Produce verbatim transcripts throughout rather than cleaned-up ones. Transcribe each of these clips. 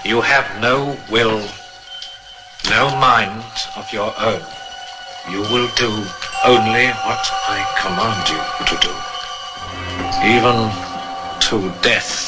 You have no will, no mind of your own. You will do only what I command you to do, even to death.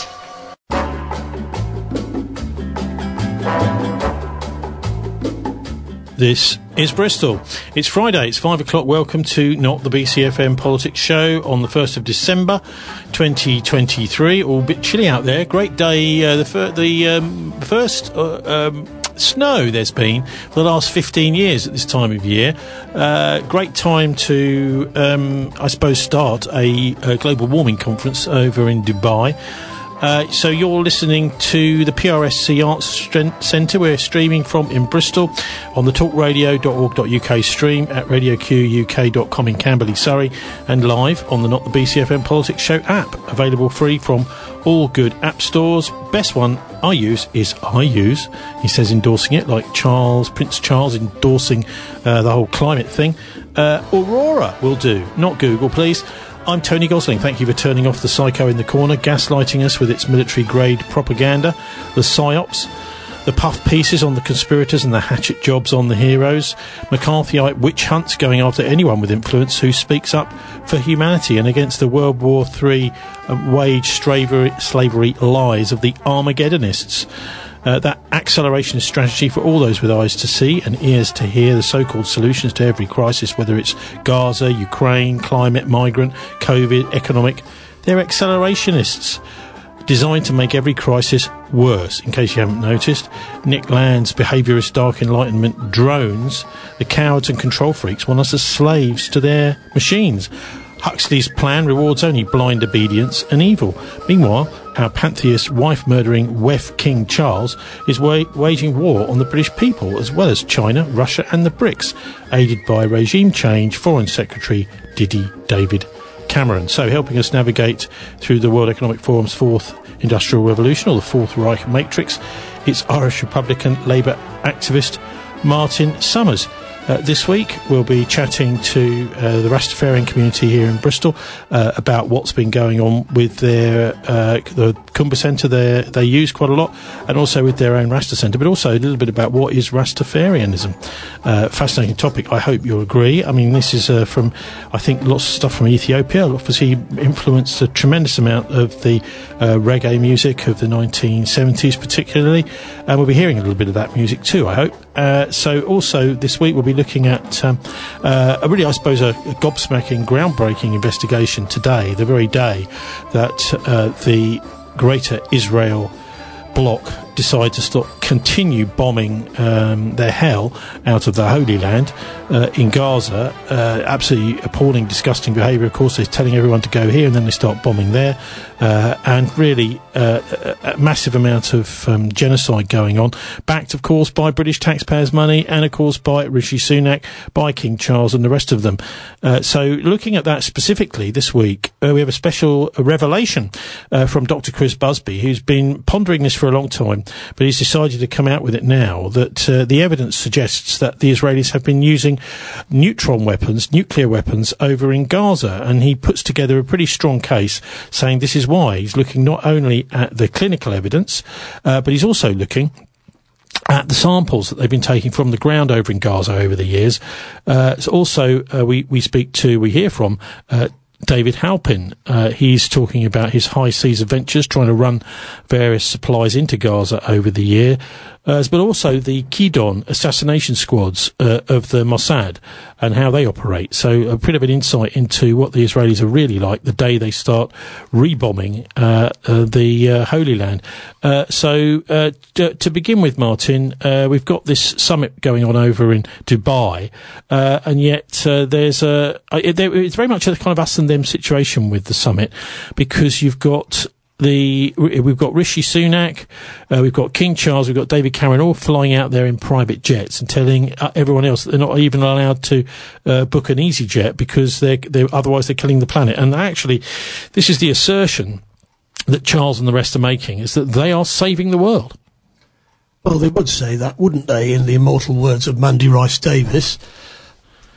This is Bristol. It's Friday, it's five o'clock. Welcome to Not the B C F M Politics Show on the first of December twenty twenty-three. All a bit chilly out there. Great day, uh, the, fir- the um, first uh, um, snow there's been for the last fifteen years at this time of year. Uh, great time to, um, I suppose, start a, a global warming conference over in Dubai. Uh, so you're listening to the P R S C Arts Centre. We're streaming from in Bristol on the talk radio dot org dot U K stream, at radio q u k dot com in Camberley, Surrey, and live on the Not the B C F M Politics Show app, available free from all good app stores. Best one I use is iUse. He says, endorsing it like Charles, Prince Charles endorsing uh, the whole climate thing. Uh, Aurora will do, not Google, please. I'm Tony Gosling. Thank you for turning off the psycho in the corner, gaslighting us with its military-grade propaganda, the psyops, the puff pieces on the conspirators and the hatchet jobs on the heroes, McCarthyite witch hunts going after anyone with influence who speaks up for humanity and against the World War Three uh, wage slavery, slavery lies of the Armageddonists. Uh, that acceleration strategy for all those with eyes to see and ears to hear, the so-called solutions to every crisis, whether it's Gaza, Ukraine, climate, migrant, COVID, economic, they're accelerationists designed to make every crisis worse. In case you haven't noticed, Nick Land's behaviourist dark enlightenment drones, the cowards and control freaks, want us as slaves to their machines. Huxley's plan rewards only blind obedience and evil. Meanwhile, our pantheist, wife-murdering W E F King Charles is wa- waging war on the British people, as well as China, Russia and the BRICS, aided by regime change Foreign Secretary Diddy David Cameron. So, helping us navigate through the World Economic Forum's fourth industrial revolution, or the Fourth Reich matrix, it's Irish Republican Labour activist Martin Summers. Uh, this week we'll be chatting to uh, the Rastafarian community here in Bristol uh, about what's been going on with their uh, the Kumba Centre they they use quite a lot, and also with their own Rasta Centre, but also a little bit about what is Rastafarianism. Uh, fascinating topic, I hope you'll agree. I mean, this is uh, from, I think, lots of stuff from Ethiopia. Obviously influenced a tremendous amount of the uh, reggae music of the nineteen seventies particularly, and we'll be hearing a little bit of that music too, I hope. Uh, so also this week we'll be looking at um, uh, a really, I suppose, a, a gobsmacking, groundbreaking investigation today, the very day that uh, the Greater Israel bloc decide to stop, continue bombing um, their hell out of the Holy Land uh, in Gaza. Uh, absolutely appalling, disgusting behaviour. Of course, they're telling everyone to go here and then they start bombing there. Uh, and really uh, a, a massive amount of um, genocide going on, backed, of course, by British taxpayers' money and, of course, by Rishi Sunak, by King Charles and the rest of them. Uh, so looking at that specifically this week, uh, we have a special revelation uh, from Doctor Chris Busby, who's been pondering this for a long time, but he's decided to come out with it now, that uh, the evidence suggests that the Israelis have been using neutron weapons, nuclear weapons, over in Gaza, and he puts together a pretty strong case saying this is why. He's looking not only at the clinical evidence, uh, but he's also looking at the samples that they've been taking from the ground over in Gaza over the years. Uh, so also, uh, we, we speak to, we hear from, uh, David Halpin. Uh, he's talking about his high seas adventures, trying to run various supplies into Gaza over the year, uh, but also the Kidon assassination squads uh, of the Mossad and how they operate. So a bit of an insight into what the Israelis are really like the day they start rebombing uh, uh, the uh, Holy Land. Uh, so uh, t- to begin with, Martin, uh, we've got this summit going on over in Dubai, uh, and yet uh, there's a uh, there, it's very much a kind of us and them situation with the summit, because you've got the we've got Rishi Sunak, uh, we've got King Charles, we've got David Cameron, all flying out there in private jets and telling uh, everyone else that they're not even allowed to uh, book an EasyJet because they're, they're otherwise they're killing the planet. And actually, this is the assertion that Charles and the rest are making, is that they are saving the world. Well, they would say that, wouldn't they, in the immortal words of Mandy Rice Davis?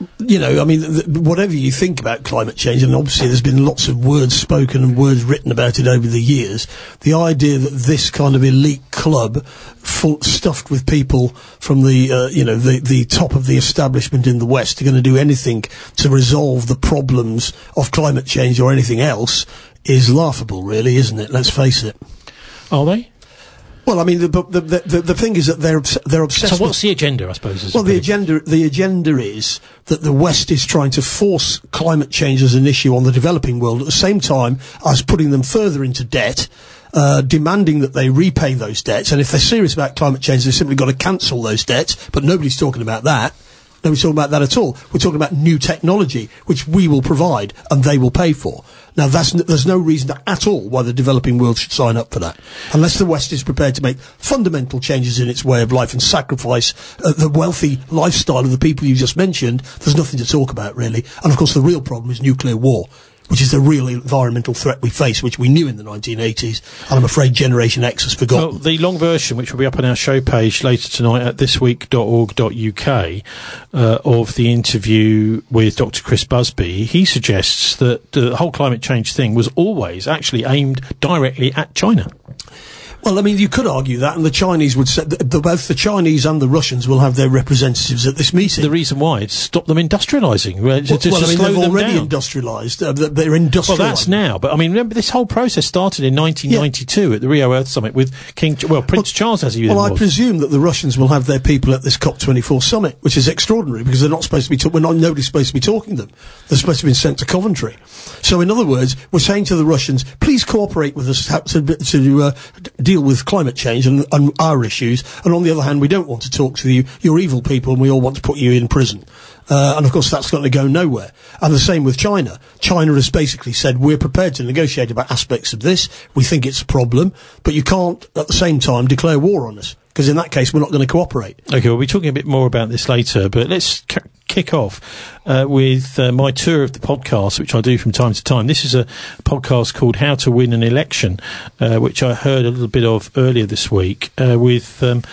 you know, I mean, th- whatever you think about climate change, and obviously there's been lots of words spoken and words written about it over the years, the idea that this kind of elite club full, stuffed with people from the, uh, you know, the, the top of the establishment in the West are going to do anything to resolve the problems of climate change or anything else is laughable, really, isn't it? Let's face it. Are they? Well, I mean, the the the, the thing is that they're obs- they're obsessed. So, what's with, the agenda? I suppose. Is well, the agenda the agenda is that the West is trying to force climate change as an issue on the developing world at the same time as putting them further into debt, uh, demanding that they repay those debts. And if they're serious about climate change, they've simply got to cancel those debts. But nobody's talking about that. Nobody's talking about that at all. We're talking about new technology, which we will provide and they will pay for. Now, that's n- there's no reason at all why the developing world should sign up for that. Unless the West is prepared to make fundamental changes in its way of life and sacrifice uh, the wealthy lifestyle of the people you just mentioned, there's nothing to talk about, really. And, of course, the real problem is nuclear war, which is the real environmental threat we face, which we knew in the nineteen eighties, and I'm afraid Generation X has forgotten. Well, the long version, which will be up on our show page later tonight at this week dot org dot U K, uh, of the interview with Doctor Chris Busby, he suggests that the whole climate change thing was always actually aimed directly at China. Well, I mean, you could argue that, and the Chinese would say, that the, both the Chinese and the Russians will have their representatives at this meeting. The reason why is stop them industrialising. Uh, to, well, to well I mean, slow they've them already down. industrialised. Uh, they're industrialised. Well, that's now, but I mean, remember this whole process started in nineteen ninety-two yeah. at the Rio Earth Summit with King, well, Prince well, Charles, as he Well, was. I presume that the Russians will have their people at this COP twenty-four summit, which is extraordinary because they're not supposed to be. Ta- we're not. Nobody's supposed to be talking to them. They're supposed to be sent to Coventry. So, in other words, we're saying to the Russians, please cooperate with us to, to uh, d- deal with climate change. And, and our issues, and on the other hand, we don't want to talk to you. You're evil people, and we all want to put you in prison. Uh, and of course, that's going to go nowhere. And the same with China. China has basically said we're prepared to negotiate about aspects of this. We think it's a problem, but you can't at the same time declare war on us, because in that case, we're not going to cooperate. Okay, we'll be talking a bit more about this later, but let's c- kick off uh, with uh, my tour of the podcast, which I do from time to time. This is a podcast called How to Win an Election, uh, which I heard a little bit of earlier this week uh, with um,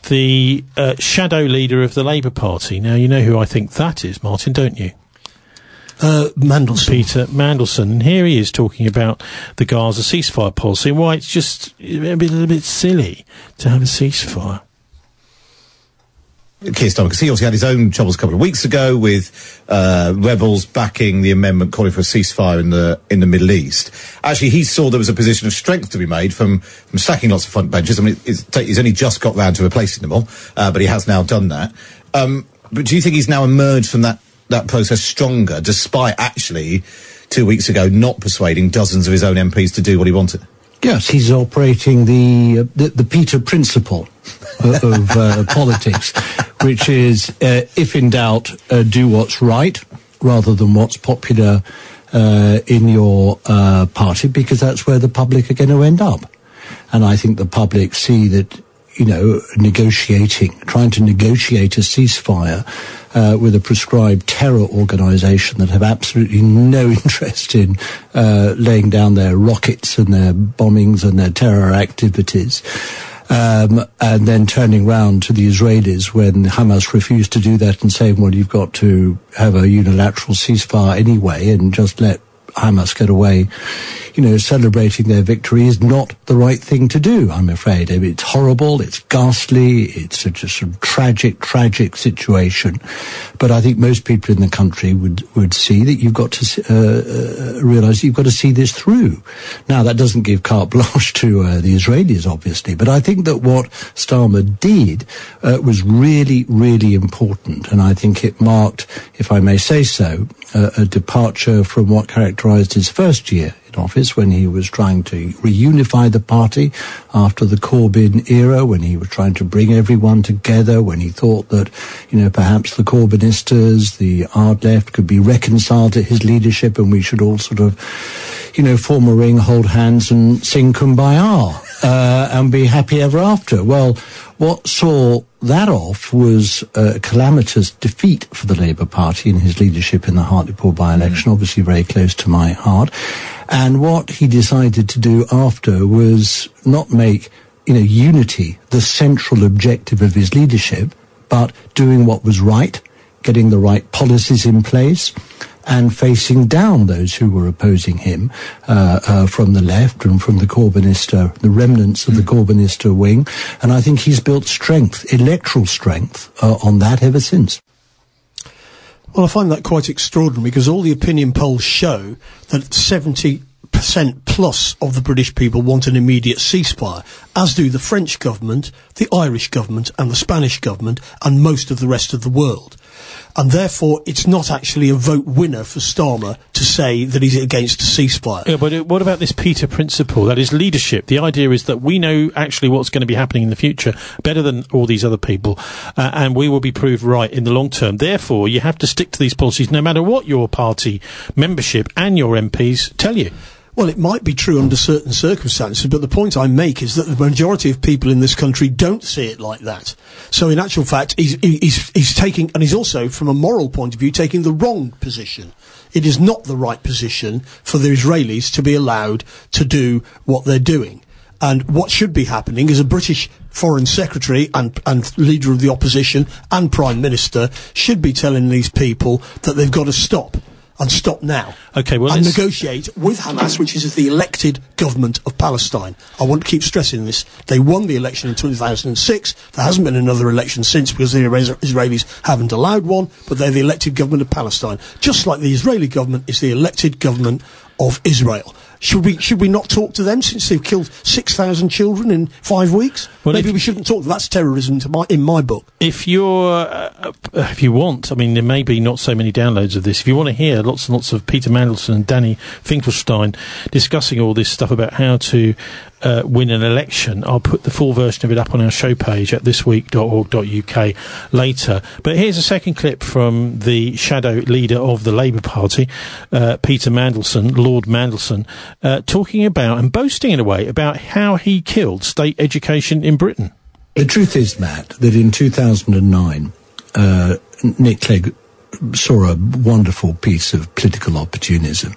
the uh, shadow leader of the Labour Party. Now, you know who I think that is, Martin, don't you? Uh, Mandelson. Peter Mandelson. And here he is talking about the Gaza ceasefire policy and why it's just a, bit, a little bit silly to have a ceasefire. Keir Starmer, because he also had his own troubles a couple of weeks ago with uh, rebels backing the amendment calling for a ceasefire in the in the Middle East. Actually, he saw there was a position of strength to be made from, from sacking lots of front benches. I mean, it's, he's only just got round to replacing them all, uh, but he has now done that. Um, but do you think he's now emerged from that, that process stronger, despite actually, two weeks ago, not persuading dozens of his own M Ps to do what he wanted? Yes, he's operating the uh, the, the Peter principle uh, of uh, politics, which is, uh, if in doubt, uh, do what's right rather than what's popular uh, in your uh, party, because that's where the public are going to end up. And I think the public see that, you know, negotiating, trying to negotiate a ceasefire uh, with a prescribed terror organisation that have absolutely no interest in uh, laying down their rockets and their bombings and their terror activities, um, and then turning round to the Israelis when Hamas refused to do that and saying, well, you've got to have a unilateral ceasefire anyway and just let Hamas get away, you know, celebrating their victory is not the right thing to do, I'm afraid. I mean, it's horrible, it's ghastly, it's a just a tragic, tragic situation. But I think most people in the country would, would see that you've got to uh, uh, realise you've got to see this through. Now, that doesn't give carte blanche to uh, the Israelis, obviously, but I think that what Starmer did uh, was really, really important, and I think it marked, if I may say so, uh, a departure from what characterised his first year in office, when he was trying to reunify the party after the Corbyn era, when he was trying to bring everyone together, when he thought that, you know, perhaps the Corbynistas, the hard left, could be reconciled to his leadership and we should all sort of, you know, form a ring, hold hands and sing Kumbaya uh, and be happy ever after. Well, what saw that off was a calamitous defeat for the Labour Party in his leadership in the Hartlepool by-election, mm. obviously very close to my heart. And what he decided to do after was not make, you know, unity the central objective of his leadership, but doing what was right, getting the right policies in place, and facing down those who were opposing him uh, uh, from the left and from the Corbynista, the remnants of the Corbynista wing. And I think he's built strength, electoral strength, uh, on that ever since. Well, I find that quite extraordinary, because all the opinion polls show that seventy percent plus of the British people want an immediate ceasefire, as do the French government, the Irish government and the Spanish government and most of the rest of the world. And therefore, it's not actually a vote winner for Starmer to say that he's against a ceasefire. Yeah, but uh, what about this Peter principle? That is leadership. The idea is that we know actually what's going to be happening in the future better than all these other people, uh, and we will be proved right in the long term. Therefore, you have to stick to these policies no matter what your party membership and your M Ps tell you. Well, it might be true under certain circumstances, but the point I make is that the majority of people in this country don't see it like that. So in actual fact, he's, he's, he's taking, and he's also, from a moral point of view, taking the wrong position. It is not the right position for the Israelis to be allowed to do what they're doing. And what should be happening is a British Foreign Secretary and, and leader of the opposition and Prime Minister should be telling these people that they've got to stop. And stop now. Okay, well, and negotiate with Hamas, which is the elected government of Palestine. I want to keep stressing this. They won the election in two thousand six. There hasn't been another election since, because the Israelis haven't allowed one, but they're the elected government of Palestine. Just like the Israeli government is the elected government of Israel. Should we should we not talk to them, since they've killed six thousand children in five weeks? Well, maybe we shouldn't talk. That's terrorism to my, in my book. If you're, uh, if you want, I mean, there may be not so many downloads of this. If you want to hear lots and lots of Peter Mandelson and Danny Finkelstein discussing all this stuff about how to uh, win an election, I'll put the full version of it up on our show page at this week dot org dot U K later. But here's a second clip from the shadow leader of the Labour Party, uh, Peter Mandelson, Lord Mandelson, uh, talking about and boasting in a way about how he killed state education in Britain. The truth is, Matt, that in two thousand nine, uh, Nick Clegg saw a wonderful piece of political opportunism.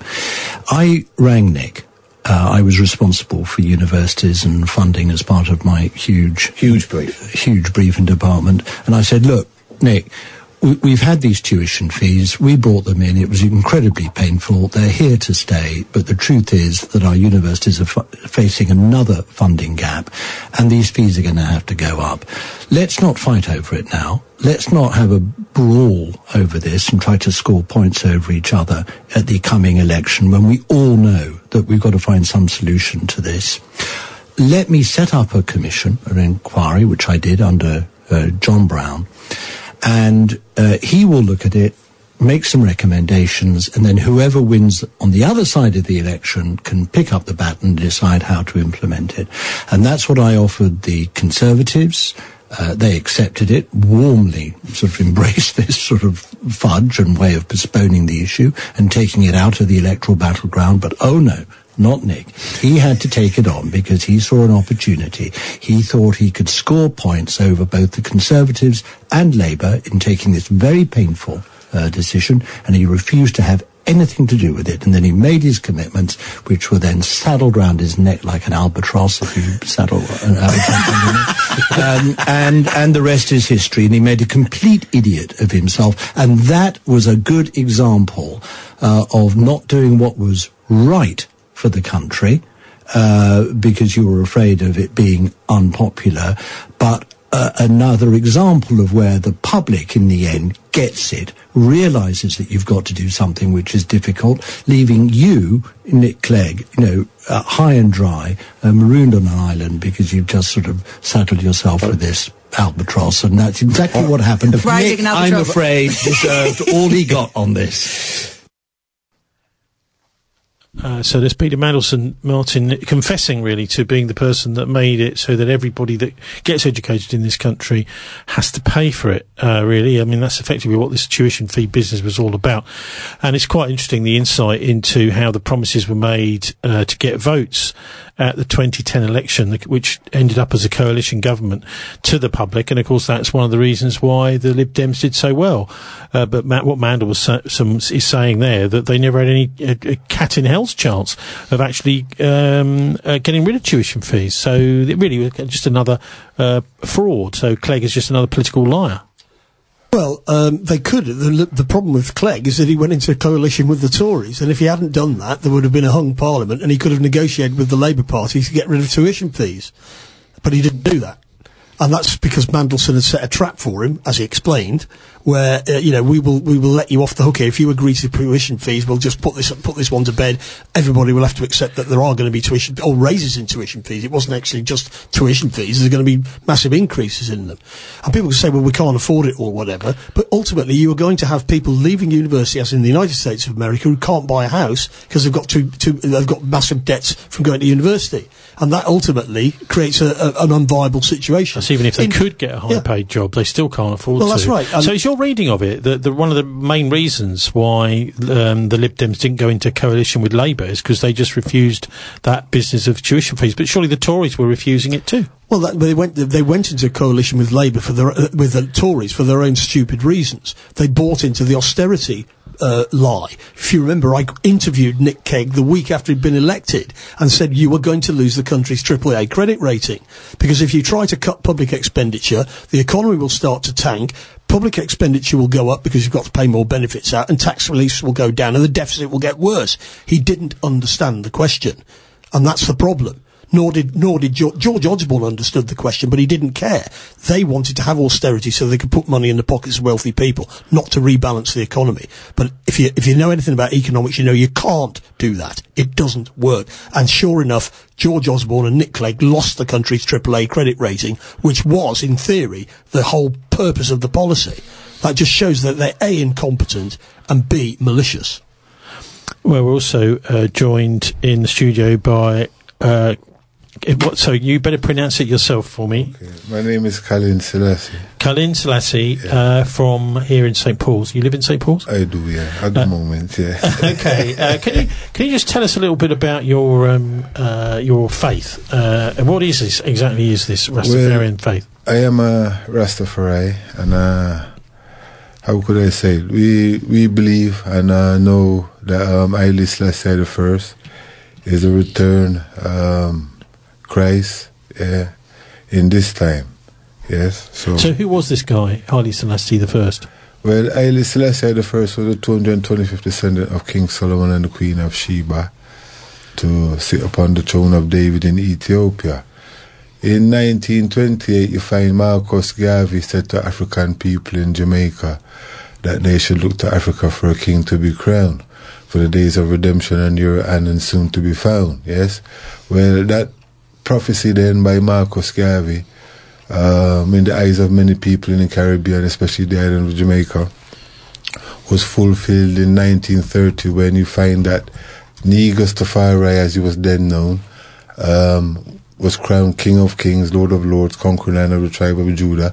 I rang Nick. Uh, I was responsible for universities and funding as part of my huge, huge brief, huge briefing department. And I said, look, Nick, we, we've had these tuition fees. We brought them in. It was incredibly painful. They're here to stay. But the truth is that our universities are f- facing another funding gap, and these fees are going to have to go up. Let's not fight over it now. Let's not have a brawl over this and try to score points over each other at the coming election, when we all know that we've got to find some solution to this. Let me set up a commission, an inquiry, which I did under uh, John Brown, and uh, he will look at it, make some recommendations, and then whoever wins on the other side of the election can pick up the baton and decide how to implement it. And that's what I offered the Conservatives. Uh, they accepted it, warmly sort of embraced this sort of fudge and way of postponing the issue and taking it out of the electoral battleground. But oh no, not Nick. He had to take it on because he saw an opportunity. He thought he could score points over both the Conservatives and Labour in taking this very painful uh, decision, and he refused to have anything to do with it. And then he made his commitments, which were then saddled round his neck like an albatross, if you saddle an albatross. um, and, and the rest is history. And he made a complete idiot of himself. And that was a good example uh, of not doing what was right for the country, uh, because you were afraid of it being unpopular, but Uh, another example of where the public in the end gets it, realises that you've got to do something which is difficult, leaving you, Nick Clegg, you know, uh, high and dry, uh, marooned on an island because you've just sort of saddled yourself with this albatross, and that's exactly what happened. Nick, I'm afraid, deserved all he got on this. Uh, so there's Peter Mandelson, Martin, confessing really to being the person that made it so that everybody that gets educated in this country has to pay for it, uh, really. I mean, that's effectively what this tuition fee business was all about. And it's quite interesting, the insight into how the promises were made uh, to get votes at the twenty ten election, which ended up as a coalition government, to the public. And of course, that's one of the reasons why the Lib Dems did so well. Uh, but Matt, what Mandel was sa- some, is saying there, that they never had any a, a cat in hell's chance of actually um, uh, getting rid of tuition fees. So it really was just another uh, fraud. So Clegg is just another political liar. Well, um, they could. The, the problem with Clegg is that he went into a coalition with the Tories, and if he hadn't done that, there would have been a hung parliament, and he could have negotiated with the Labour Party to get rid of tuition fees. But he didn't do that. And that's because Mandelson had set a trap for him, as he explained, where, uh, you know, we will, we will let you off the hook here. If you agree to tuition fees, we'll just put this, put this one to bed. Everybody will have to accept that there are going to be tuition, or raises in tuition fees. It wasn't actually just tuition fees. There's going to be massive increases in them. And people can say, well, we can't afford it or whatever. But ultimately, you are going to have people leaving university, as in the United States of America, who can't buy a house because they've got too, too, they've got massive debts from going to university. And that ultimately creates a, a, an unviable situation. That's even if they In, could get a high yeah. paid job, they still can't afford well, to. Well, that's right. So is your reading of it that the, one of the main reasons why um, the Lib Dems didn't go into coalition with Labour is because they just refused that business of tuition fees? But surely the Tories were refusing it too. Well, that, they went. They went into coalition with Labour for their uh, with the Tories for their own stupid reasons. They bought into the austerity uh, lie. If you remember, I interviewed Nick Clegg the week after he'd been elected and said you were going to lose the country's triple A credit rating because if you try to cut public expenditure, the economy will start to tank. Public expenditure will go up because you've got to pay more benefits out, and tax reliefs will go down, and the deficit will get worse. He didn't understand the question, and that's the problem. Nor did nor did George, George Osborne understood the question, but he didn't care. They wanted to have austerity so they could put money in the pockets of wealthy people, not to rebalance the economy. But if you if you know anything about economics, you know you can't do that. It doesn't work. And sure enough, George Osborne and Nick Clegg lost the country's triple A credit rating, which was, in theory, the whole purpose of the policy. That just shows that they're A, incompetent, and B, malicious. Well, we're also uh, joined in the studio by... Uh, What, so you better pronounce it yourself for me. Okay. My name is Colin Selassie. Colin Selassie, yeah. uh, from here in Saint Paul's. You live in Saint Paul's? I do, yeah. At the uh, moment, yeah. Okay. Uh, can you can you just tell us a little bit about your um, uh, your faith? Uh, and what is this exactly? Is this Rastafarian well, faith? I am a Rastafari, and uh, how could I say it? We we believe and uh, know that um, Haile Selassie the First is a return. Um, Christ, yeah, in this time, yes. So, so who was this guy, Haile Selassie the First? Well, Haile Selassie the First was the two hundred twenty-fifth descendant of King Solomon and the Queen of Sheba to sit upon the throne of David in Ethiopia. In nineteen twenty-eight, you find Marcus Garvey said to African people in Jamaica that they should look to Africa for a king to be crowned, for the days of redemption are near and soon to be found, yes. Well, that prophecy then by Marcus Garvey, um, in the eyes of many people in the Caribbean, especially the island of Jamaica, was fulfilled in nineteen thirty when you find that Negus Tafari, as he was then known, um, was crowned King of Kings, Lord of Lords, conquering land of the tribe of Judah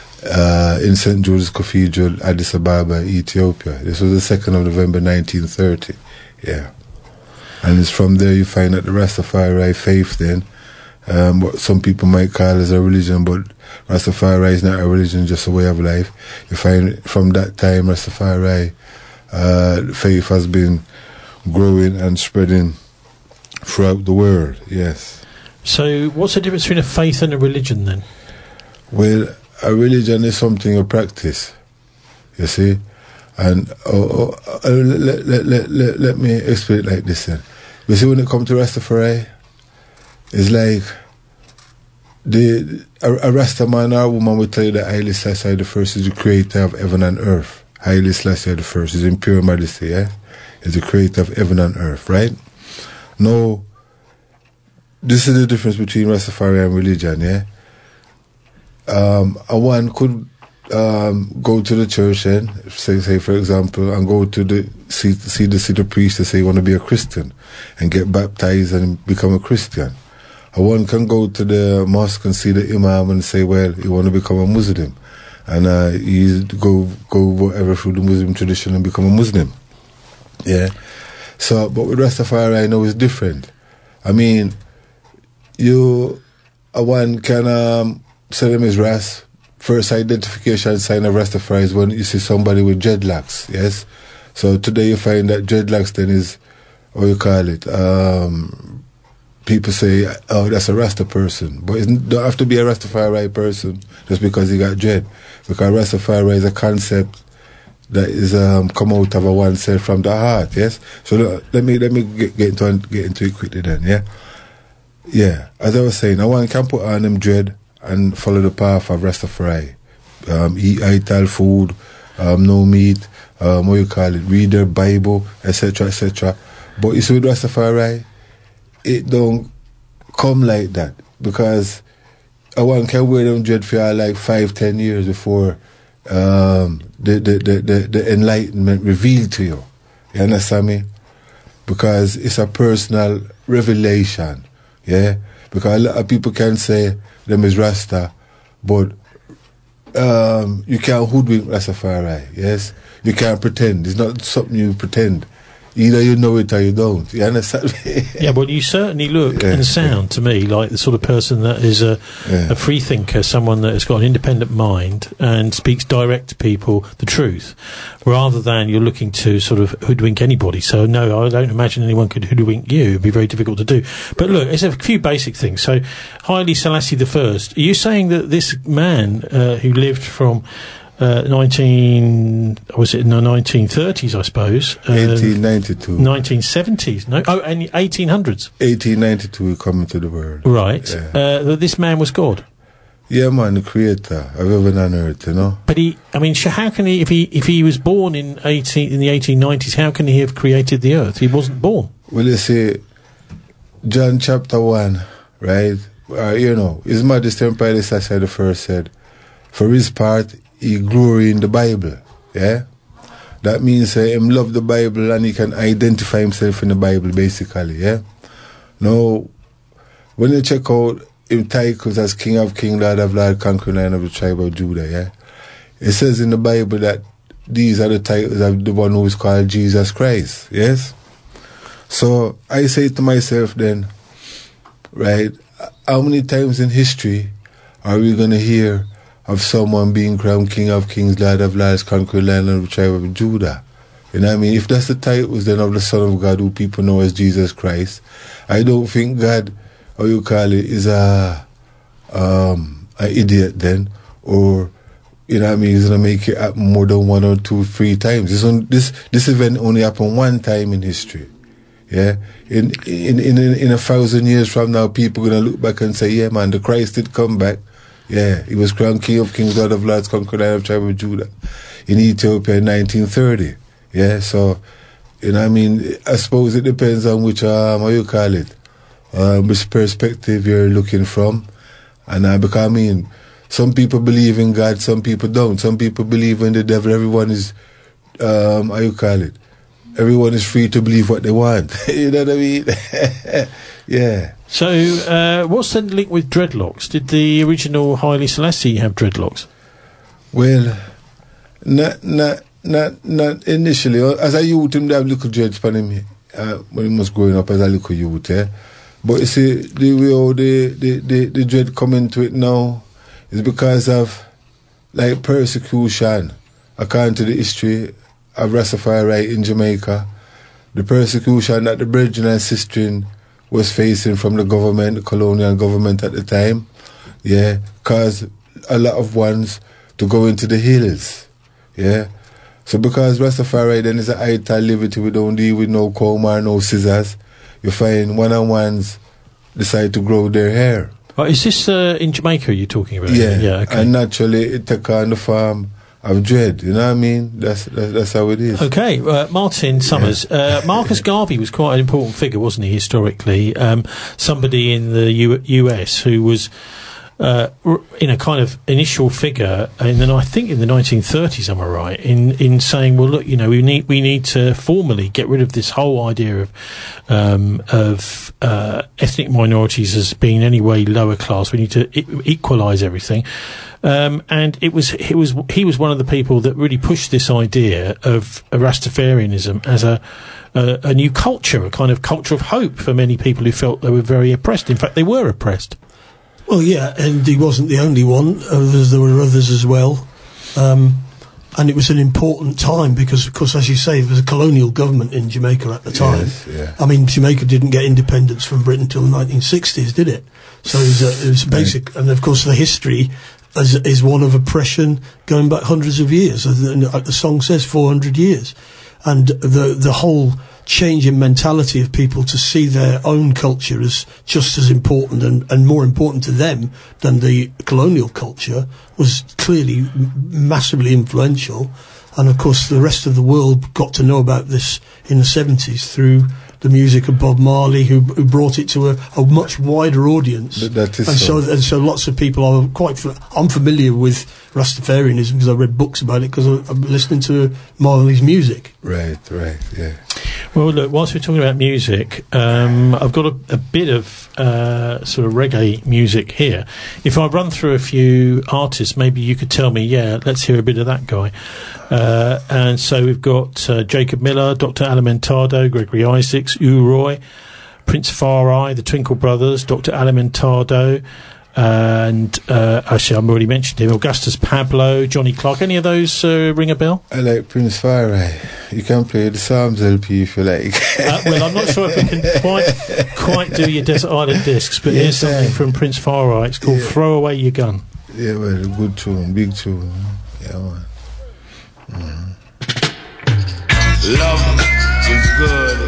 uh, in Saint George's Cathedral, Addis Ababa, Ethiopia. This was the second of November nineteen thirty. Yeah. And it's from there you find that the Rastafari faith then, Um, what some people might call as a religion, but Rastafari is not a religion, just a way of life. You find from that time Rastafari uh, faith has been growing and spreading throughout the world, yes. So what's the difference between a faith and a religion then? Well, a religion is something you practice, you see. And oh, oh, uh, let, let, let, let, let me explain it like this then. You see, when it comes to Rastafari, it's like the a, a Rasta man or a woman will tell you that Haile Selassie the First is the creator of heaven and earth. Haile Selassie the First is in pure majesty, yeah? Is the creator of heaven and earth, right? Now, this is the difference between Rastafari and religion, yeah? Um, a one could um, go to the church and, say, say for example, and go to the see, see the see the priest and say you want to be a Christian and get baptized and become a Christian. A one can go to the mosque and see the imam and say, well, you want to become a Muslim, and uh, you go go whatever through the Muslim tradition and become a Muslim. Yeah. So, but with Rastafari, I know it's different. I mean, you, a one can um, say them as Ras. First identification sign of Rastafari is when you see somebody with dreadlocks. Yes. So today you find that dreadlocks then is, what you call it, um, people say, oh, that's a Rasta person. But it don't have to be a Rastafari person just because he got dread. Because Rastafari is a concept that is um, come out of a oneself from the heart, yes? So look, let me let me get, get, into, get into it quickly then, yeah? Yeah, as I was saying, now one can put on them dread and follow the path of Rastafari. Um, eat ital food, um, no meat, um, what you call it, read their Bible, et cetera, et cetera. But you see with Rastafari, it don't come like that because I one can wear them dread for like five, ten years before um, the, the, the, the, the enlightenment revealed to you. You understand me? Because it's a personal revelation, yeah? Because a lot of people can say them is Rasta, but um, you can't hoodwink Rastafari, yes? You can't pretend. It's not something you pretend. Either you know it or you don't. You understand me? Yeah, well, you certainly look Yeah, and sound yeah. to me like the sort of person that is a, Yeah. a free thinker, someone that has got an independent mind and speaks direct to people the truth, rather than you're looking to sort of hoodwink anybody. So, no, I don't imagine anyone could hoodwink you. It'd be very difficult to do. But look, there's a few basic things. So, Haile Selassie the First, are you saying that this man uh, who lived from Uh, nineteen was it in the nineteen thirties, I suppose? Uh, eighteen ninety-two. nineteen seventies, no? Oh, and eighteen hundreds. eighteen ninety-two, we come into the world. Right. Yeah. Uh, that this man was God. Yeah, man, the creator of heaven and earth, you know. But he, I mean, sh- how can he, if he, if he was born in eighteen in the eighteen nineties, how can he have created the earth? He wasn't born. Well, you see, John chapter one, right? Uh, you know, His Majesty Emperor Haile Selassie the First said, for his part, he glory in the Bible, yeah? That means uh, him love the Bible and he can identify himself in the Bible, basically, yeah? Now, when you check out him titles as King of Kings, Lord of Lords, Conquering Lion of the tribe of Judah, yeah? It says in the Bible that these are the titles of the one who is called Jesus Christ, yes? So, I say to myself then, right, how many times in history are we going to hear of someone being crowned King of Kings, Lord of Lords, Conquering Lion of the tribe of Judah? You know what I mean? If that's the titles then of the Son of God, who people know as Jesus Christ, I don't think God, how you call it, is a um an idiot then, or you know what I mean, he's gonna make it happen more than one or two, three times. This on, this this event only happened one time in history. Yeah, in in in in a thousand years from now, people gonna look back and say, yeah, man, the Christ did come back. Yeah, he was crowned King of Kings, Lord of Lords, Conquering Lion of the tribe of Judah in Ethiopia in nineteen thirty. Yeah, so, you know what I mean, I suppose it depends on which, um, how you call it, um, which perspective you're looking from. And uh, because, I mean, some people believe in God, some people don't. Some people believe in the devil. Everyone is, um, how you call it, everyone is free to believe what they want. You know what I mean? Yeah. So, uh, what's the link with dreadlocks? Did the original Haile Selassie have dreadlocks? Well, not not not not initially. As a youth, him have little dreads on him uh, when he was growing up as a little youth. Yeah? But you see, the way how the, the, the, the dread come into it now is because of like persecution. According to the history of Rastafari in Jamaica, the persecution that the brethren and sistren was facing from the government, the colonial government at the time, yeah, caused a lot of ones to go into the hills, yeah. So because Rastafari then is a high-tide liberty, we don't deal with no comb or no scissors, you find one-on-ones decide to grow their hair. Oh, is this uh, in Jamaica you're talking about? Yeah, yeah okay. And naturally it take on the form of dread, you know what I mean? That's that's, that's how it is. Okay, uh, Martin Summers. Yeah. Uh, Marcus Garvey was quite an important figure, wasn't he, historically? Um, somebody in the U- US who was uh, r- in a kind of initial figure, and then I think in the nineteen thirties, am I right, in, in saying, well, look, you know, we need we need to formally get rid of this whole idea of um, of uh, ethnic minorities as being in any way lower class. We need to e- equalise everything. Um, and it was it was he was one of the people that really pushed this idea of Rastafarianism as a, a a new culture, a kind of culture of hope for many people who felt they were very oppressed. In fact, they were oppressed. Well, yeah, and he wasn't the only one. Uh, there were others as well. Um, and it was an important time because, of course, as you say, there was a colonial government in Jamaica at the time. Yes, yeah. I mean, Jamaica didn't get independence from Britain until the nineteen sixties, did it? So it was, uh, it was basic, and of course the history is, is one of oppression going back hundreds of years. Like the song says, four hundred years, and the the whole change in mentality of people to see their own culture as just as important and, and more important to them than the colonial culture was clearly m- massively influential. And of course the rest of the world got to know about this in the seventies through the music of Bob Marley, who, who brought it to a, a much wider audience. That, that is and so. so. And so lots of people are quite, f- I'm familiar with Rastafarianism because I read books about it because I'm listening to Marley's music. Right, right, yeah. Well, look, whilst we're talking about music, um, I've got a, a bit of uh, sort of reggae music here. If I run through a few artists, maybe you could tell me, yeah, let's hear a bit of that guy. Uh, and so we've got uh, Jacob Miller, Doctor Alimentado, Gregory Isaacs, U-Roy, Prince Far Eye, the Twinkle Brothers, Doctor Alimentado, and uh, actually I've already mentioned him, Augustus Pablo, Johnny Clark. Any of those uh, ring a bell? I like Prince Far Eye. You can play the Psalms L P if you like. uh, well, I'm not sure if we can quite quite do your Desert Island discs, but Yes, here's something I- from Prince Far Eye. It's called Yeah. Throw Away Your Gun. Yeah, well, good tune, big tune. Yeah, man. Love is good.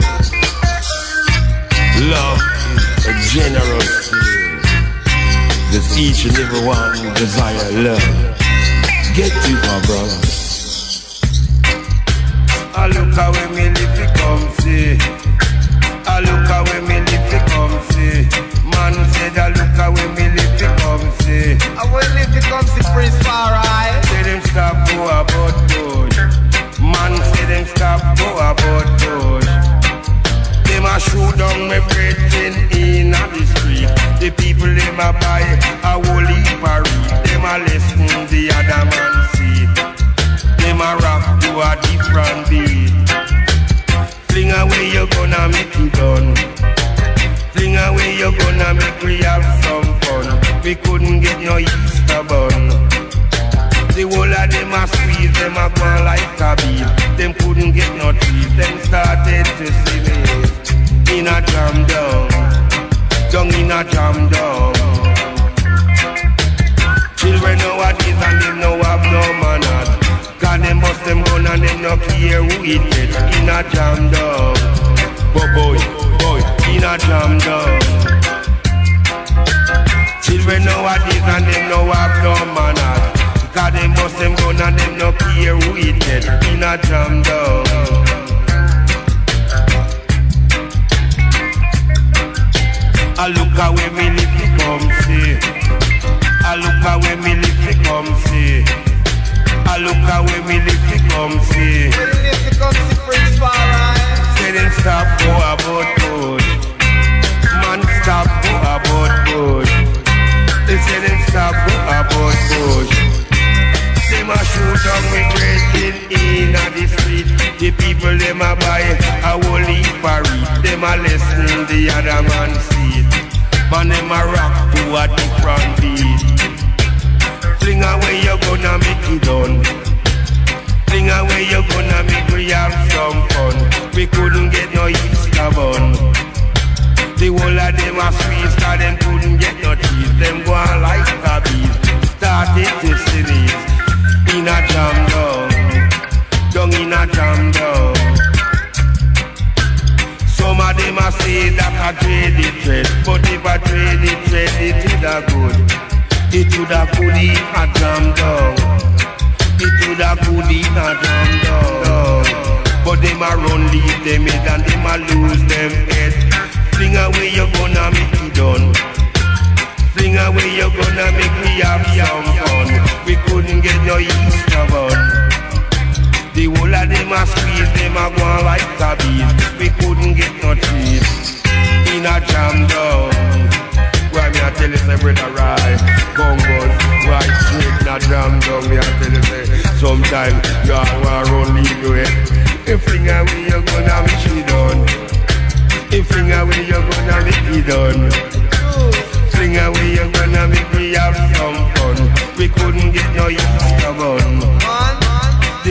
Love is a generous thing. Does each and every one desire love? Get to my brother. I look how we me live to come see. I look how we me live to come see. Man said I look how we me live to come see. I will live to come see Prince Far Eye. Say them stop go about push. Man say them stop go about push. Them a shoot down me brethren in the street. The people them a buy a whole heap of read. Them a listen the other man see. Them a rap to a different beat. Fling away you gonna make it done. Fling away you gonna make we have some fun. We couldn't get no Easter bun. The whole of them a squeeze, them a go like a beat. Them couldn't get no trees, them started to see me in a jam down, down in a jam down. Children nowadays and them no have no manners. Cause them bust them gun and them no care who it get in a jam down. But boy, boy, in a jam down. Children nowadays and them no have no manners. Cause them bust them gun and them no care who it get in a jam down. I look how we me live to come see. I look how we me live to come see. I look how we me live to come see. I will live to come see Prince Far Eye. Say them stop go about push. Man stop go about push. They say them stop go about push. Them a shoot down with breaking in at the street. The people them a buy a whole heap of read. Them a listen the other man see. Man them a rock to a different beat. Fling away you gonna make it done. Fling away you gonna make we have some fun. We couldn't get no Easter bun. The whole of them a squeeze cause them couldn't get no cheese. Them go on like a beat. Started to see this in a jam down, down in a jam down. Some of them a say that I trade it trade, but if I trade it trade, it would a good. It would a good in a jam down. It would a good in a jam down. But them a run leave them head and them a lose them head. Fling away you gonna make it done. Fling away you gonna make me have some fun. We couldn't get no Easter bun. The whole of them a squeeze, them a go on like a beat. We couldn't get no trees in a jam down. Why me a tell you say brother right, bongos, right straight in a jam down. Me a tell you say sometime you all want run leave your head. If fling away you gonna make it done. If fling away you gonna make it done. Fling away you gonna make me have some fun. We couldn't get no Easter bun. The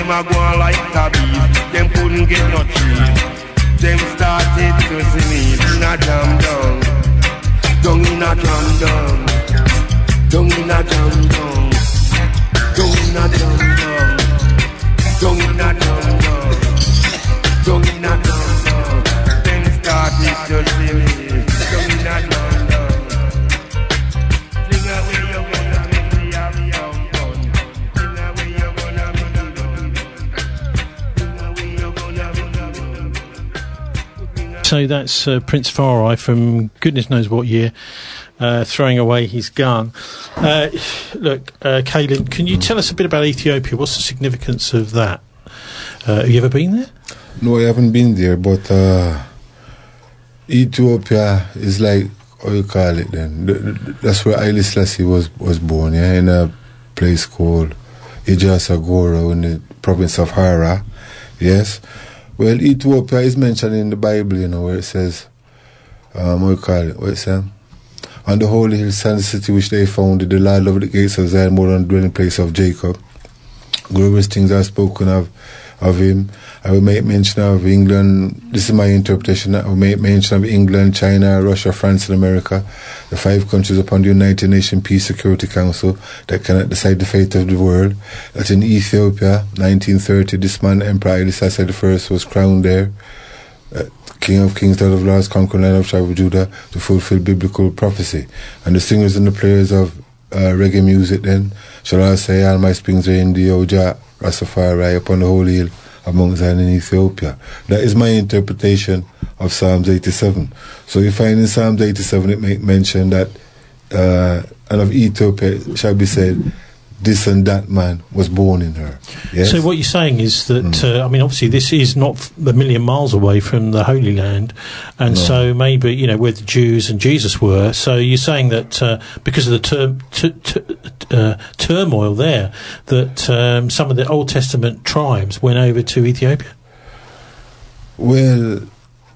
them a go on like tabbies. Them couldn't get no trees. Them started to sneeze in a jam down. Down in a jam down. Down in a jam down. Down in a jam down. Down in a jam down. Down in a jam down. Them started to sneeze. Down in a jam down. Sing away your gonna make me have young fun. Sing away your gonna make me done. Sing away your gonna make me done. So that's uh, Prince Far Eye from goodness knows what year, uh, throwing away his gun. Uh, look, uh, Caelan, can you tell us a bit about Ethiopia? What's the significance of that? Uh, have you ever been there? No, I haven't been there, but uh, Ethiopia is like, how you call it then? Th- th- That's where Haile Selassie was, was born, yeah, in a place called Ijasagoro in the province of Hara, yes. Well, Ethiopia is mentioned in the Bible, you know, where it says, um, what you call it, what it says? On the holy hill stand the city which they founded, the Lord of the gates of Zion, more than the dwelling place of Jacob. Glorious things are spoken of of him. I will make mention of England. This is my interpretation. I will make mention of England, China, Russia, France, and America, the five countries upon the United Nations Peace Security Council that cannot decide the fate of the world. That in Ethiopia, nineteen thirty, this man, Emperor Haile Selassie the First, was crowned there, uh, King of Kings, Lord of Lords, conquering land of tribe of Judah, to fulfill biblical prophecy. And the singers and the players of uh, reggae music then shall all say, all my springs are in the Oja Rastafari upon the holy hill among Zion in Ethiopia. That is my interpretation of Psalms eighty-seven. So you find in Psalms eighty-seven it make mention that uh, and of Ethiopia shall be said, this and that man was born in her. Yes? So what you're saying is that, Mm. uh, I mean, obviously this is not f- a million miles away from the Holy Land, and No. so maybe, you know, where the Jews and Jesus were. So you're saying that uh, because of the tur- t- t- uh, turmoil there, that um, some of the Old Testament tribes went over to Ethiopia? Well,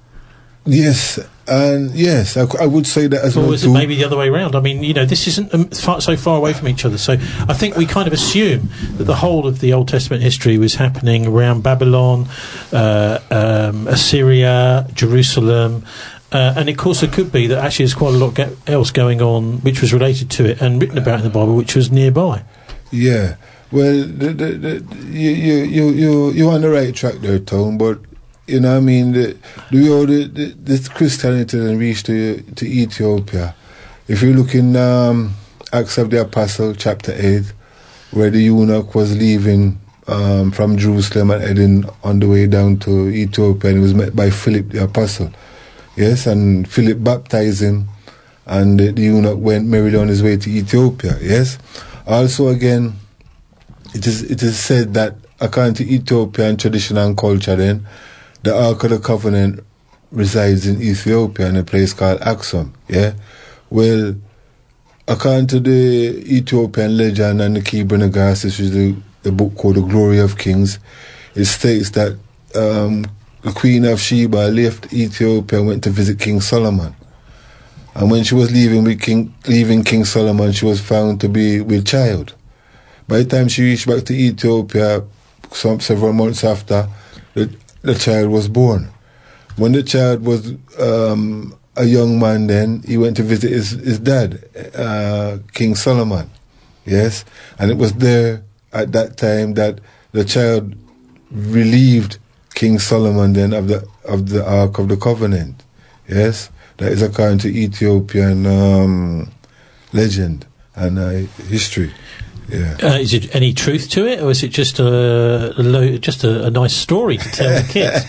yes, and yes, I, I would say that as Or well was it too. maybe the other way around? I mean, you know, this isn't um, far, so far away from each other. So I think we kind of assume that the whole of the Old Testament history was happening around Babylon, uh, um, Assyria, Jerusalem. Uh, and of course, it could be that actually there's quite a lot go- else going on which was related to it and written about in the Bible, which was nearby. Yeah, well, the, the, the, you, you, you, you, you're on the right track there, Tom, but you know what I mean, the, the, the, the, this Christianity then reached to, to Ethiopia. If you look in um, Acts of the Apostle, chapter eight, where the eunuch was leaving um, from Jerusalem and heading on the way down to Ethiopia, and he was met by Philip the Apostle. Yes, and Philip baptized him, and the, the eunuch went merrily on his way to Ethiopia. Yes. Also, again, it is it is said that according to Ethiopian tradition and culture, then the Ark of the Covenant resides in Ethiopia in a place called Aksum. Yeah. Well, according to the Ethiopian legend and the Kebra Nagast, which is the, the book called The Glory of Kings, it states that um, the Queen of Sheba left Ethiopia and went to visit King Solomon. And when she was leaving with King, leaving King Solomon, she was found to be with child. By the time she reached back to Ethiopia, some several months after, the, the child was born. When the child was um, a young man, then he went to visit his, his dad, uh, King Solomon. Yes, and it was there at that time that the child relieved King Solomon then of the of the Ark of the Covenant. Yes. That is according to Ethiopian um, legend and uh, history. Yeah. Uh, is it any truth to it, or is it just a, a lo- just a, a nice story to tell the kids?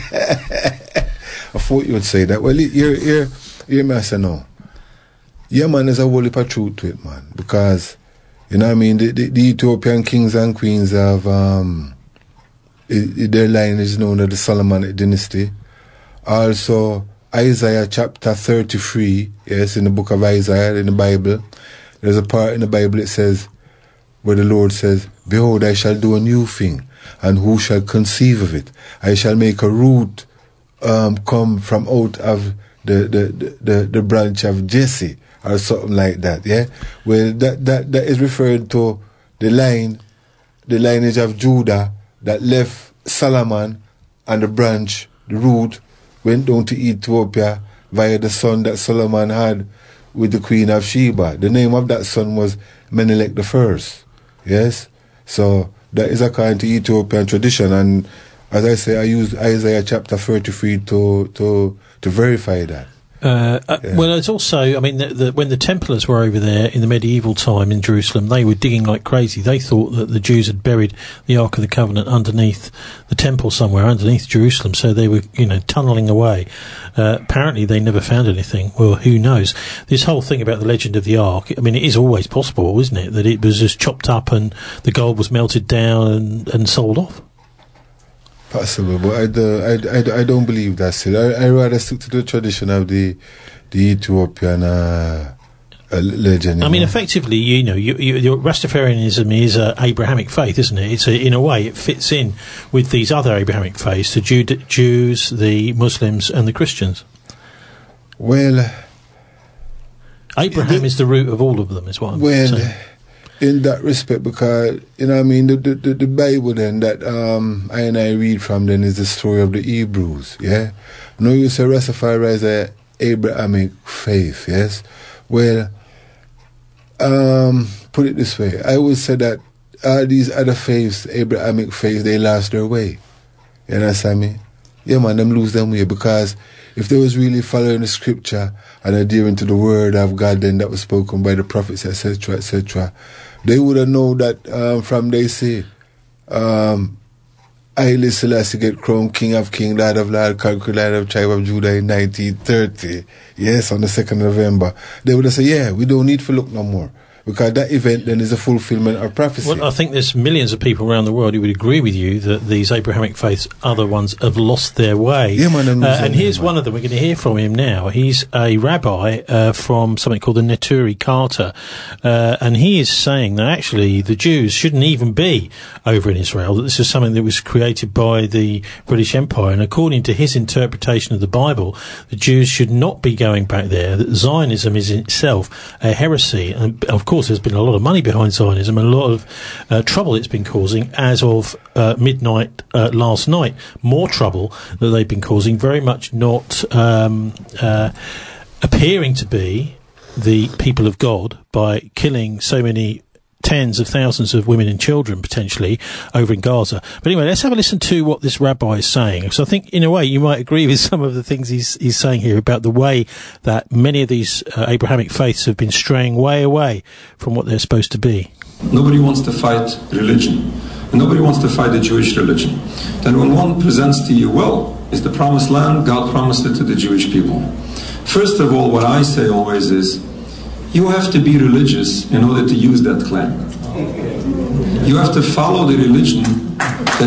I thought you would say that. Well, here, here, here, me I say no. Yeah, man, there's a whole heap of truth to it, man. Because, you know what I mean, the, the, the Ethiopian kings and queens have, um, it, it, their line is known as the Solomonic dynasty. Also, Isaiah chapter thirty-three, yes, in the book of Isaiah, in the Bible, there's a part in the Bible that says, where the Lord says, behold, I shall do a new thing, and who shall conceive of it? I shall make a root um, come from out of the, the, the, the, the branch of Jesse, or something like that, yeah? Well, that, that, that is referring to the line, the lineage of Judah that left Solomon, and the branch, the root, went down to Ethiopia via the son that Solomon had with the Queen of Sheba. The name of that son was Menelik the First. Yes? So that is according to Ethiopian tradition, and as I say, I use Isaiah chapter thirty-three to to to verify that. Uh, uh, Yeah. Well, it's also, I mean, the, the, when the Templars were over there in the medieval time in Jerusalem, they were digging like crazy. They thought that the Jews had buried the Ark of the Covenant underneath the temple somewhere, underneath Jerusalem, so they were, you know, tunnelling away. Uh, apparently they never found anything. Well, who knows? This whole thing about the legend of the Ark, I mean, it is always possible, isn't it, that it was just chopped up and the gold was melted down and, and sold off? Possible, but I, do, I, I, I don't believe that's it. I, I rather stick to the tradition of the the Ethiopian uh, uh, legend. I mean, know? effectively, you know, you, you, your Rastafarianism is a Abrahamic faith, isn't it? It's a, in a way, it fits in with these other Abrahamic faiths: the Jew, Jews, the Muslims, and the Christians. Well, Abraham the, is the root of all of them, is what I'm well, saying. in that respect, because you know, what I mean, the the, the, the Bible then that um, I and I read from then is the story of the Hebrews. Yeah, no, you say Rastafari is a Abrahamic faith. Yes, well, um, put it this way, I would say that all these other faiths, Abrahamic faiths, they lost their way. You understand me? Yeah, man, them lose them way, because if they was really following the scripture and adhering to the word of God then that was spoken by the prophets, et cetera, et cetera, they would have known that um, from they say, um, Haile Selassie get crowned King of King, Lord of Lord, Conqueror, Lord of Tribe of Judah in nineteen thirty, yes, on the second of November. They would have said, yeah, we don't need to look no more. Because that event then is a fulfillment of prophecy. Well, I think there's millions of people around the world who would agree with you that these Abrahamic faiths, other ones, have lost their way. Yeah, man, uh, and here's man. one of them. We're going to hear from him now. He's a rabbi uh, from something called the Neturei Charta, uh, and he is saying that actually the Jews shouldn't even be over in Israel, that this is something that was created by the British Empire, and according to his interpretation of the Bible, the Jews should not be going back there, that Zionism is in itself a heresy, and of course there's been a lot of money behind Zionism and a lot of uh, trouble it's been causing as of uh, midnight uh, last night. More trouble that they've been causing, very much not um, uh, appearing to be the people of God by killing so many tens of thousands of women and children potentially over in Gaza. But anyway, let's have a listen to what this rabbi is saying. So I think in a way you might agree with some of the things he's, he's saying here about the way that many of these uh, Abrahamic faiths have been straying way away from what they're supposed to be. Nobody wants to fight religion. And nobody wants to fight the Jewish religion. Then when one presents to you, well, is the promised land? God promised it to the Jewish people. First of all, what I say always is, you have to be religious in order to use that claim. You have to follow the religion that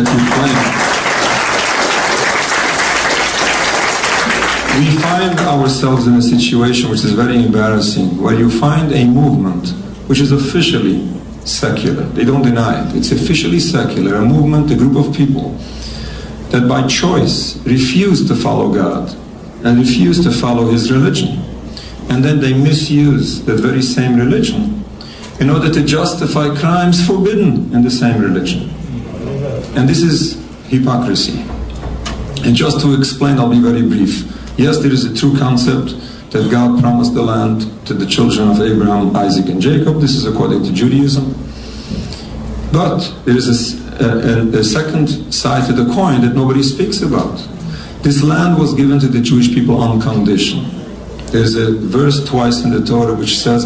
you claim. We find ourselves in a situation which is very embarrassing, where you find a movement which is officially secular. They don't deny it. It's officially secular, a movement, a group of people that by choice refuse to follow God and refuse to follow His religion. And then they misuse that very same religion in order to justify crimes forbidden in the same religion. And this is hypocrisy. And just to explain, I'll be very brief. Yes, there is a true concept that God promised the land to the children of Abraham, Isaac, and Jacob. This is according to Judaism. But there is a, a, a second side to the coin that nobody speaks about. This land was given to the Jewish people on condition. There's a verse twice in the Torah which says,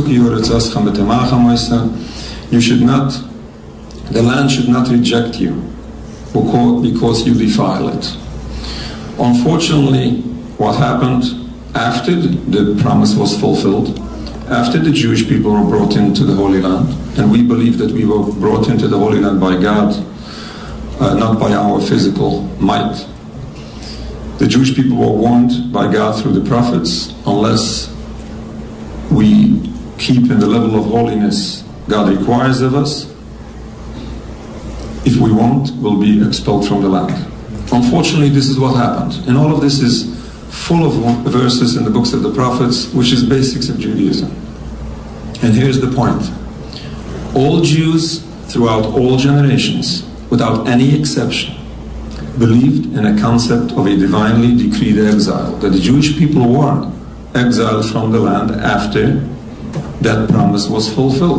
you should not, the land should not reject you because you defile it. Unfortunately, what happened after the promise was fulfilled, after the Jewish people were brought into the Holy Land, and we believe that we were brought into the Holy Land by God, uh, not by our physical might. The Jewish people were warned by God through the prophets, unless we keep in the level of holiness God requires of us, if we won't, we'll be expelled from the land. Unfortunately, this is what happened. And all of this is full of verses in the books of the prophets, which is basics of Judaism. And here's the point. All Jews throughout all generations without any exception, believed in a concept of a divinely decreed exile, that the Jewish people were exiled from the land after that promise was fulfilled.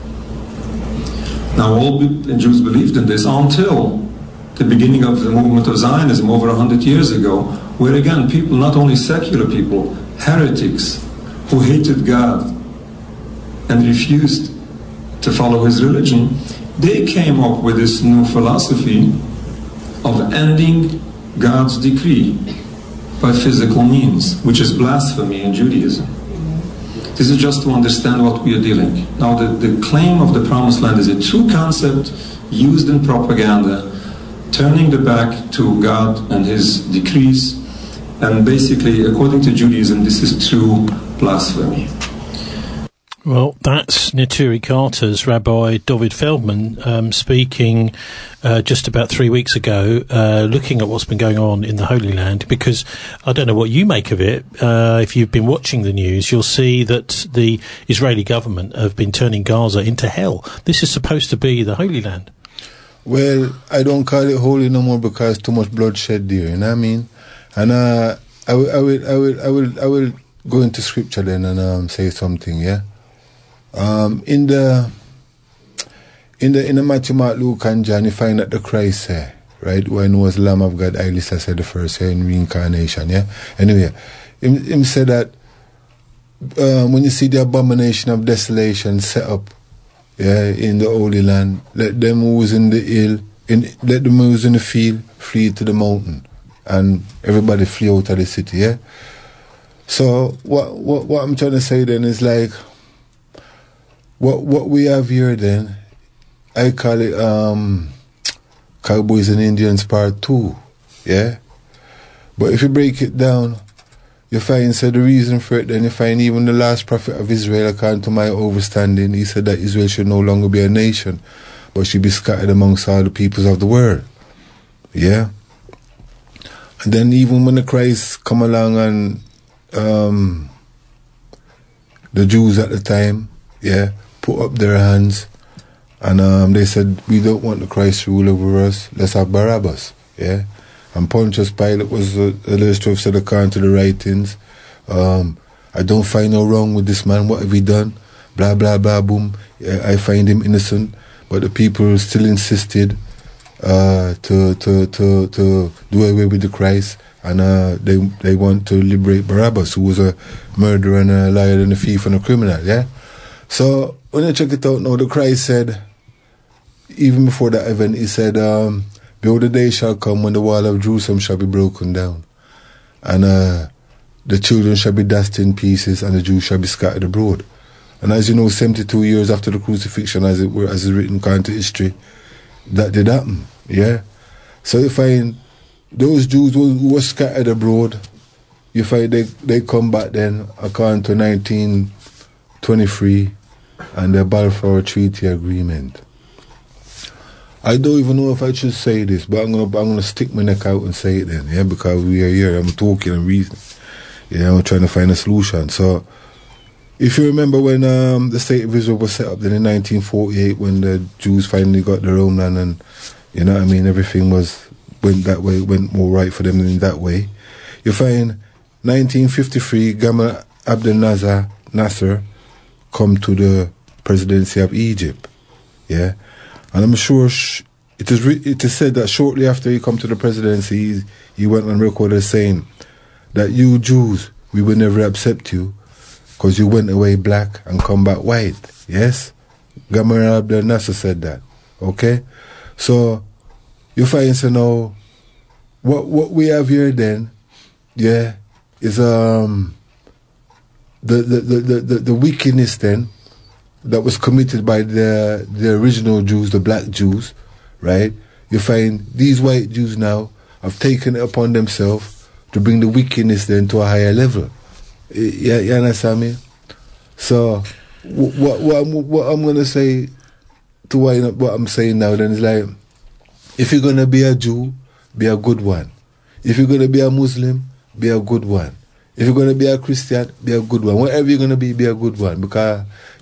Now, all Jews believed in this until the beginning of the movement of Zionism over a hundred years ago, where again, people, not only secular people, heretics who hated God and refused to follow his religion, they came up with this new philosophy of ending God's decree by physical means, which is blasphemy in Judaism. This is just to understand what we are dealing. Now, the, the claim of the Promised Land is a true concept used in propaganda, turning the back to God and his decrees, and basically, according to Judaism, this is true blasphemy. Well, that's Neturei Karta's Rabbi David Feldman um, speaking uh, just about three weeks ago, uh, looking at what's been going on in the Holy Land, because I don't know what you make of it. Uh, if you've been watching the news, you'll see that the Israeli government have been turning Gaza into hell. This is supposed to be the Holy Land. Well, I don't call it holy no more because too much bloodshed there, you know what I mean? And uh, I, will, I, will, I, will, I, will, I will go into scripture then and um, say something, yeah? Um, in the in the in the Matthew, Mark, Luke, and John, you find that the Christ there, right? When he was Lamb of God, I Lisa said the first here in reincarnation, yeah. Anyway, him, him said that um, when you see the abomination of desolation set up, yeah, in the Holy Land, let them who is in the hill, in let them who is in the field flee to the mountain, and everybody flee out of the city, yeah. So what what what I'm trying to say then is like. What what we have here then, I call it um, Cowboys and Indians Part Two, yeah. But if you break it down, you find so the reason for it. Then you find even the last prophet of Israel, according to my overstanding, he said that Israel should no longer be a nation, but should be scattered amongst all the peoples of the world, yeah. And then even when the Christ come along and um, the Jews at the time, yeah, put up their hands, and um, they said, we don't want the Christ to rule over us, let's have Barabbas, yeah. And Pontius Pilate was a illustrative, said according to the writings, um, I don't find no wrong with this man, what have he done, blah blah blah, boom, yeah, I find him innocent, but the people still insisted uh, to, to, to, to do away with the Christ, and uh, they, they want to liberate Barabbas, who was a murderer and a liar and a thief and a criminal, yeah. So, when you check it out now, the Christ said, even before that event, he said, um, behold, the day shall come when the wall of Jerusalem shall be broken down, and uh, the children shall be dashed in pieces, and the Jews shall be scattered abroad. And as you know, seventy-two years after the crucifixion, as it were, as is written according to history, that did happen, yeah? So you find those Jews who were scattered abroad, you find they, they come back then, according to nineteen twenty-three, and the Balfour Treaty Agreement. I don't even know if I should say this, but I'm gonna I'm gonna stick my neck out and say it then, yeah, because we are here, I'm talking and reasoning, yeah, I'm trying to find a solution. So, if you remember when um, the State of Israel was set up then in nineteen forty-eight, when the Jews finally got their own land, and you know what I mean, everything was went that way, went more right for them in that way. You find nineteen fifty-three, Gamal Abdel Nasser Nasser come to the presidency of Egypt, yeah, and I'm sure sh- it is re- it is said that shortly after he come to the presidency, he, he went on record as saying that you Jews, we will never accept you because you went away black and come back white. Yes, Gamal Abdel Nasser said that. Okay, so you find so now what what we have here then, yeah, is um. The the, the, the, the wickedness then that was committed by the the original Jews, the black Jews, right? You find these white Jews now have taken it upon themselves to bring the wickedness then to a higher level. You, you understand me? So what what I'm, what I'm gonna say to what, what I'm saying now then is like, if you're gonna be a Jew, be a good one. If you're gonna be a Muslim, be a good one. If you're going to be a Christian, be a good one. Whatever you're going to be, be a good one. Because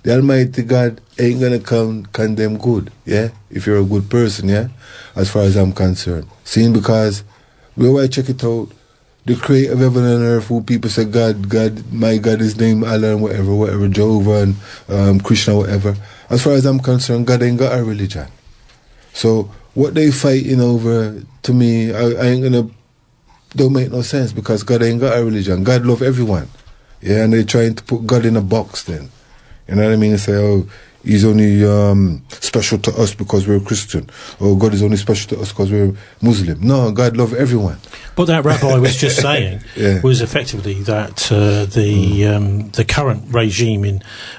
the Almighty God ain't gonna con- condemn good, yeah? If you're a good person, yeah? As far as I'm concerned. Seeing because, where I check it out, the creator of heaven and earth, who people say God, God, my God is named Allah and whatever, whatever, Jehovah and um, Krishna, whatever. As far as I'm concerned, God ain't got a religion. So, what they fighting over, to me, I, I ain't gonna, don't make no sense, because God ain't got a religion. God love everyone. Yeah, and they're trying to put God in a box then. You know what I mean? They say, oh, he's only um, special to us because we're Christian. Or God is only special to us because we're Muslim. No, God love everyone. What that rabbi was just saying yeah. was effectively that uh, the mm. um, the current regime in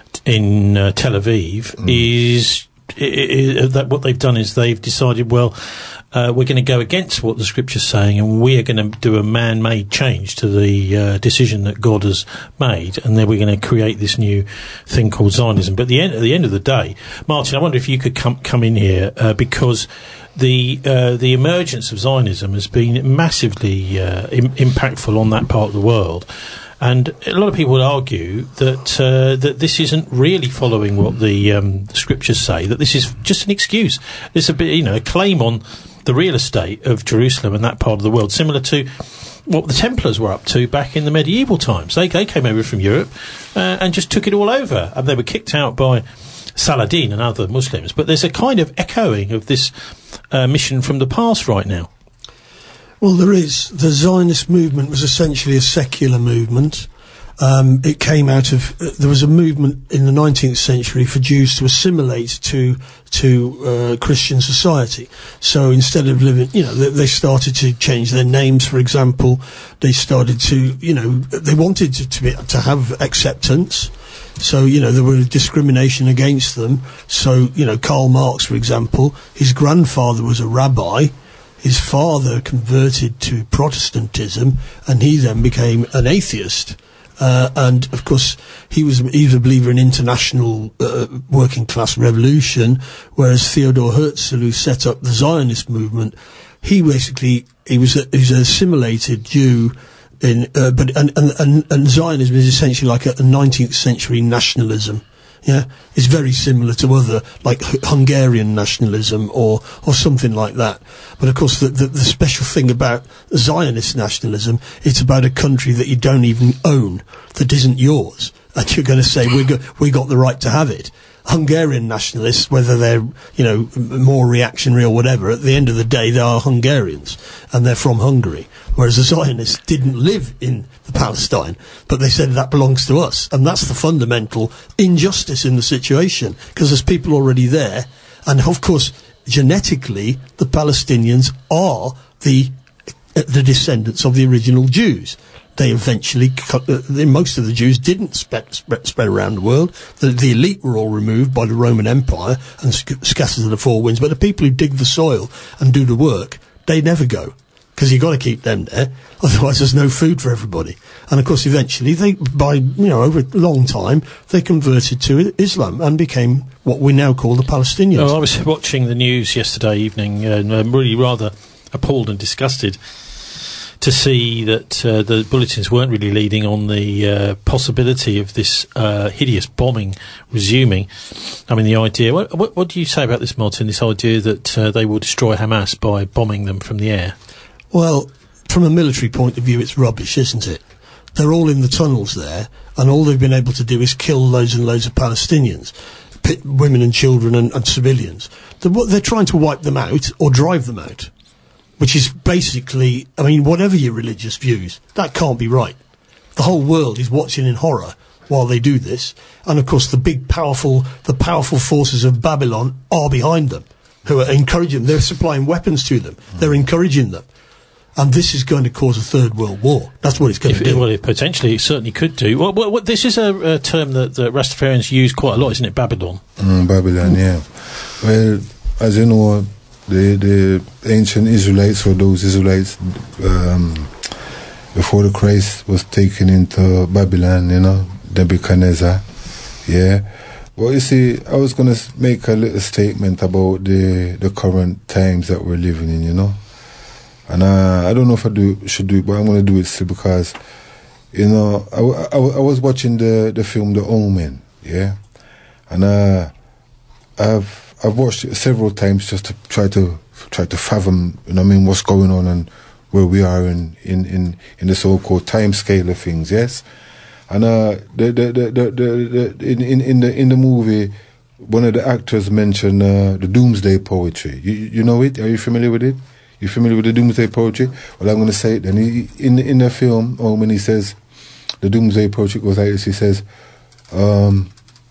in uh, Tel Aviv mm. is, is that what they've done is they've decided, well, uh, we're going to go against what the scripture's saying, and we are going to do a man-made change to the uh, decision that God has made, and then we're going to create this new thing called Zionism. But at the end, at the end of the day, Martin, I wonder if you could come come in here uh, because the uh, the emergence of Zionism has been massively uh, im- impactful on that part of the world. And a lot of people would argue that uh, that this isn't really following what the, um, the scriptures say. That this is just an excuse. It's a bit, you know, a claim on the real estate of Jerusalem and that part of the world, similar to what the Templars were up to back in the medieval times. They they came over from Europe uh, and just took it all over, and they were kicked out by Saladin and other Muslims. But there's a kind of echoing of this uh, mission from the past right now. Well, there is. The Zionist movement was essentially a secular movement. Um, it came out of... Uh, there was a movement in the nineteenth century for Jews to assimilate to to uh, Christian society. So instead of living... You know, they, they started to change their names, for example. They started to, you know... They wanted to, to, be, to have acceptance. So, you know, there was discrimination against them. So, you know, Karl Marx, for example, his grandfather was a rabbi. His father converted to Protestantism, and he then became an atheist. Uh, and, of course, he was, he was a believer in international uh, working-class revolution, whereas Theodor Herzl, who set up the Zionist movement, he basically, he was, a, he was an assimilated Jew, in, uh, but and, and, and, and Zionism is essentially like a, a nineteenth century nationalism. Yeah, it's very similar to other, like H- Hungarian nationalism or, or something like that. But of course, the, the, the special thing about Zionist nationalism, it's about a country that you don't even own, that isn't yours. And you're going to say, we got, we got the right to have it. Hungarian nationalists, whether they're, you know, more reactionary or whatever, at the end of the day, they are Hungarians, and they're from Hungary. Whereas the Zionists didn't live in the Palestine, but they said that belongs to us. And that's the fundamental injustice in the situation, because there's people already there. And of course, genetically, the Palestinians are the, uh, the descendants of the original Jews. They eventually, cut, uh, most of the Jews didn't spread, spread, spread around the world. The, the elite were all removed by the Roman Empire and sc- scattered to the four winds. But the people who dig the soil and do the work, they never go. Because you've got to keep them there, otherwise there's no food for everybody. And of course, eventually, they, by, you know, over a long time, they converted to Islam and became what we now call the Palestinians. Oh, I was watching the news yesterday evening, and I'm really rather appalled and disgusted to see that uh, the bulletins weren't really leading on the uh, possibility of this uh, hideous bombing resuming. I mean, the idea... What, what, what do you say about this, Martin, this idea that uh, they will destroy Hamas by bombing them from the air? Well, from a military point of view, it's rubbish, isn't it? They're all in the tunnels there, and all they've been able to do is kill loads and loads of Palestinians, p- women and children and, and civilians. They're, they're trying to wipe them out or drive them out, which is basically, I mean, whatever your religious views, that can't be right. The whole world is watching in horror while they do this, and of course the big, powerful, the powerful forces of Babylon are behind them, who are encouraging them. They're supplying weapons to them. Mm. They're encouraging them. And this is going to cause a third world war. That's what it's going if, to do. Well, it potentially, it certainly could do. Well, well, well this is a, a term that, that Rastafarians use quite a lot, isn't it? Babylon. Mm, Babylon, yeah. Well, as you know, the the ancient Israelites, or those Israelites, um, before the Christ was taken into Babylon, you know, Nebuchadnezzar, yeah. Well, you see, I was going to make a little statement about the the current times that we're living in, you know. And uh, I don't know if I do should do it, but I'm going to do it still because, you know, I, I, I was watching the, the film The Omen, yeah? and uh, I've I've watched it several times just to try to try to fathom, you know, what I mean, what's going on and where we are in in, in, in the so-called time scale of things. Yes, and uh, the, the, the, the, the, the in, in in the in the movie, one of the actors mentioned uh, the Doomsday Poetry. You you know it? Are you familiar with it? You familiar with the Doomsday Poetry? Well, I'm going to say it then. He, in in the film, oh, when he says the Doomsday Poetry goes like this, he says, um,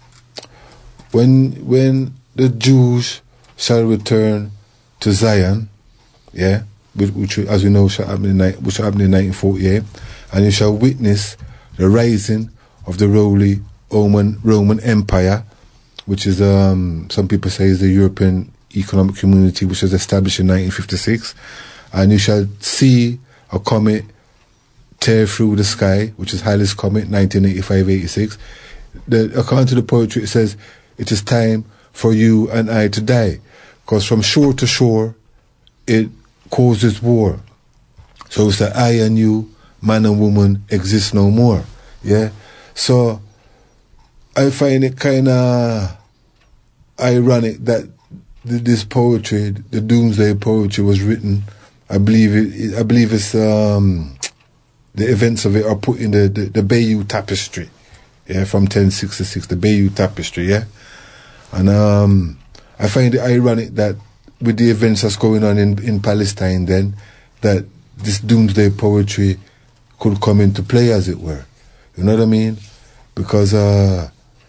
when when the Jews shall return to Zion, yeah, which, which as we know shall happen in which happened in nineteen forty-eight, and you shall witness the rising of the Holy Roman Roman Empire, which is um, some people say is the European Economic Community, which was established in nineteen fifty-six, and you shall see a comet tear through the sky, which is Halley's Comet, nineteen eighty-five eighty-six. The, according to the poetry, it says, it is time for you and I to die, because from shore to shore, it causes war. So it's that I and you, man and woman, exist no more. Yeah? So, I find it kind of ironic that this poetry, the Doomsday Poetry, was written. I believe it. I believe it's um, the events of it are put in the, the, the Bayeux Tapestry, yeah, from ten sixty-six. The Bayeux Tapestry, yeah, and um, I find it ironic that with the events that's going on in, in Palestine, then that this Doomsday Poetry could come into play, as it were. You know what I mean? Because uh,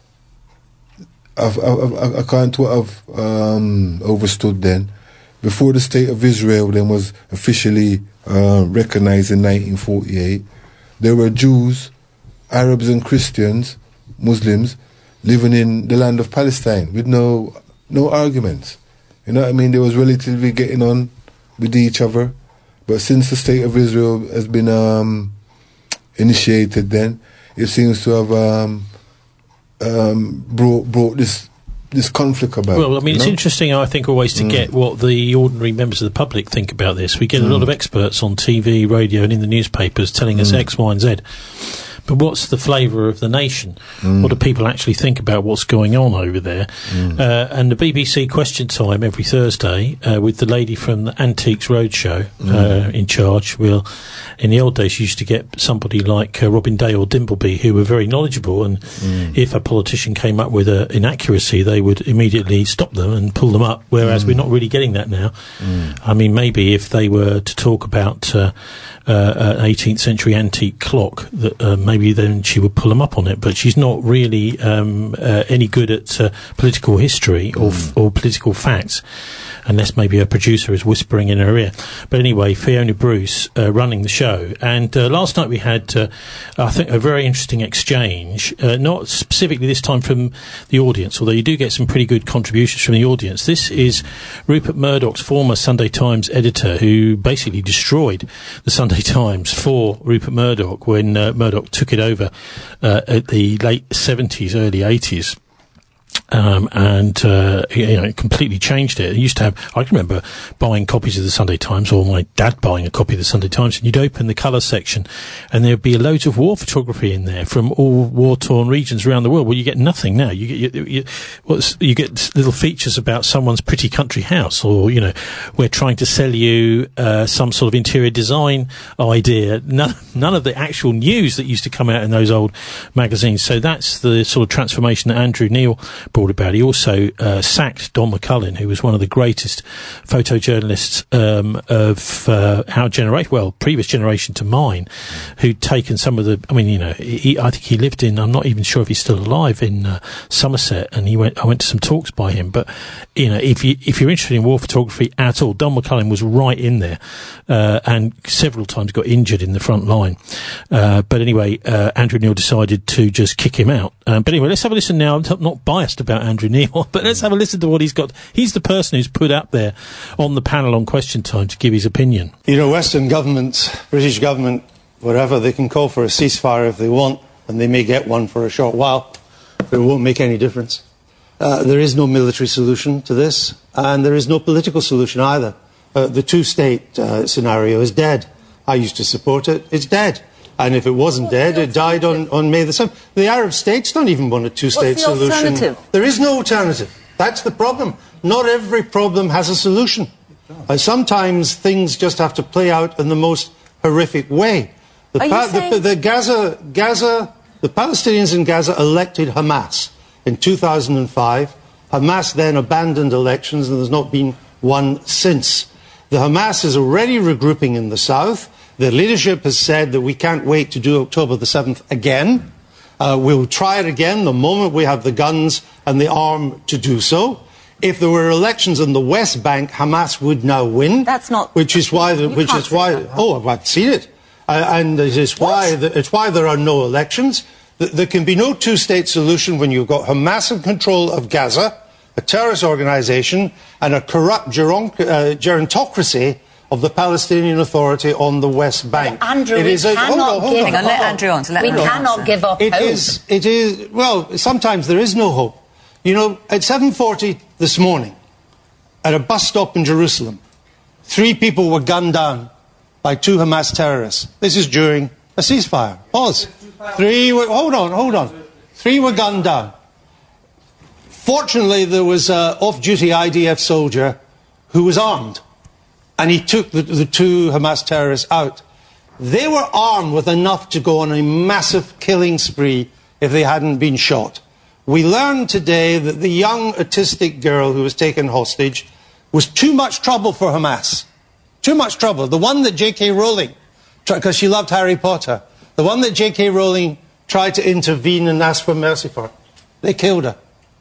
I've, I've, I've, according to what I've um, overstood then, before the State of Israel then was officially uh, recognized in nineteen forty-eight, there were Jews, Arabs and Christians, Muslims, living in the land of Palestine with no no arguments. You know what I mean? They was relatively getting on with each other. But since the State of Israel has been um, initiated then, it seems to have um, um, brought brought this this conflict about. Well, I mean, you it's know? interesting, I think, always to mm. get what the ordinary members of the public think about this. We get mm. a lot of experts on T V, radio, and in the newspapers telling mm. us X, Y, and Z. But what's the flavour of the nation? Mm. What do people actually think about what's going on over there? Mm. Uh, and the B B C Question Time every Thursday uh, with the lady from the Antiques Roadshow mm. uh, in charge. We'll, in the old days, you used to get somebody like uh, Robin Day or Dimbleby who were very knowledgeable, and mm. if a politician came up with an inaccuracy, they would immediately stop them and pull them up, whereas mm. we're not really getting that now. Mm. I mean, maybe if they were to talk about uh, uh, an eighteenth century antique clock, that uh, maybe then she would pull them up on it, but she's not really um, uh, any good at uh, political history or, f- or political facts, unless maybe her producer is whispering in her ear. But anyway, Fiona Bruce uh, running the show. And uh, last night we had, uh, I think, a very interesting exchange, uh, not specifically this time from the audience, although you do get some pretty good contributions from the audience. This is Rupert Murdoch's former Sunday Times editor, who basically destroyed the Sunday Times for Rupert Murdoch when uh, Murdoch took it over uh, at the late seventies, early eighties. Um, and, uh, you know, it completely changed it. It used to have, I can remember buying copies of the Sunday Times, or my dad buying a copy of the Sunday Times, and you'd open the colour section and there'd be loads of war photography in there from all war-torn regions around the world. Well, you get nothing now. You get, you, you, what's, you get little features about someone's pretty country house, or, you know, we're trying to sell you, uh, some sort of interior design idea. None, none of the actual news that used to come out in those old magazines. So that's the sort of transformation that Andrew Neil brought about. He also uh, sacked Don McCullin, who was one of the greatest photojournalists um, of uh, our generation, well, previous generation to mine, who'd taken some of the, I mean, you know, he, I think he lived in, I'm not even sure if he's still alive, in uh, Somerset, and he went, I went to some talks by him, but, you know, if, you, if you're interested in war photography at all, Don McCullin was right in there, uh, and several times got injured in the front line. Uh, but anyway, uh, Andrew Neil decided to just kick him out. Um, but anyway, let's have a listen now. I'm t- not biased about Andrew Neil, but let's have a listen to what he's got. He's the person who's put up there on the panel on Question Time to give his opinion. You know, Western governments, British government, whatever, they can call for a ceasefire if they want, and they may get one for a short while, but it won't make any difference. Uh, there is no military solution to this, and there is no political solution either. Uh, the two-state uh, scenario is dead. I used to support it. It's dead. And if it wasn't dead, it died on, on May the seventh. The Arab states don't even want a two-state What's the solution. alternative? There is no alternative. That's the problem. Not every problem has a solution. And sometimes things just have to play out in the most horrific way. The, Are you pa- saying- the, the Gaza, Gaza, the Palestinians in Gaza elected Hamas in two thousand five. Hamas then abandoned elections, and there's not been one since. The Hamas is already regrouping in the south. The leadership has said that we can't wait to do October the seventh again. Uh, we'll try it again the moment we have the guns and the arm to do so. If there were elections in the West Bank, Hamas would now win. That's not- Which is why. The, You which can't is say why. that. Oh, I've seen it, uh, and it is why. The, it's why there are no elections. Th- there can be no two-state solution when you've got Hamas in control of Gaza, a terrorist organisation, and a corrupt geron- uh, gerontocracy of the Palestinian Authority on the West Bank. Andrew, It we is a- cannot hold on, hold give on, up. hold Let on. Andrew answer. Let We Andrew cannot answer. give up It hope. is, it is, well, sometimes there is no hope. You know, at seven forty this morning, at a bus stop in Jerusalem, three people were gunned down by two Hamas terrorists. This is during a ceasefire. Pause. Three were, hold on, hold on. Three were gunned down. Fortunately, there was an off-duty I D F soldier who was armed, and he took the, the two Hamas terrorists out. They were armed with enough to go on a massive killing spree if they hadn't been shot. We learned today that the young autistic girl who was taken hostage was too much trouble for Hamas. Too much trouble. The one that J K Rowling, because she loved Harry Potter, the one that J K Rowling tried to intervene and ask for mercy for, they killed her.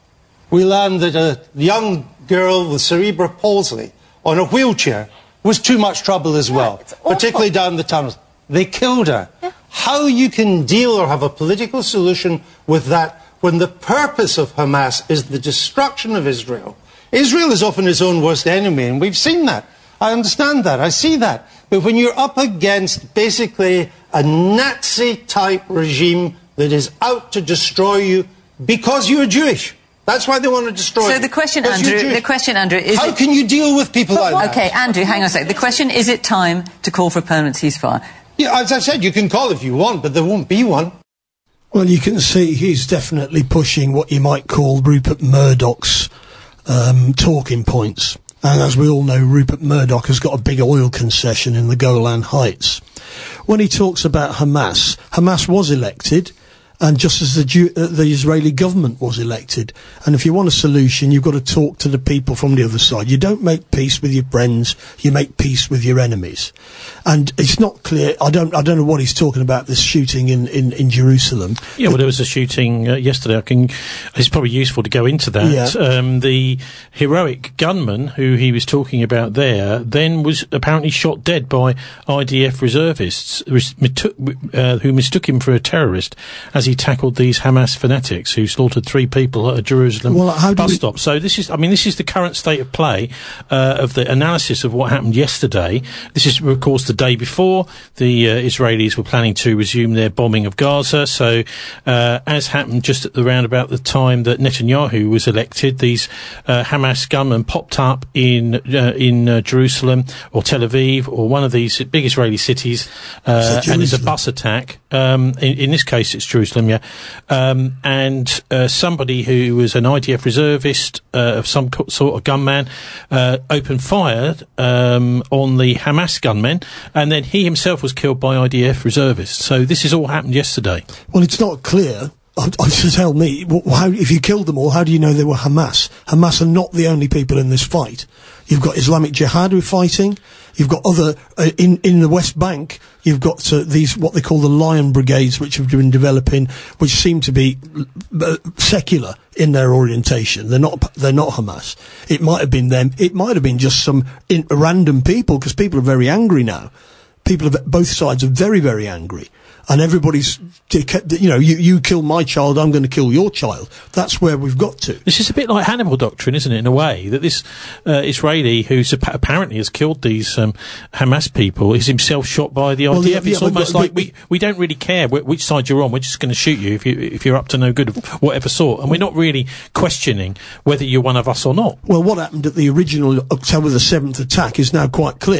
We learned that a young girl with cerebral palsy on a wheelchair was too much trouble as well, it's awful. particularly down the tunnels. They killed her. Yeah. How you can deal or have a political solution with that when the purpose of Hamas is the destruction of Israel? Israel is often its own worst enemy, and we've seen that. I understand that. I see that. But when you're up against basically a Nazi-type regime that is out to destroy you because you're Jewish, that's why they want to destroy you. So the question, Because you're Andrew, Jewish. the question, Andrew, is How it, can you deal with people like that? okay, Andrew, hang on a sec. The question, is it time to call for a permanent ceasefire? Yeah, as I said, you can call if you want, but there won't be one. Well, you can see he's definitely pushing what you might call Rupert Murdoch's um, talking points. And as we all know, Rupert Murdoch has got a big oil concession in the Golan Heights. When he talks about Hamas, Hamas was elected, and just as the, Jew, uh, the Israeli government was elected. And if you want a solution, you've got to talk to the people from the other side. You don't make peace with your friends, you make peace with your enemies. And it's not clear, I don't I don't know what he's talking about, this shooting in, in, in Jerusalem. Yeah, well, there was a shooting uh, yesterday. I can. It's probably useful to go into that. Yeah. Um, the heroic gunman who he was talking about there then was apparently shot dead by I D F reservists res- mistook- uh, who mistook him for a terrorist as he tackled these Hamas fanatics who slaughtered three people at a Jerusalem Well, how do bus we- stop. So this is, I mean, this is the current state of play uh, of the analysis of what happened yesterday. This is, of course, the day before the uh, Israelis were planning to resume their bombing of Gaza. So, uh, as happened just at the round about the time that Netanyahu was elected, these uh, Hamas gunmen popped up in uh, in uh, Jerusalem or Tel Aviv or one of these big Israeli cities, uh, So and there's a Jerusalem. bus attack. Um, in, in this case, it's Jerusalem, yeah. Um, and uh, somebody who was an I D F reservist uh, of some co- sort of gunman uh, opened fire um, on the Hamas gunmen, and then he himself was killed by I D F reservists. So this has all happened yesterday. Well, it's not clear. I, I just tell me, wh- how, if you killed them all, how do you know they were Hamas? Hamas are not the only people in this fight. You've got Islamic Jihad who are fighting. You've got other, uh, in, in the West Bank, you've got uh, these, what they call the Lion Brigades, which have been developing, which seem to be uh, secular in their orientation. They're not, they're not Hamas. It might have been them. It might have been just some in, random people, because people are very angry now. People of both sides are very, very angry. And everybody's, you know, you, you kill my child, I'm going to kill your child. That's where we've got to. This is a bit like Hannibal doctrine, isn't it, in a way, that this uh, Israeli who apparently has killed these um, Hamas people is himself shot by the I D F. Well, yeah, it's yeah, but- almost but- like we, we don't really care wh- which side you're on, we're just going to shoot you if, you if you're up to no good of whatever sort. And we're not really questioning whether you're one of us or not. Well, what happened at the original October the seventh attack is now quite clear.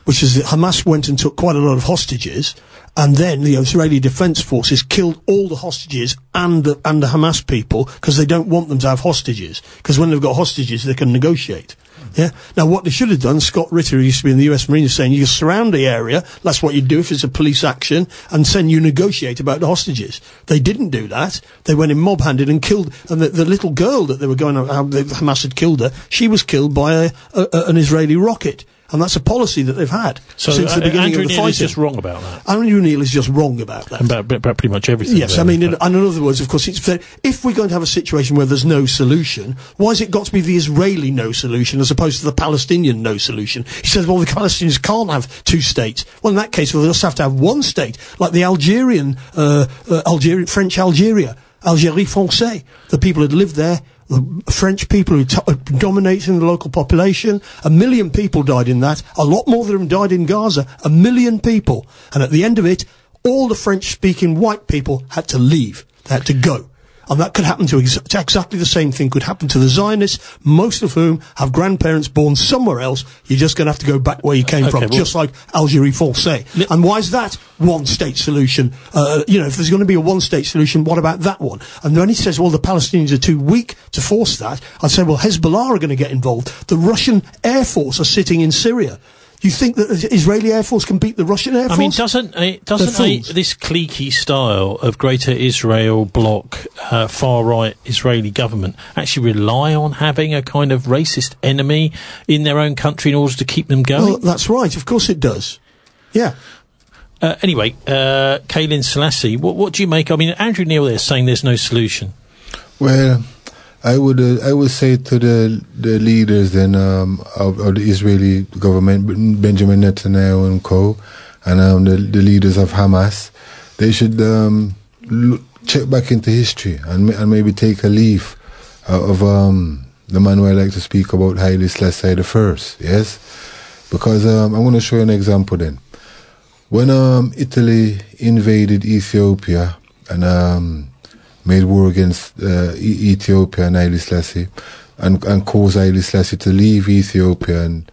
which is that Hamas went and took quite a lot of hostages, and then the Israeli Defense Forces killed all the hostages and the, and the Hamas people because they don't want them to have hostages, because when they've got hostages they can negotiate. Yeah. Now, what they should have done, Scott Ritter, who used to be in the U S Marines, saying you surround the area. That's what you do if it's a police action, and then you negotiate about the hostages. They didn't do that. They went in mob-handed and killed. And the, the little girl that they were going, how the Hamas had killed her, she was killed by a, a, a, an Israeli rocket. And that's a policy that they've had so since uh, the beginning Andrew of the Neil fighting. is just wrong about that. Andrew Neil is just wrong about that. About, about pretty much everything. Yes, there, I mean, in, but- and in other words, of course, it's, if we're going to have a situation where there's no solution, why has it got to be the Israeli no solution as opposed to the Palestinian no solution? He says, well, the Palestinians can't have two states. Well, in that case, well, they'll just have to have one state, like the Algerian, uh, uh, Algerian, French Algeria, Algérie Française. The people had lived there. The French people who t- dominating the local population. A million people died in that. A lot more than them died in Gaza. A million people. And at the end of it, all the French-speaking white people had to leave. They had to go. And that could happen to ex- exactly the same thing could happen to the Zionists, most of whom have grandparents born somewhere else. You're just going to have to go back where you came Okay, from, well- just like Algérie Française. Li- And why is that one-state solution? Uh, you know, if there's going to be a one-state solution, what about that one? And when he says, well, the Palestinians are too weak to force that, I'd say, well, Hezbollah are going to get involved. The Russian Air Force are sitting in Syria. You think that the Israeli Air Force can beat the Russian Air Force? I mean, doesn't uh, doesn't They're a, fools. this cliquey style of Greater Israel bloc, uh, far right Israeli government actually rely on having a kind of racist enemy in their own country in order to keep them going? Well, that's right. Of course it does. Yeah. Uh, anyway, uh, Kaylin Selassie, what, what do you make? I mean, Andrew Neil there is saying there's no solution. Well, I would uh, I would say to the the leaders then um, of, of the Israeli government, Benjamin Netanyahu and co, and um, the the leaders of Hamas, they should um, look, check back into history and and maybe take a leaf out of um, the man who I like to speak about, Haile Selassie the First. Yes, because um, I'm going to show you an example then. When um, Italy invaded Ethiopia and um, made war against uh, e- Ethiopia and Haile Selassie, and, and caused Haile Selassie to leave Ethiopia and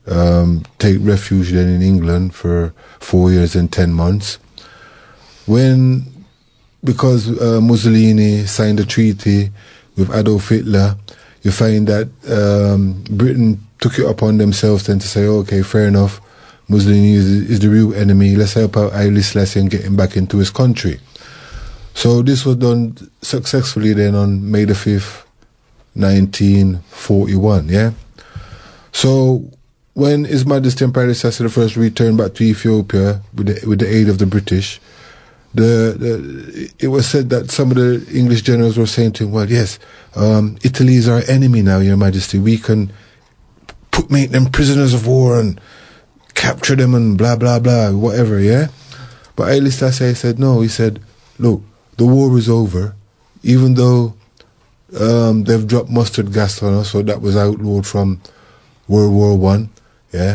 um, take refuge then in England for four years and ten months. When, because uh, Mussolini signed a treaty with Adolf Hitler, you find that um, Britain took it upon themselves then to say, okay, fair enough, Mussolini is, is the real enemy, let's help out Haile Selassie and get him back into his country. So this was done successfully then on May the fifth, nineteen forty-one, yeah? So when His Majesty Emperor Haile Selassie the First returned back to Ethiopia with the, with the aid of the British, the, the it was said that some of the English generals were saying to him, well, yes, um, Italy is our enemy now, Your Majesty. We can put make them prisoners of war and capture them and blah, blah, blah, whatever, yeah? But Haile Selassie said, no, he said, look, the war is over, even though um, they've dropped mustard gas on us, so that was outlawed from World War One. Yeah,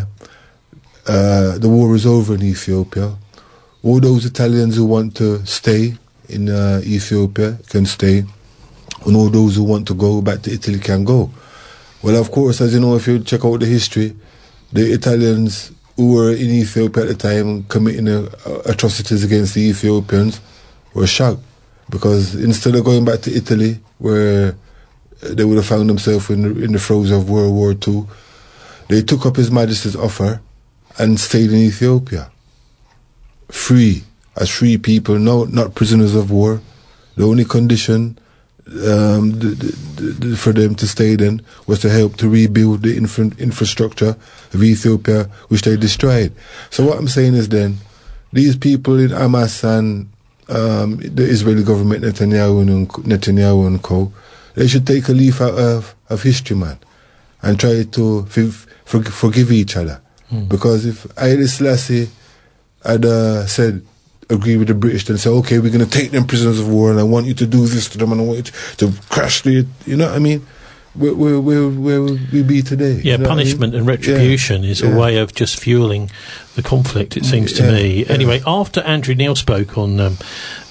uh, the war is over in Ethiopia. All those Italians who want to stay in uh, Ethiopia can stay, and all those who want to go back to Italy can go. Well, of course, as you know, if you check out the history, the Italians who were in Ethiopia at the time committing uh, atrocities against the Ethiopians were shocked, because instead of going back to Italy, where they would have found themselves in the, in the throes of World War Two, they took up His Majesty's offer and stayed in Ethiopia, free, as free people, no, not prisoners of war. The only condition um, the, the, the, for them to stay then was to help to rebuild the infra- infrastructure of Ethiopia, which they destroyed. So what I'm saying is then, these people in Hamas and Um, the Israeli government, Netanyahu and Netanyahu and co, they should take a leaf out of, of history, man, and try to f- for, forgive each other. Mm. Because if Haile Selassie had uh, said, agree with the British, then say, okay, we're going to take them prisoners of war, and I want you to do this to them, and I want you to, to crash the, you know what I mean? Where, where, where, where would we be today? Yeah, you know punishment I mean? and retribution yeah. is yeah. a way of just fueling the conflict, it seems to yeah. me. Yeah. Anyway, after Andrew Neil spoke on um,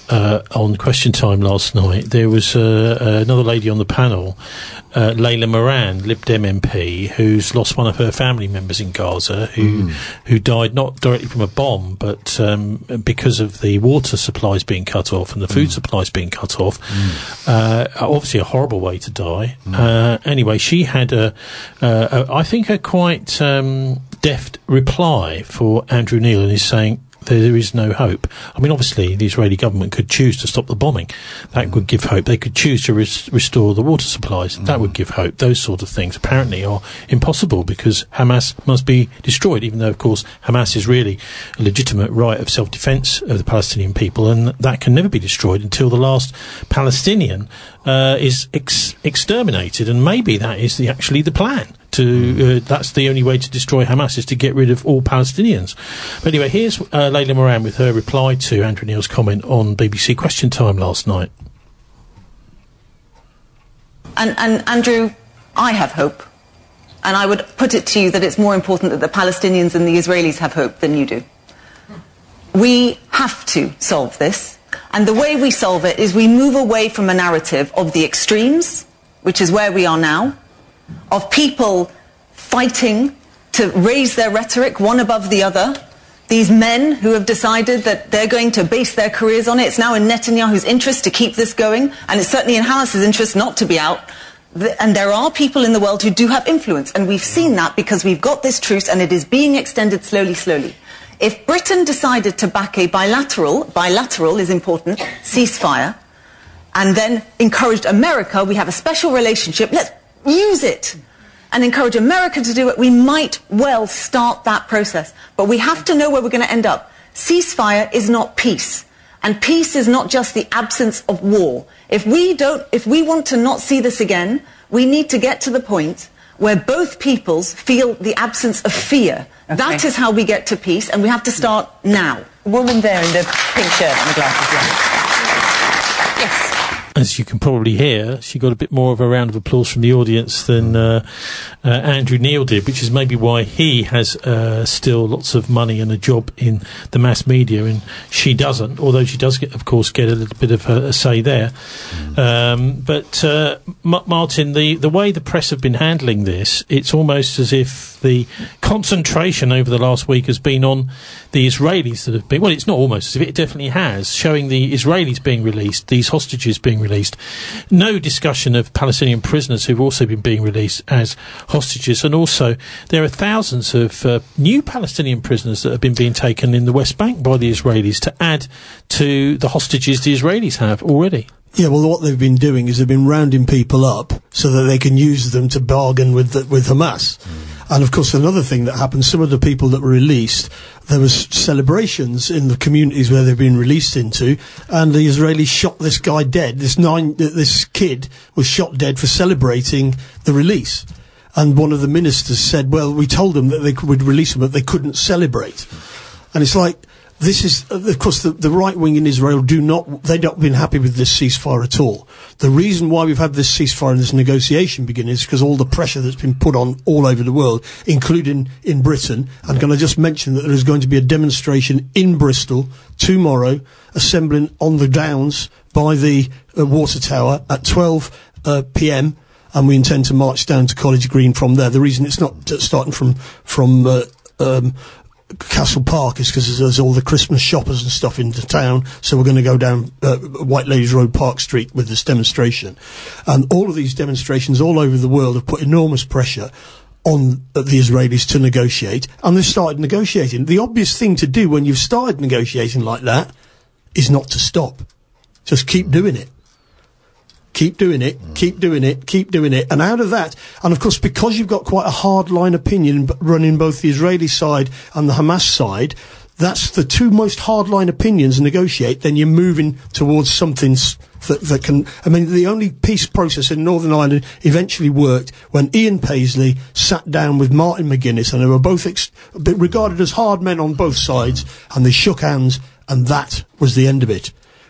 uh, on Question Time last night, there was uh, uh, another lady on the panel, uh, Layla Moran, Lib Dem M P, who's lost one of her family members in Gaza, who mm. who died not directly from a bomb, but um, because of the water supplies being cut off and the food mm. supplies being cut off. Mm. Uh, obviously, a horrible way to die. Mm. Uh, anyway, she had a, uh, a I think, a quite um, deft reply for Andrew Neil, and he's saying there is no hope. I mean, obviously, the Israeli government could choose to stop the bombing. That mm. would give hope. They could choose to res- restore the water supplies. Mm. That would give hope. Those sort of things apparently are impossible because Hamas must be destroyed, even though, of course, Hamas is really a legitimate right of self-defense of the Palestinian people, and that can never be destroyed until the last Palestinian uh, is ex- exterminated. And maybe that is the, actually the plan. To, uh, that's the only way to destroy Hamas, is to get rid of all Palestinians. But anyway, here's uh, Layla Moran with her reply to Andrew Neil's comment on B B C Question Time last night. And, and Andrew, I have hope. And I would put it to you that it's more important that the Palestinians and the Israelis have hope than you do. We have to solve this. And the way we solve it is we move away from a narrative of the extremes, which is where we are now, of people fighting to raise their rhetoric one above the other. These men who have decided that they're going to base their careers on it. It's now in Netanyahu's interest to keep this going, and it's certainly in Hamas's interest not to be out. And there are people in the world who do have influence, and we've seen that because we've got this truce, and it is being extended slowly, slowly. If Britain decided to back a bilateral, bilateral is important, ceasefire, and then encouraged America, we have a special relationship, let's use it and encourage America to do it, we might well start that process. But we have to know where we're going to end up. Ceasefire is not peace. And peace is not just the absence of war. If we don't, if we want to not see this again, we need to get to the point where both peoples feel the absence of fear. Okay. That is how we get to peace, and we have to start now. The woman there in the pink shirt and the glasses, yes. Yes. As you can probably hear, she got a bit more of a round of applause from the audience than uh, uh, Andrew Neil did, which is maybe why he has uh, still lots of money and a job in the mass media, and she doesn't, although she does, get, of course, get a little bit of a, a say there. Mm. Um, but, uh, M- Martin, the, the way the press have been handling this, it's almost as if the concentration over the last week has been on the Israelis that have been, well, it's not almost as if, it definitely has, showing the Israelis being released, these hostages being released. Released. No discussion of Palestinian prisoners who've also been being released as hostages, and also there are thousands of uh, new Palestinian prisoners that have been being taken in the West Bank by the Israelis to add to the hostages the Israelis have already. Yeah, well, what they've been doing is they've been rounding people up so that they can use them to bargain with the, with Hamas. Mm. And, of course, another thing that happened, some of the people that were released, there was celebrations in the communities where they've been released into, and the Israelis shot this guy dead. This nine, this kid was shot dead for celebrating the release. And one of the ministers said, well, we told them that they would release him, but they couldn't celebrate. And it's like, this is, of course, the, the right wing in Israel do not, they've not been happy with this ceasefire at all. The reason why we've had this ceasefire and this negotiation begin is because all the pressure that's been put on all over the world, including in Britain. And can I just mention that there is going to be a demonstration in Bristol tomorrow, assembling on the Downs by the uh, water tower at twelve p.m. And we intend to march down to College Green from there. The reason it's not uh, starting from, from, uh, um, Castle Park is because there's all the Christmas shoppers and stuff in the town, so we're going to go down uh, White Ladies Road, Park Street with this demonstration. And all of these demonstrations all over the world have put enormous pressure on uh, the Israelis to negotiate, and they've started negotiating. The obvious thing to do when you've started negotiating like that is not to stop. Just keep doing it. Keep doing it, keep doing it, keep doing it. And out of that, and of course, because you've got quite a hard-line opinion running both the Israeli side and the Hamas side, that's the two most hard-line opinions negotiate, then you're moving towards something that, that can... I mean, the only peace process in Northern Ireland eventually worked when Ian Paisley sat down with Martin McGuinness, and they were both ex- regarded as hard men on both sides, and they shook hands, and that was the end of it.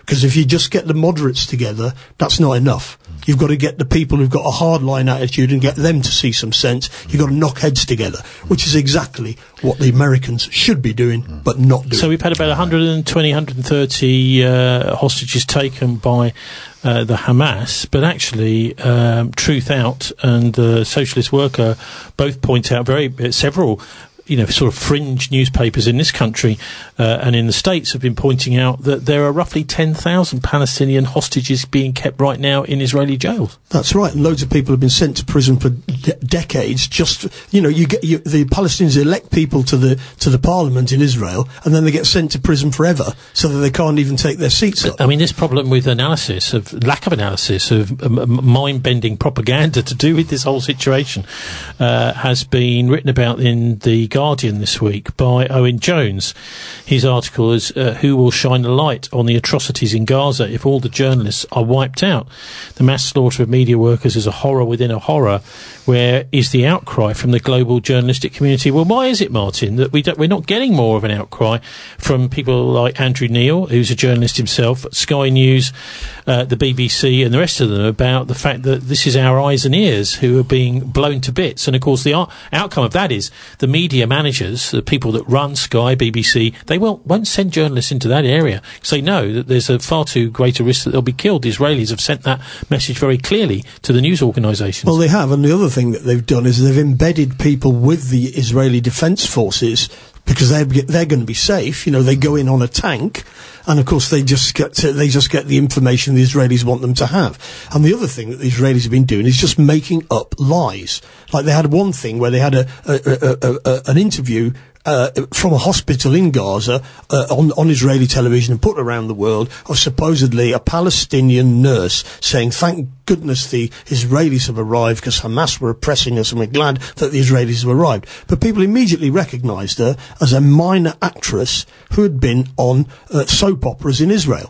Because if you just get the moderates together, that's not enough. You've got to get the people who've got a hardline attitude and get them to see some sense. You've got to knock heads together, which is exactly what the Americans should be doing, but not doing. So we've had about one hundred twenty, one hundred thirty uh, hostages taken by uh, the Hamas, but actually um, Truth Out and the Socialist Worker both point out very uh, several you know, sort of fringe newspapers in this country uh, and in the States have been pointing out that there are roughly ten thousand Palestinian hostages being kept right now in Israeli jails. That's right, and loads of people have been sent to prison for de- decades. Just, you know, you get you, the Palestinians elect people to the to the parliament in Israel, and then they get sent to prison forever, so that they can't even take their seats up. I mean, this problem with analysis, of lack of analysis, of um, mind-bending propaganda to do with this whole situation, uh, has been written about in the Guardian this week by Owen Jones. His article is uh, Who Will Shine a Light on the Atrocities in Gaza If All the Journalists Are Wiped Out? The mass slaughter of media workers is a horror within a horror. Where is the outcry from the global journalistic community? Well, why is it, Martin, that we don't, we're not getting more of an outcry from people like Andrew Neil, who's a journalist himself, Sky News, uh, the B B C and the rest of them, about the fact that this is our eyes and ears who are being blown to bits? And, of course, the ar- outcome of that is the media managers, the people that run Sky, B B C, they won't, won't send journalists into that area because they know that there's a far too greater risk that they'll be killed. The Israelis have sent that message very clearly to the news organisations. Well, they have, and the other thing that they've done is they've embedded people with the Israeli Defence Forces because they're they're going to be safe. You know, they go in on a tank, and of course they just get to, they just get the information the Israelis want them to have. And the other thing that the Israelis have been doing is just making up lies. Like they had one thing where they had a, a, a, a, a an interview. Uh, from a hospital in Gaza uh, on, on Israeli television and put around the world of supposedly a Palestinian nurse saying, thank goodness the Israelis have arrived because Hamas were oppressing us and we're glad that the Israelis have arrived. But people immediately recognised her as a minor actress who had been on uh, soap operas in Israel.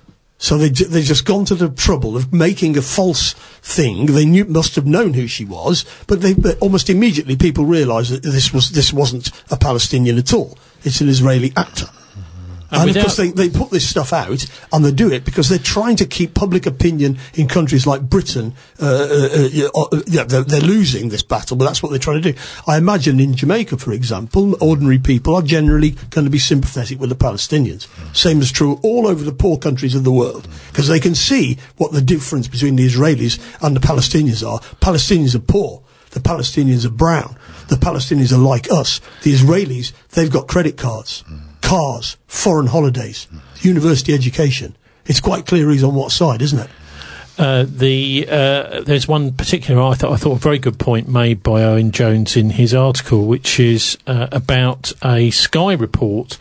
So they they just gone to the trouble of making a false thing. They knew, must have known who she was, but they but almost immediately people realised that this was this wasn't a Palestinian at all. It's an Israeli actor. And, and of course they, they put this stuff out, and they do it because they're trying to keep public opinion in countries like Britain. Uh, uh, uh, uh, yeah, they're, they're losing this battle, but that's what they're trying to do. I imagine in Jamaica, for example, ordinary people are generally going to be sympathetic with the Palestinians. Mm. Same is true all over the poor countries of the world, because they can see what the difference between the Israelis and the Palestinians are. Palestinians are poor. The Palestinians are brown. The Palestinians are like us. The Israelis, they've got credit cards. Mm. Cars, foreign holidays, university education. It's quite clear he's on what side, isn't it? Uh, the uh, there's one particular I thought I thought a very good point made by Owen Jones in his article, which is uh, about a Sky report.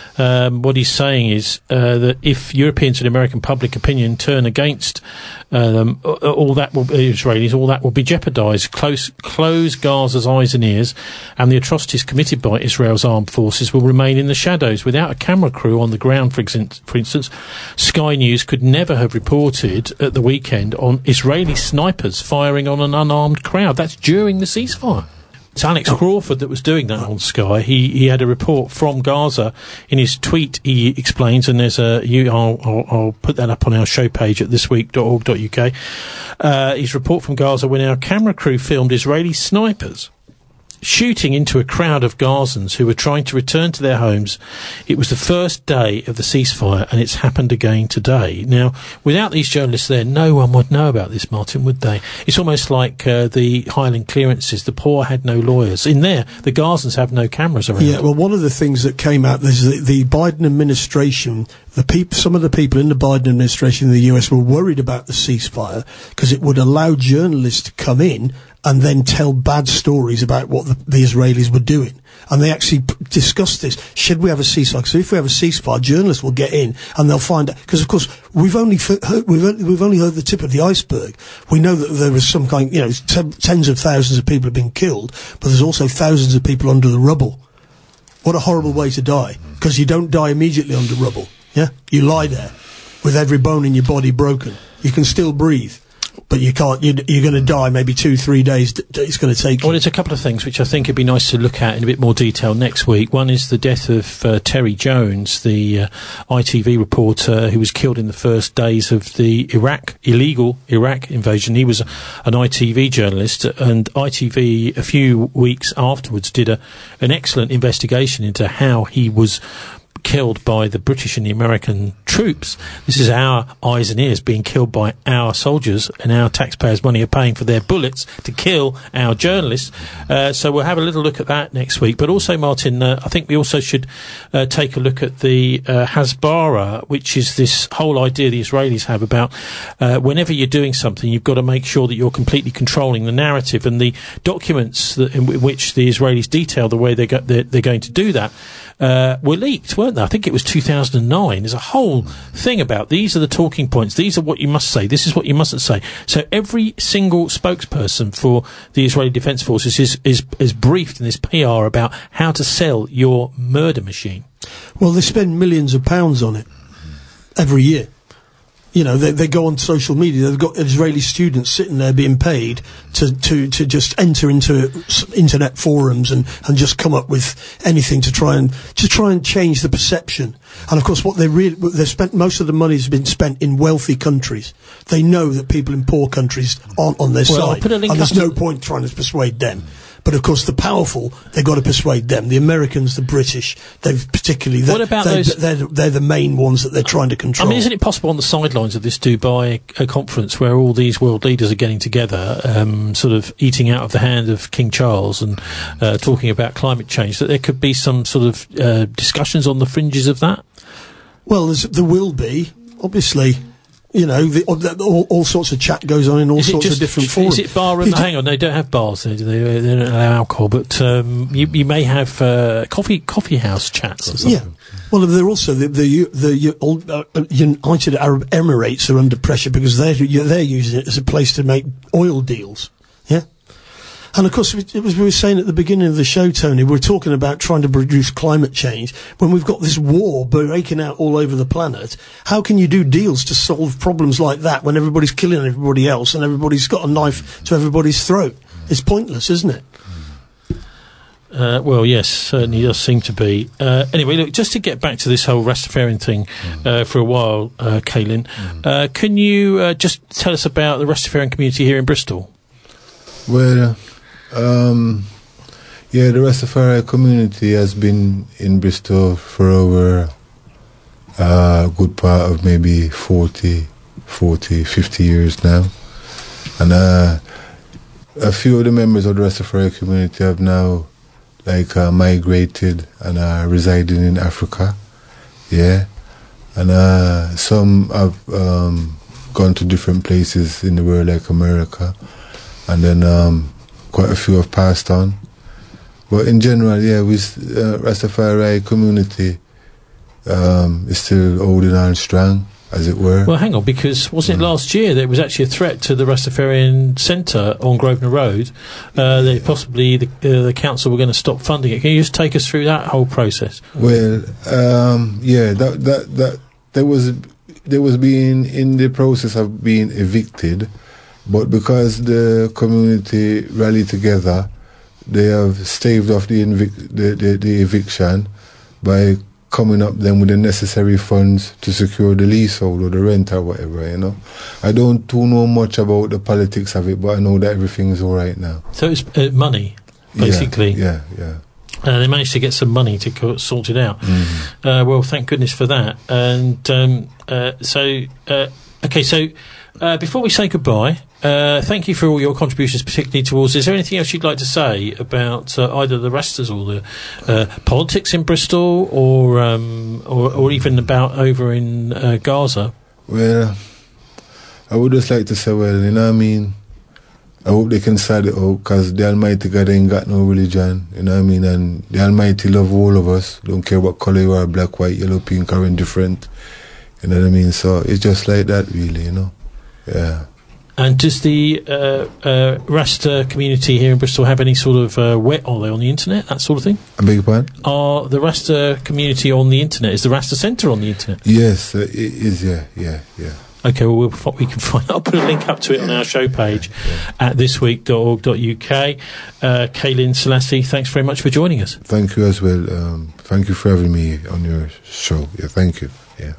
Um, what he's saying is uh, that if Europeans and American public opinion turn against uh, them, all that will be Israelis, all that will be jeopardised. Close, close Gaza's eyes and ears, and the atrocities committed by Israel's armed forces will remain in the shadows. Without a camera crew on the ground, for, ex- for instance, Sky News could never have reported at the weekend on Israeli snipers firing on an unarmed crowd. That's during the ceasefire. It's Alex Crawford that was doing that on Sky. He he had a report from Gaza. In his tweet, he explains, and there's a you. I'll, I'll, I'll put that up on our show page at this week dot org dot U K. Uh, his report from Gaza when our camera crew filmed Israeli snipers shooting into a crowd of Gazans who were trying to return to their homes. It was the first day of the ceasefire, and it's happened again today. Now, without these journalists there, no one would know about this, Martin, would they? It's almost like uh, the Highland clearances. The poor had no lawyers. In there, the Gazans have no cameras around. Yeah, well, one of the things that came out, is the, the Biden administration, the peop- some of the people in the Biden administration in the U S were worried about the ceasefire because it would allow journalists to come in and then tell bad stories about what the, the Israelis were doing. And they actually p- discussed this. Should we have a ceasefire? So if we have a ceasefire, journalists will get in and they'll find out. Because, of course, we've only, f- heard, we've, only, we've only heard the tip of the iceberg. We know that there was some kind, you know, t- tens of thousands of people have been killed, but there's also thousands of people under the rubble. What a horrible way to die. Because you don't die immediately under rubble. Yeah? You lie there with every bone in your body broken. You can still breathe. but you can't. You're, you're going to die maybe two, three days. D- it's going to take. Well, there's a couple of things which I think would be nice to look at in a bit more detail next week. One is the death of uh, Terry Jones, the uh, I T V reporter who was killed in the first days of the Iraq illegal Iraq invasion. He was a, an I T V journalist, and I T V a few weeks afterwards did a an excellent investigation into how he was killed by the British and the American troops. This is our eyes and ears being killed by our soldiers, and our taxpayers' money are paying for their bullets to kill our journalists. Uh, so we'll have a little look at that next week. But also, Martin, uh, I think we also should uh, take a look at the uh, Hasbara, which is this whole idea the Israelis have about uh, whenever you're doing something, you've got to make sure that you're completely controlling the narrative, and the documents that, in w- which the Israelis detail the way they're, go- they're, they're going to do that uh, were leaked, weren't they? I think it was two thousand nine. There's a whole thing about these are the talking points. These are what you must say. This is what you mustn't say. So every single spokesperson for the Israeli Defense Forces is, is, is briefed in this P R about how to sell your murder machine. Well, they spend millions of pounds on it every year. You know, they, they go on social media. They've got Israeli students sitting there being paid to, to, to just enter into internet forums and, and just come up with anything to try and to try and change the perception. And of course, what they really they've spent most of the money has been spent in wealthy countries. They know that people in poor countries aren't on their well, side, and there's no point trying to persuade them. But of course, the powerful, they've got to persuade them. The Americans, the British, they've particularly. What about they're, those? They're, they're the main ones that they're trying to control. I mean, isn't it possible on the sidelines of this Dubai a conference where all these world leaders are getting together, um, sort of eating out of the hand of King Charles and uh, talking about climate change, that there could be some sort of uh, discussions on the fringes of that? Well, there's, there will be, obviously. You know, the, all, all sorts of chat goes on in all is sorts just, of different forums. Is it bar room? Hang on, they don't have bars. They, they, they don't allow alcohol, but um, you, you may have uh, coffee coffee house chats or something. Yeah. Well, they're also the the, the uh, United Arab Emirates are under pressure because they're they're using it as a place to make oil deals. Yeah. And of course, it was we were saying at the beginning of the show, Tony, we're talking about trying to reduce climate change when we've got this war breaking out all over the planet. How can you do deals to solve problems like that when everybody's killing everybody else and everybody's got a knife to everybody's throat? It's pointless, isn't it? Uh, well, yes, certainly does seem to be. Uh, anyway, look, just to get back to this whole Rastafarian thing uh, for a while, uh, Caelan, uh, can you uh, just tell us about the Rastafarian community here in Bristol? Well, um, yeah, the Rastafari community has been in Bristol for over uh, a good part of maybe forty, forty, fifty years now. And uh, a few of the members of the Rastafari community have now like uh, migrated and are residing in Africa, yeah, and uh, some have um, gone to different places in the world, like America, and then um, quite a few have passed on. But in general, yeah, we uh, Rastafari community um, is still holding on strong, as it were. Well, hang on, because wasn't it last year that it was actually a threat to the Rastafarian Centre on Grosvenor Road? Uh, they possibly the, uh, the council were going to stop funding it. Can you just take us through that whole process? Well, um, yeah, that that that there was there was being in the process of being evicted, but because the community rallied together, they have staved off the, invic- the, the the eviction by coming up then with the necessary funds to secure the leasehold or the rent or whatever, you know. I don't too know much about the politics of it, but I know that everything's all right now. So it's uh, money, basically. Yeah, yeah. yeah. Uh, they managed to get some money to co- sort it out. Mm-hmm. Uh, well, thank goodness for that. And um, uh, so, uh, okay, so uh, before we say goodbye, uh, thank you for all your contributions, particularly towards. Is there anything else you'd like to say about uh, either the Rastas or the uh, politics in Bristol, or, um, or or even about over in uh, Gaza? Well, I would just like to say, well, you know what I mean? I hope they can sort it out, because the Almighty God ain't got no religion, you know what I mean? And the Almighty love all of us. Don't care what colour you are, black, white, yellow, pink, or indifferent. You know what I mean? So it's just like that, really, you know? Yeah. And does the uh, uh, Rasta community here in Bristol have any sort of uh, web? Are they on the internet, that sort of thing? I beg your pardon? Are the Rasta community on the internet? Is the Rasta Centre on the internet? Yes, uh, it is. Yeah, yeah, yeah. Okay, well, we'll fi- we can find. I'll put a link up to it on our show page at this week dot org dot U K. Uh, Cailin Selassie, thanks very much for joining us. Thank you as well. Um, thank you for having me on your show. Yeah, thank you. Yeah.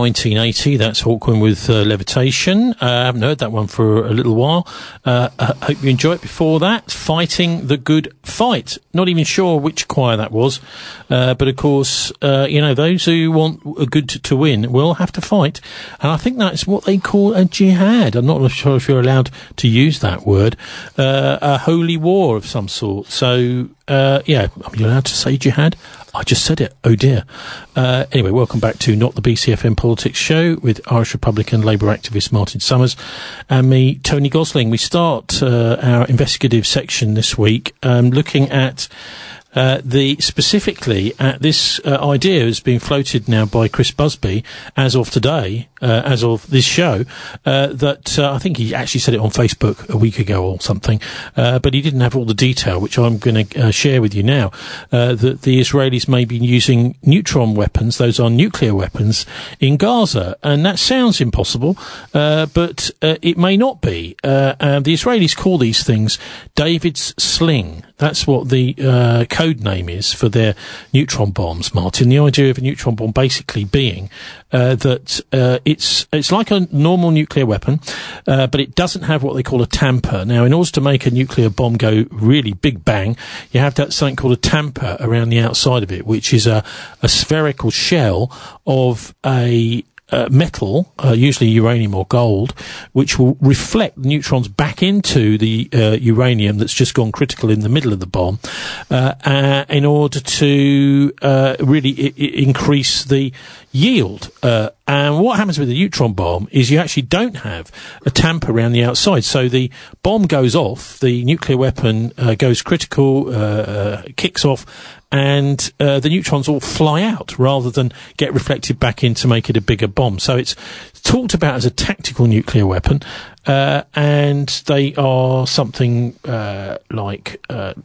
nineteen eighty. That's Hawkwind with uh, Levitation. Uh, I haven't heard that one for a little while. Uh, I hope you enjoy it. Before that, Fighting the Good Fight. Not even sure which choir that was. Uh, but of course, uh, you know, those who want a good to, to win will have to fight. And I think that's what they call a jihad. I'm not sure if you're allowed to use that word. Uh, a holy war of some sort. So, uh, yeah, are you allowed to say jihad? I just said it. Oh dear. Uh, anyway, welcome back to Not the B C F M Politics Show with Irish Republican Labour activist Martin Summers and me, Tony Gosling. We start uh, our investigative section this week um, looking at Uh, the specifically at this uh, idea is being floated now by Chris Busby as of today, uh, as of this show, uh, that uh, I think he actually said it on Facebook a week ago or something, uh, but he didn't have all the detail, which I'm going to uh, share with you now, uh, that the Israelis may be using neutron weapons, those are nuclear weapons, in Gaza. And that sounds impossible, uh, but uh, it may not be. Uh, uh, the Israelis call these things David's Sling. That's what the uh, code name is for their neutron bombs, Martin. The idea of a neutron bomb basically being uh, that uh, it's it's like a normal nuclear weapon, uh, but it doesn't have what they call a tamper. Now, in order to make a nuclear bomb go really big bang, you have to have something called a tamper around the outside of it, which is a, a spherical shell of a Uh, metal, uh, usually uranium or gold, which will reflect the neutrons back into the uh, uranium that's just gone critical in the middle of the bomb, uh, uh, in order to uh, really I- I increase the yield. Uh, and what happens with the neutron bomb is you actually don't have a tamper around the outside. So the bomb goes off, the nuclear weapon uh, goes critical, uh, uh, kicks off, and uh, the neutrons all fly out rather than get reflected back in to make it a bigger bomb. So it's talked about as a tactical nuclear weapon, uh, and they are something uh, like uh,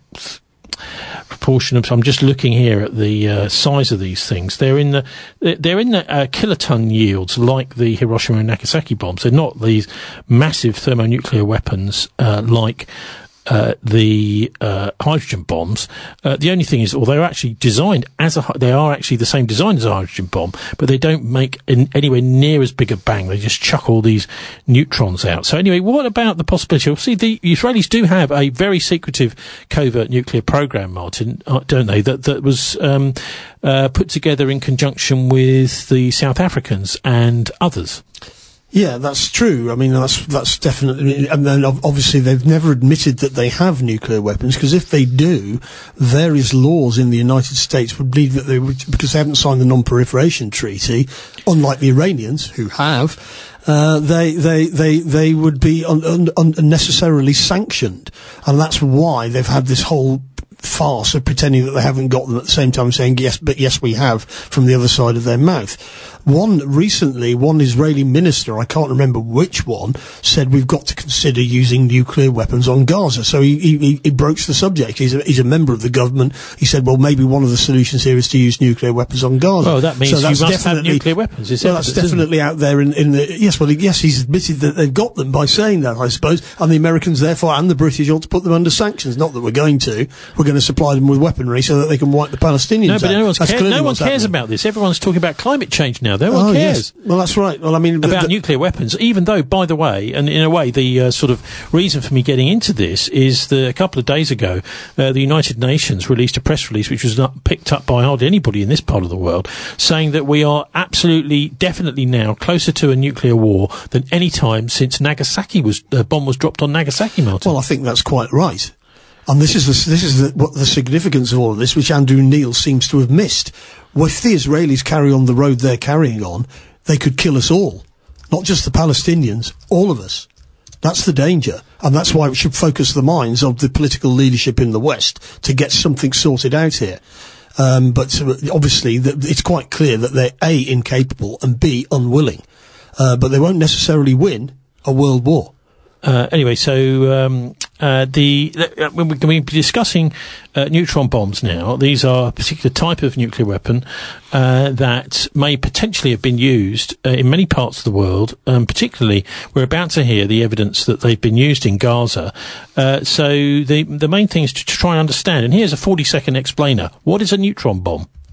proportion of. I'm just looking here at the uh, size of these things. They're in the they're in the uh, kiloton yields, like the Hiroshima and Nagasaki bombs. They're not these massive thermonuclear weapons uh, like Uh, the uh, hydrogen bombs. Uh, the only thing is, although they're actually designed as a, they are actually the same design as a hydrogen bomb, but they don't make an, anywhere near as big a bang. They just chuck all these neutrons out. So anyway, what about the possibility? Well, see, the Israelis do have a very secretive covert nuclear program, Martin, uh, don't they? That that was um, uh, put together in conjunction with the South Africans and others. Yeah, that's true. I mean, that's that's definitely, and then obviously they've never admitted that they have nuclear weapons, because if they do, various laws in the United States would believe that they would, because they haven't signed the Non-Proliferation Treaty, unlike the Iranians who have, uh, they they they they would be un, un, un, unnecessarily sanctioned, and that's why they've had this whole farce of pretending that they haven't got them at the same time saying yes, but yes we have, from the other side of their mouth. One recently, one Israeli minister, I can't remember which one, said we've got to consider using nuclear weapons on Gaza. So he, he, he broached the subject. He's a, he's a member of the government. He said, well, maybe one of the solutions here is to use nuclear weapons on Gaza. Well, that means so that's you must have definitely, nuclear weapons. Is well, it, that's definitely out there in, in the, yes, well, yes, he's admitted that they've got them by saying that, I suppose, and the Americans, therefore, and the British ought to put them under sanctions. Not that we're going to. We're going to supply them with weaponry so that they can wipe the Palestinians out. No, but out. no, one's care- no one cares happening. about this. Everyone's talking about climate change now. No one oh, cares. Yes. Well, that's right. Well, I mean, about the, nuclear weapons, even though, by the way, and in a way, the uh, sort of reason for me getting into this is that a couple of days ago, uh, the United Nations released a press release, which was not picked up by hardly anybody in this part of the world, saying that we are absolutely, definitely now closer to a nuclear war than any time since Nagasaki was, uh, bomb was dropped on Nagasaki, Martin. Well, I think that's quite right. And this is the, this is the, what the significance of all of this, which Andrew Neil seems to have missed. Well, if the Israelis carry on the road they're carrying on, they could kill us all. Not just the Palestinians, all of us. That's the danger. And that's why we should focus the minds of the political leadership in the West to get something sorted out here. Um, but uh, obviously, the, it's quite clear that they're A, incapable, and B, unwilling. Uh, but they won't necessarily win a world war. Uh, anyway, so um, uh, the uh, we're going to be discussing uh, neutron bombs now. These are a particular type of nuclear weapon uh, that may potentially have been used uh, in many parts of the world. Um, particularly, we're about to hear the evidence that they've been used in Gaza. Uh, so the the main thing is to, to try and understand. And here's a forty second explainer. What is a neutron bomb?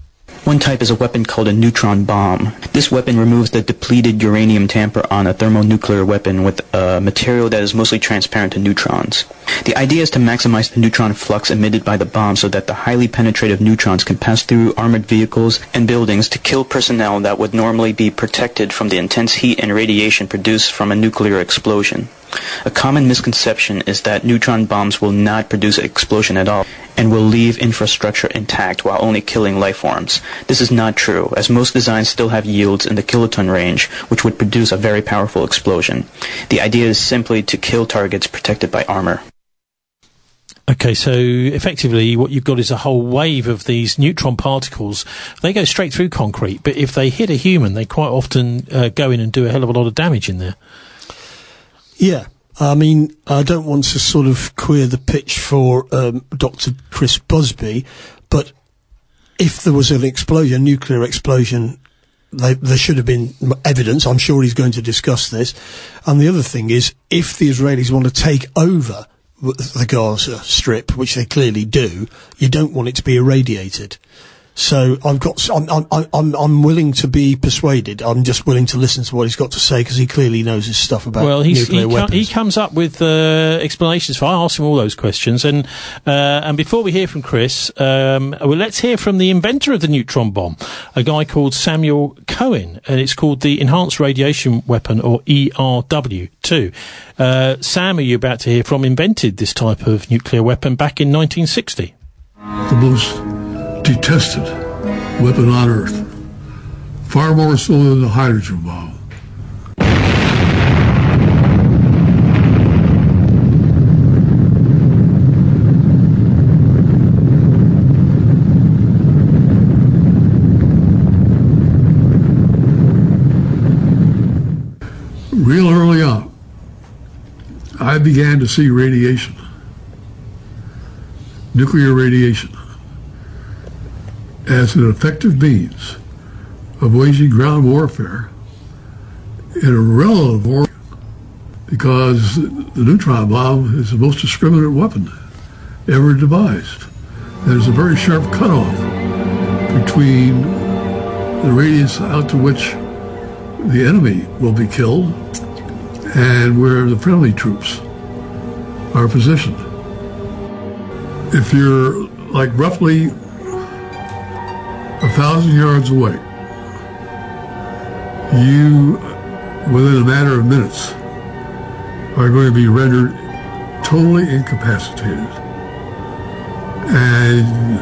One type is a weapon called a neutron bomb. This weapon removes the depleted uranium tamper on a thermonuclear weapon with a material that is mostly transparent to neutrons. The idea is to maximize the neutron flux emitted by the bomb so that the highly penetrative neutrons can pass through armored vehicles and buildings to kill personnel that would normally be protected from the intense heat and radiation produced from a nuclear explosion. A common misconception is that neutron bombs will not produce an explosion at all and will leave infrastructure intact while only killing life forms. This is not true, as most designs still have yields in the kiloton range, which would produce a very powerful explosion. The idea is simply to kill targets protected by armor. Okay, so effectively what you've got is a whole wave of these neutron particles. They go straight through concrete, but if they hit a human, they quite often uh, go in and do a hell of a lot of damage in there. Yeah. I mean, I don't want to sort of queer the pitch for um, Doctor Chris Busby, but if there was an explosion, nuclear explosion, they, there should have been evidence. I'm sure he's going to discuss this. And the other thing is, if the Israelis want to take over the Gaza Strip, which they clearly do, you don't want it to be irradiated. So I've got, I'm, I'm, I'm, I'm willing to be persuaded. I'm just willing to listen to what he's got to say because he clearly knows his stuff about well, he's, nuclear he weapons. Com- he comes up with uh, explanations for. I asked him all those questions, and uh, and before we hear from Chris, um, well, let's hear from the inventor of the neutron bomb, a guy called Samuel Cohen, and it's called the Enhanced Radiation Weapon, or E R W two. Uh, Sam, who you're about to hear from, invented this type of nuclear weapon back in nineteen sixty. The most detested weapon on Earth, far more so than the hydrogen bomb. Real early on, I began to see radiation, nuclear radiation, as an effective means of waging ground warfare in a relative war, because the neutron bomb is the most discriminate weapon ever devised. There's a very sharp cutoff between the radius out to which the enemy will be killed and where the friendly troops are positioned. If you're like roughly a thousand yards away, you, within a matter of minutes, are going to be rendered totally incapacitated. And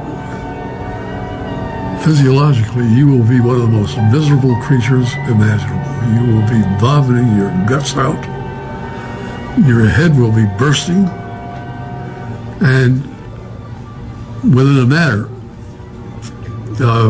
physiologically, you will be one of the most miserable creatures imaginable. You will be vomiting your guts out. Your head will be bursting. And within a matter Uh,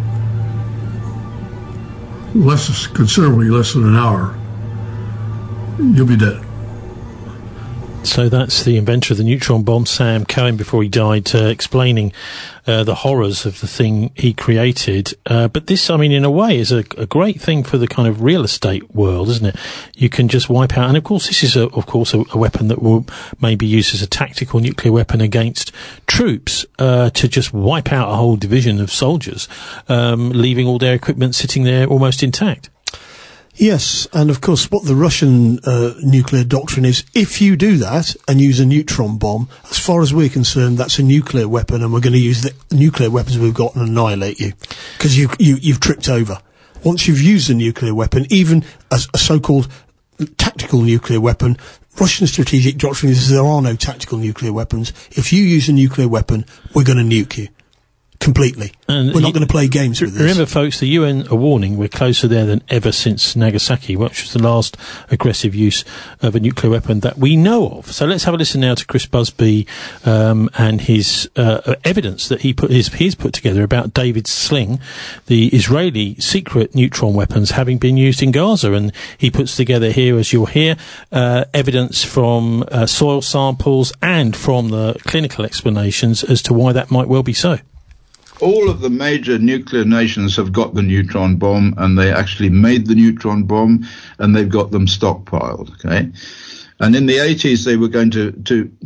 less, considerably less than an hour, you'll be dead. So that's the inventor of the neutron bomb, Sam Cohen, before he died, uh, explaining uh, the horrors of the thing he created. Uh, but this, I mean, in a way, is a, a great thing for the kind of real estate world, isn't it? You can just wipe out, and of course, this is, a, of course, a, a weapon that will maybe used as a tactical nuclear weapon against troops uh, to just wipe out a whole division of soldiers, um, leaving all their equipment sitting there almost intact. Yes, and of course what the Russian uh, nuclear doctrine is, if you do that and use a neutron bomb, as far as we're concerned, that's a nuclear weapon, and we're going to use the nuclear weapons we've got and annihilate you, because you, you, you've tripped over. Once you've used a nuclear weapon, even as a so-called tactical nuclear weapon, Russian strategic doctrine is there are no tactical nuclear weapons. If you use a nuclear weapon, we're going to nuke you. Completely. And we're not going to play games with this. Remember, folks, the U N are warning we're closer there than ever since Nagasaki, which was the last aggressive use of a nuclear weapon that we know of. So let's have a listen now to Chris Busby um, and his uh, evidence that he put his he's put together about David's sling, the Israeli secret neutron weapons having been used in Gaza. And he puts together here, as you'll hear, uh, evidence from uh, soil samples and from the clinical explanations as to why that might well be so. All of the major nuclear nations have got the neutron bomb, and they actually made the neutron bomb, and they've got them stockpiled, okay? And in the eighties, they were going to, to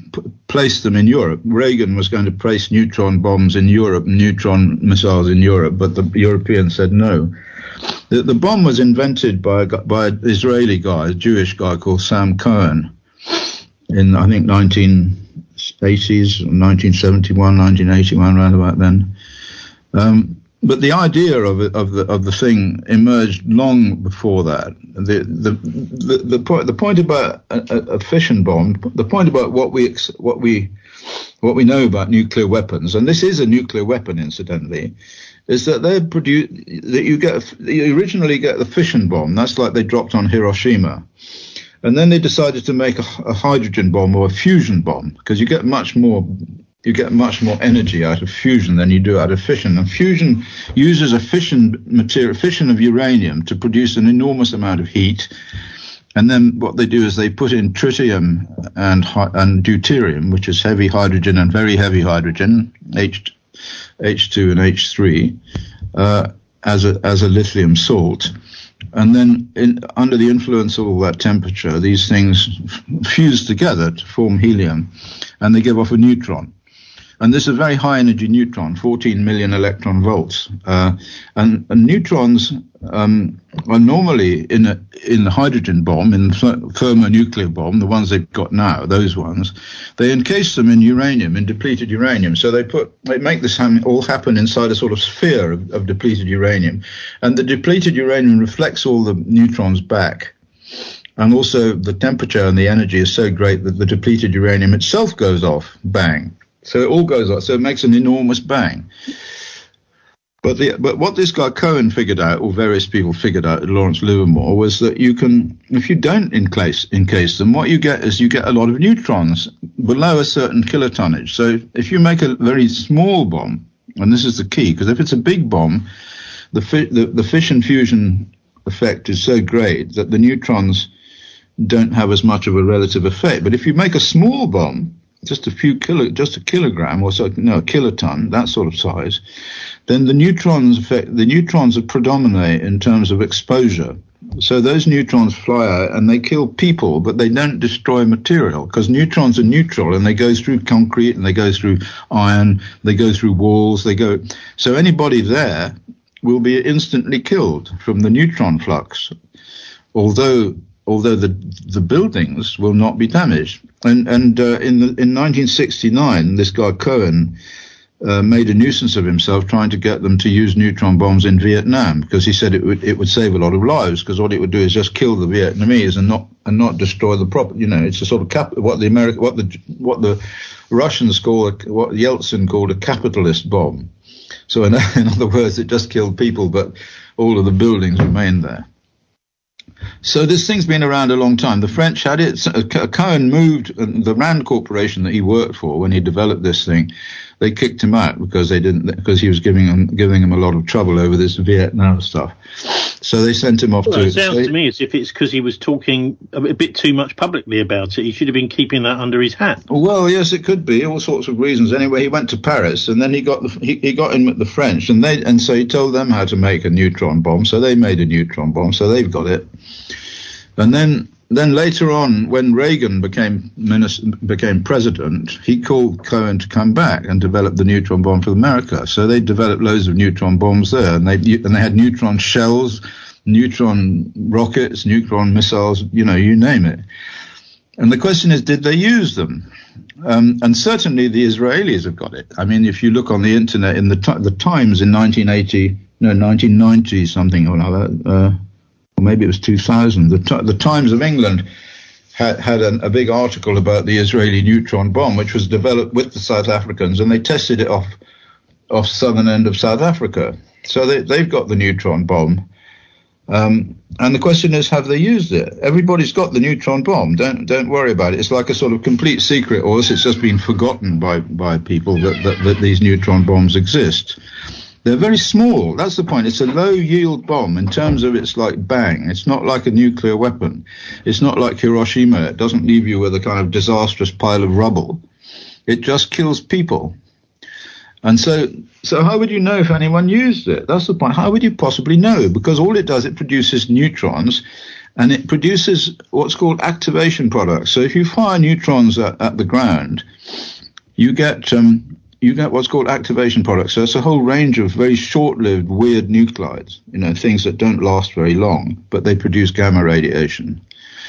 p- place them in Europe. Reagan was going to place neutron bombs in Europe, neutron missiles in Europe, but the Europeans said no. The, the bomb was invented by a, by an Israeli guy, a Jewish guy called Sam Cohen, in, I think, nineteen eighties, nineteen seventy-one, nineteen eighty-one, around about then. Um, But the idea of it, of the of the thing emerged long before that. The the the, the point the point about a, a fission bomb, the point about what we ex, what we what we know about nuclear weapons, and this is a nuclear weapon, incidentally, is that they produce that you get you originally get the fission bomb. That's like they dropped on Hiroshima, and then they decided to make a, a hydrogen bomb or a fusion bomb because you get much more. You get much more energy out of fusion than you do out of fission. And fusion uses a fission material, fission of uranium to produce an enormous amount of heat. And then what they do is they put in tritium and and deuterium, which is heavy hydrogen and very heavy hydrogen, H, H2 and H three, uh, as a as a lithium salt. And then in, under the influence of all that temperature, these things f- fuse together to form helium, and they give off a neutron. And this is a very high-energy neutron, fourteen million electron volts. Uh, and, and neutrons um, are normally in a, in the hydrogen bomb, in the thermonuclear bomb, the ones they've got now, those ones, they encase them in uranium, in depleted uranium. So they put they make this ha- all happen inside a sort of sphere of, of depleted uranium. And the depleted uranium reflects all the neutrons back. And also the temperature and the energy is so great that the depleted uranium itself goes off, bang. So it all goes off. So it makes an enormous bang. But the but what this guy Cohen figured out, or various people figured out, Lawrence Livermore, was that you can, if you don't encase encase them, what you get is you get a lot of neutrons below a certain kilotonnage. So if you make a very small bomb, and this is the key, because if it's a big bomb, the fi- the, the fission fusion effect is so great that the neutrons don't have as much of a relative effect. But if you make a small bomb, just a few kilo, just a kilogram or so, no, a kiloton, that sort of size, then the neutrons affect, the neutrons predominate in terms of exposure. So those neutrons fly out and they kill people, but they don't destroy material because neutrons are neutral and they go through concrete and they go through iron, they go through walls, they go. So anybody there will be instantly killed from the neutron flux, although although the the buildings will not be damaged. And and uh, in the, in nineteen sixty-nine, this guy Cohen uh, made a nuisance of himself trying to get them to use neutron bombs in Vietnam because he said it would it would save a lot of lives because all it would do is just kill the Vietnamese and not and not destroy the property. You know, it's a sort of cap, what the America what the what the Russians call a, what Yeltsin called a capitalist bomb. So in, in other words, it just killed people, but all of the buildings remained there. So this thing's been around a long time. The French had it. Cohen moved the Rand Corporation that he worked for when he developed this thing. They kicked him out because they didn't because he was giving them giving them a lot of trouble over this Vietnam stuff. So they sent him off well, to. It sounds they, to me as if it's because he was talking a bit too much publicly about it. He should have been keeping that under his hat. Well, yes, it could be all sorts of reasons. Anyway, he went to Paris and then he got the, he, he got in with the French and they and so he told them how to make a neutron bomb. So they made a neutron bomb. So they've got it. And then, then later on, when Reagan became minister, became president, he called Cohen to come back and develop the neutron bomb for America. So they developed loads of neutron bombs there, and they and they had neutron shells, neutron rockets, neutron missiles, you know, you name it. And the question is, did they use them? Um, and certainly the Israelis have got it. I mean, if you look on the internet, in the the Times in nineteen eighty, no, nineteen ninety something or another. Uh, Maybe it was two thousand. The, T- the Times of England had, had an, a big article about the Israeli neutron bomb, which was developed with the South Africans, and they tested it off off southern end of South Africa. So they, they've got the neutron bomb. Um, and the question is, have they used it? Everybody's got the neutron bomb. Don't don't worry about it. It's like a sort of complete secret, or else it's just been forgotten by, by people that, that, that these neutron bombs exist. They're very small. That's the point. It's a low-yield bomb in terms of its like bang. It's not like a nuclear weapon. It's not like Hiroshima. It doesn't leave you with a kind of disastrous pile of rubble. It just kills people. And so, so how would you know if anyone used it? That's the point. How would you possibly know? Because all it does, it produces neutrons, and it produces what's called activation products. So if you fire neutrons at, at the ground, you get um, you get what's called activation products. So it's a whole range of very short-lived, weird nuclides, you know, things that don't last very long, but they produce gamma radiation.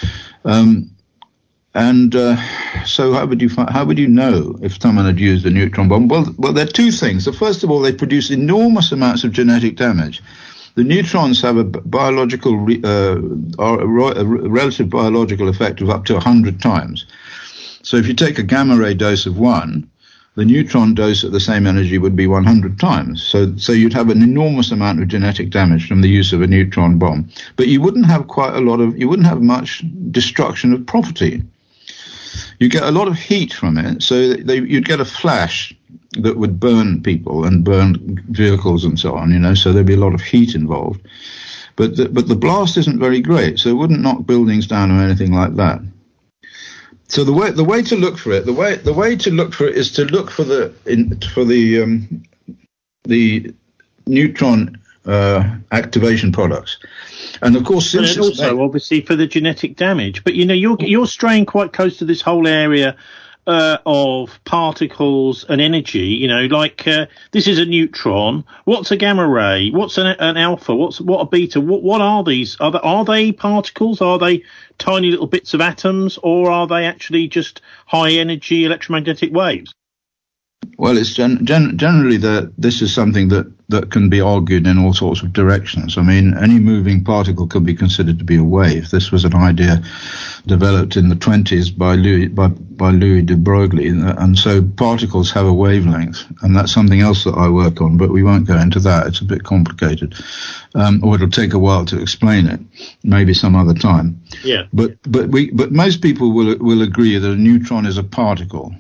Um, and uh, so how would you fi- how would you know if someone had used a neutron bomb? Well, well, there are two things. So first of all, they produce enormous amounts of genetic damage. The neutrons have a biological, re- uh, a relative biological effect of up to one hundred times. So if you take a gamma ray dose of one, the neutron dose at the same energy would be one hundred times. So, so you'd have an enormous amount of genetic damage from the use of a neutron bomb. But you wouldn't have quite a lot of, you wouldn't have much destruction of property. You get a lot of heat from it. So they, you'd get a flash that would burn people and burn vehicles and so on, you know, so there'd be a lot of heat involved. But the, but the blast isn't very great, so it wouldn't knock buildings down or anything like that. So the way the way to look for it, the way the way to look for it is to look for the in, for the um, the neutron uh, activation products, and of course, since and also made, obviously for the genetic damage. But you know, you're you're straying quite close to this whole area uh, of particles and energy. You know, like uh, this is a neutron. What's a gamma ray? What's an, an alpha? What's what a beta? What what are these? Are they, are they particles? Are they tiny little bits of atoms, or are they actually just high energy electromagnetic waves? Well, it's gen- gen- generally that this is something that, that can be argued in all sorts of directions. I mean, any moving particle could be considered to be a wave. This was an idea developed in the twenties by Louis, by, by Louis de Broglie, and so particles have a wavelength, and that's something else that I work on, but we won't go into that. It's a bit complicated, um, or it'll take a while to explain it, maybe some other time. Yeah. But but we but most people will will agree that a neutron is a particle.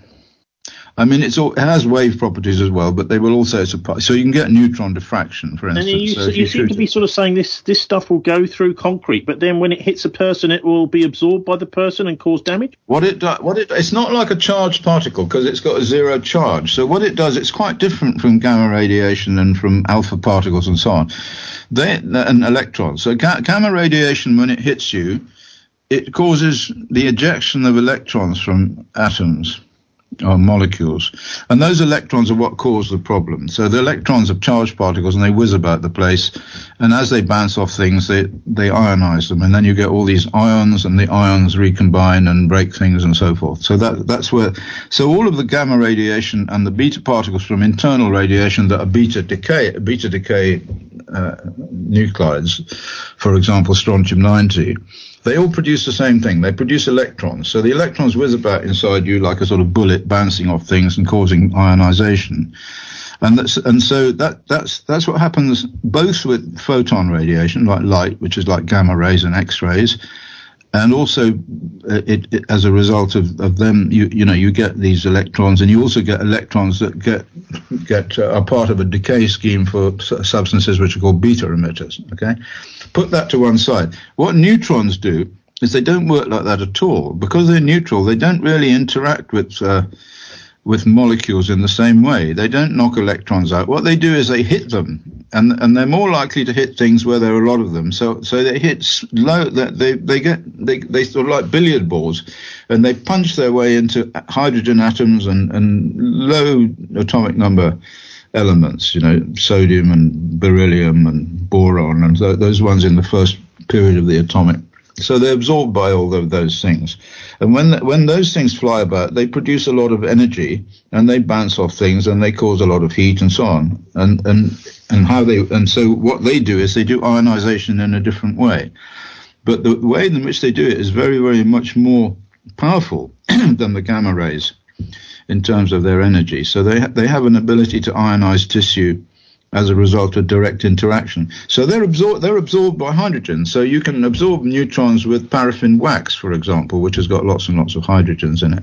I mean, it's all, it has wave properties as well, but they will also supply. So you can get neutron diffraction, for instance. And you, so you, you seem to be sort of saying this this stuff will go through concrete, but then when it hits a person, it will be absorbed by the person and cause damage. What it does, what it it's not like a charged particle because it's got a zero charge. So what it does, it's quite different from gamma radiation and from alpha particles and so on. They and electrons. So ga- gamma radiation, when it hits you, it causes the ejection of electrons from atoms or molecules, and those electrons are what cause the problem. So the electrons are charged particles and they whiz about the place, and as they bounce off things, they they ionize them, and then you get all these ions, and the ions recombine and break things and so forth. So that that's where so all of the gamma radiation and the beta particles from internal radiation that are beta decay beta decay uh, nuclides, for example strontium ninety, they all produce the same thing. They produce electrons. So the electrons whiz about inside you like a sort of bullet bouncing off things and causing ionization. And that's, and so that, that's, that's what happens both with photon radiation, like light, which is like gamma rays and X-rays. And also, it, it, as a result of, of them, you, you know, you get these electrons, and you also get electrons that get, get, uh, are part of a decay scheme for substances which are called beta emitters. Okay. Put that to one side. What neutrons do is they don't work like that at all. Because they're neutral, they don't really interact with, uh, with molecules in the same way. They don't knock electrons out. What they do is they hit them, and and they're more likely to hit things where there are a lot of them. So so they hit low. They they get they they sort of like billiard balls, and they punch their way into hydrogen atoms and and low atomic number elements. You know, sodium and beryllium and boron and th- those ones in the first period of the atomic. So they're absorbed by all of those things. And when the, when those things fly about, they produce a lot of energy, and they bounce off things, and they cause a lot of heat and so on. And and and how they and so what they do is they do ionization in a different way. But the way in which they do it is very, very much more powerful than the gamma rays in terms of their energy. So they ha- they have an ability to ionize tissue as a result of direct interaction. So they're absorbed, they're absorbed by hydrogen. So you can absorb neutrons with paraffin wax, for example, which has got lots and lots of hydrogens in it.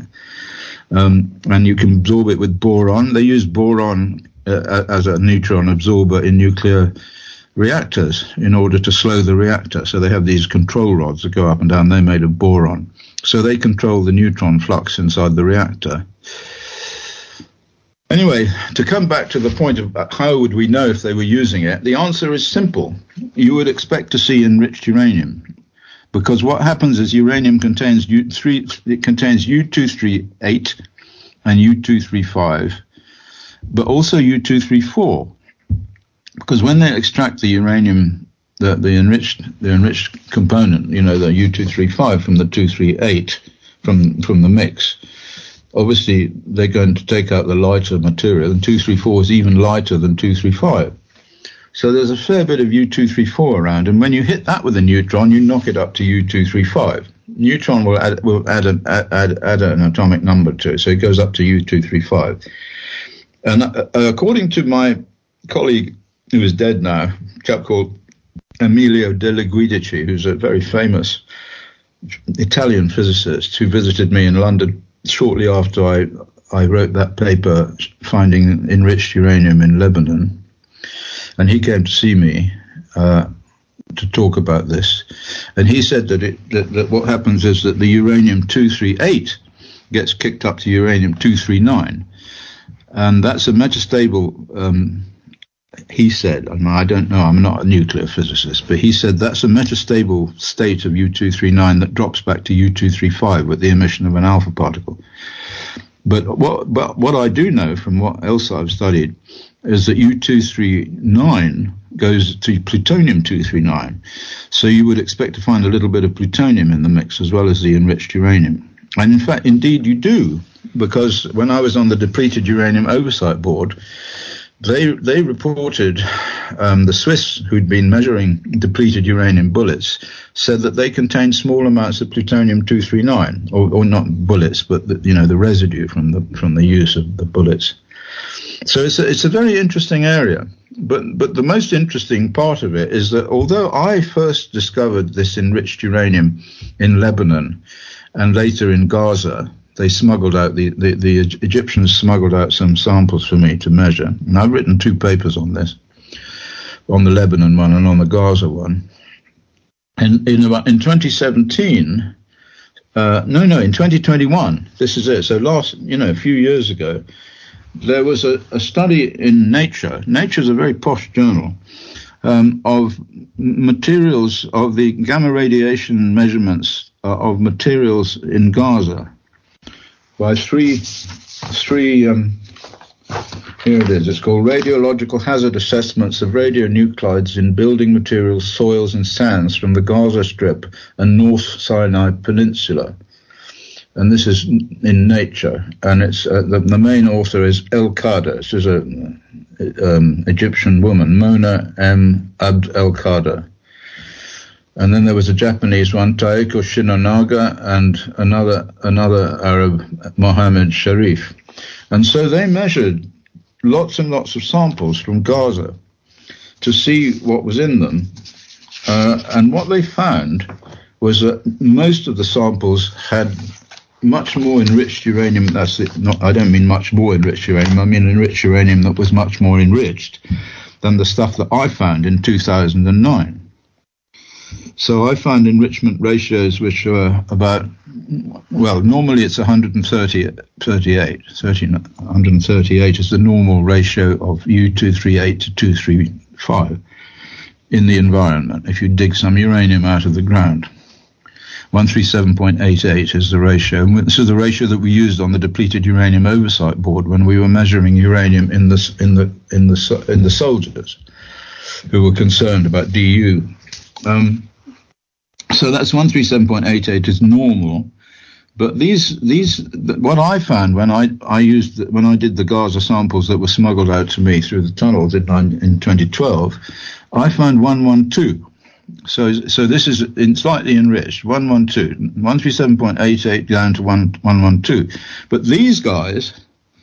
Um, and you can absorb it with boron. They use boron uh, as a neutron absorber in nuclear reactors in order to slow the reactor. So they have these control rods that go up and down. They're made of boron. So they control the neutron flux inside the reactor. Anyway, to come back to the point of how would we know if they were using it, the answer is simple. You would expect to see enriched uranium. because what happens is uranium contains U three, it contains U two thirty-eight and U two thirty-five, but also U two thirty-four, because when they extract the uranium, the, the enriched the enriched component, you know, the U two thirty-five from the two thirty-eight from from the mix, obviously they're going to take out the lighter material, and two thirty-four is even lighter than two thirty-five. So there's a fair bit of U two thirty-four around, and when you hit that with a neutron, you knock it up to U two thirty-five. Neutron will add will add an add, add, add an atomic number to it, so it goes up to U two thirty-five. And uh, according to my colleague, who is dead now, a chap called Emilio Delle Guidici, who's a very famous Italian physicist who visited me in London shortly after I I wrote that paper finding enriched uranium in Lebanon. And he came to see me uh, to talk about this. And he said that, it, that, that what happens is that the uranium two thirty-eight gets kicked up to uranium two thirty-nine. And that's a metastable, um, he said, I mean, I don't know, I'm not a nuclear physicist, but he said that's a metastable state of U two thirty-nine that drops back to U two thirty-five with the emission of an alpha particle. But what, but what I do know from what else I've studied is that U two thirty-nine goes to plutonium two thirty-nine. So you would expect to find a little bit of plutonium in the mix as well as the enriched uranium. And in fact, indeed you do, because when I was on the Depleted Uranium Oversight Board, they they reported, um, the Swiss who'd been measuring depleted uranium bullets said that they contained small amounts of plutonium two thirty-nine, or, or not bullets, but the, you know, the residue from the from the use of the bullets. So it's a, it's a very interesting area. But but the most interesting part of it is that although I first discovered this enriched uranium in Lebanon and later in Gaza, they smuggled out, the, the, the Egyptians smuggled out some samples for me to measure. And I've written two papers on this, on the Lebanon one and on the Gaza one. And in about, in twenty seventeen, uh, no, no, in twenty twenty-one, this is it. So last, you know, a few years ago, there was a, a study in Nature. Nature is a very posh journal, um, of materials, of the gamma radiation measurements uh, of materials in Gaza by three, three, um, here it is, it's called Radiological Hazard Assessments of Radionuclides in Building Materials, Soils and Sands from the Gaza Strip and North Sinai Peninsula. And this is in Nature, and it's uh, the, the main author is El Qada. This is a um, Egyptian woman, Mona M. Abd El Qada. And then there was a Japanese one, Taeko Shinonaga, and another another Arab, Mohammed Sharif. And so they measured lots and lots of samples from Gaza to see what was in them. Uh, and what they found was that most of the samples had much more enriched uranium. That's it. Not, I don't mean much more enriched uranium. I mean enriched uranium that was much more enriched than the stuff that I found in two thousand nine. So I found enrichment ratios which are about, well, normally it's one hundred thirty, thirty-eight. one hundred thirty-eight is the normal ratio of U two thirty-eight to two thirty-five in the environment if you dig some uranium out of the ground. one thirty-seven point eight eight is the ratio. And this is the ratio that we used on the Depleted Uranium Oversight Board when we were measuring uranium in the in the in the in the soldiers who were concerned about D U. Um, so that's one thirty-seven point eight eight is normal, but these these what I found when I I used when I did the Gaza samples that were smuggled out to me through the tunnels in, in twenty twelve, I found one twelve. So so this is in slightly enriched one twelve, one thirty-seven point eight eight down to one twelve. But these guys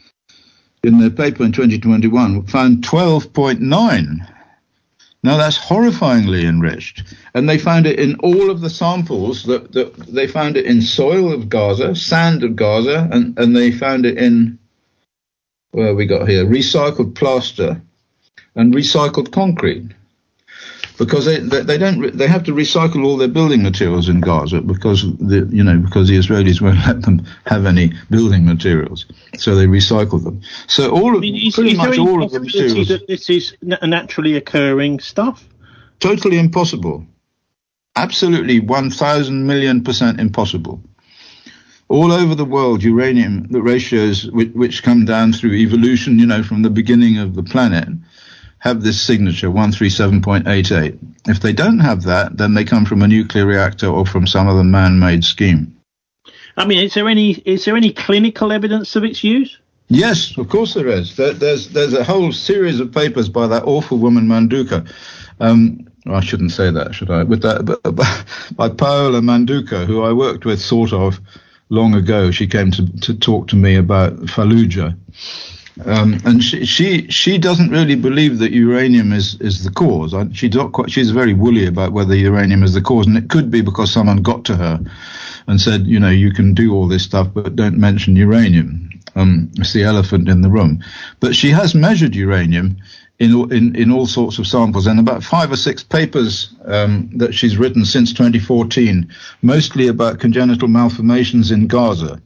in their paper in twenty twenty-one found twelve point nine. Now that's horrifyingly enriched, and they found it in all of the samples. That, that they found it in soil of Gaza, sand of Gaza, and, and they found it in, where we got here, recycled plaster and recycled concrete, because they they, they don't they have to recycle all their building materials in Gaza because the you know because the Israelis won't let them have any building materials, so they recycle them. So all of I mean, is, pretty is much there all of the materials. That this is n- naturally occurring stuff? Totally impossible. absolutely one thousand million percent impossible. All over the world, uranium, the ratios which, which come down through evolution, you know, from the beginning of the planet, have this signature, one thirty-seven point eight eight. If they don't have that, then they come from a nuclear reactor or from some other man-made scheme. I mean, is there any is there any clinical evidence of its use? Yes, of course there is. There, there's there's a whole series of papers by that awful woman Manduka. Um, I shouldn't say that, should I? With that, but, but, by Paola Manduka, who I worked with sort of long ago. She came to to talk to me about Fallujah. Um, and she, she she doesn't really believe that uranium is, is the cause. I, she don't quite, she's very woolly about whether uranium is the cause, and it could be because someone got to her and said, you know, you can do all this stuff, but don't mention uranium. Um, it's the elephant in the room. But she has measured uranium in in, in all sorts of samples, and about five or six papers um, that she's written since twenty fourteen, mostly about congenital malformations in Gaza.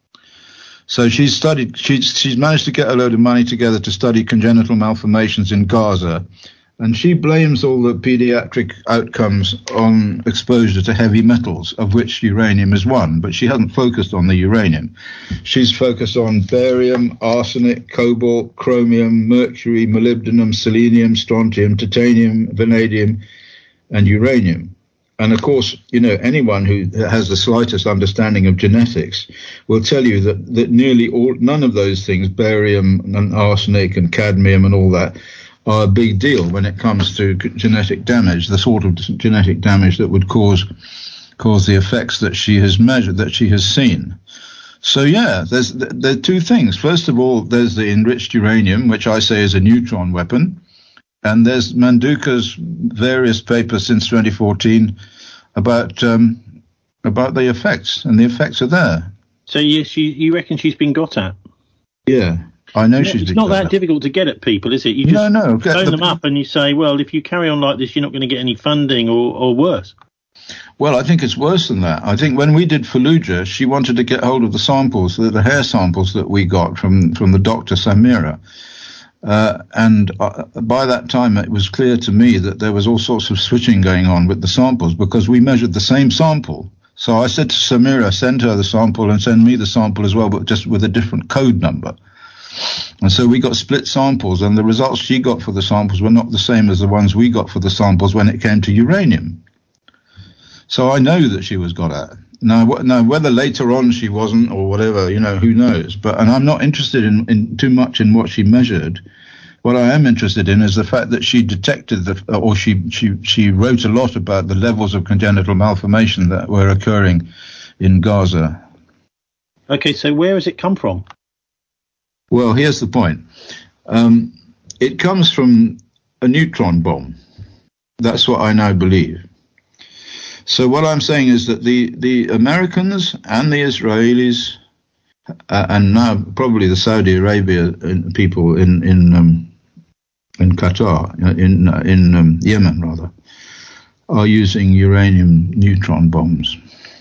So she's studied, she's, she's managed to get a load of money together to study congenital malformations in Gaza. And she blames all the pediatric outcomes on exposure to heavy metals, of which uranium is one. But she hasn't focused on the uranium. She's focused on barium, arsenic, cobalt, chromium, mercury, molybdenum, selenium, strontium, titanium, vanadium, and uranium. And, of course, you know, anyone who has the slightest understanding of genetics will tell you that, that nearly all, none of those things, barium and arsenic and cadmium and all that, are a big deal when it comes to genetic damage, the sort of genetic damage that would cause cause the effects that she has measured, that she has seen. So, yeah, there's there are two things. First of all, there's the enriched uranium, which I say is a neutron weapon. And there's Manduka's various papers since twenty fourteen about um, about the effects, and the effects are there. So you she, you reckon she's been got at? Yeah, I know she's It's been not got that at. difficult to get at people, is it? You just No, no, phone the- them up and you say, well, if you carry on like this, you're not going to get any funding, or, or worse. Well, I think it's worse than that. I think when we did Fallujah, she wanted to get hold of the samples, the, the hair samples that we got from, from the doctor Samira. Uh, and uh, by that time, it was clear to me that there was all sorts of switching going on with the samples, because we measured the same sample. So I said to Samira, send her the sample and send me the sample as well, but just with a different code number. And so we got split samples, and the results she got for the samples were not the same as the ones we got for the samples when it came to uranium. So I know that she was got at. Now, wh- now, whether later on she wasn't or whatever, you know, who knows? But and I'm not interested in, in too much in what she measured. What I am interested in is the fact that she detected the, or she she she wrote a lot about the levels of congenital malformation that were occurring in Gaza. Okay, so where has it come from? Well, here's the point. Um, it comes from a neutron bomb. That's what I now believe. So what I'm saying is that the, the Americans and the Israelis, uh, and now probably the Saudi Arabia people in in um, in Qatar, in in um, Yemen rather, are using uranium neutron bombs.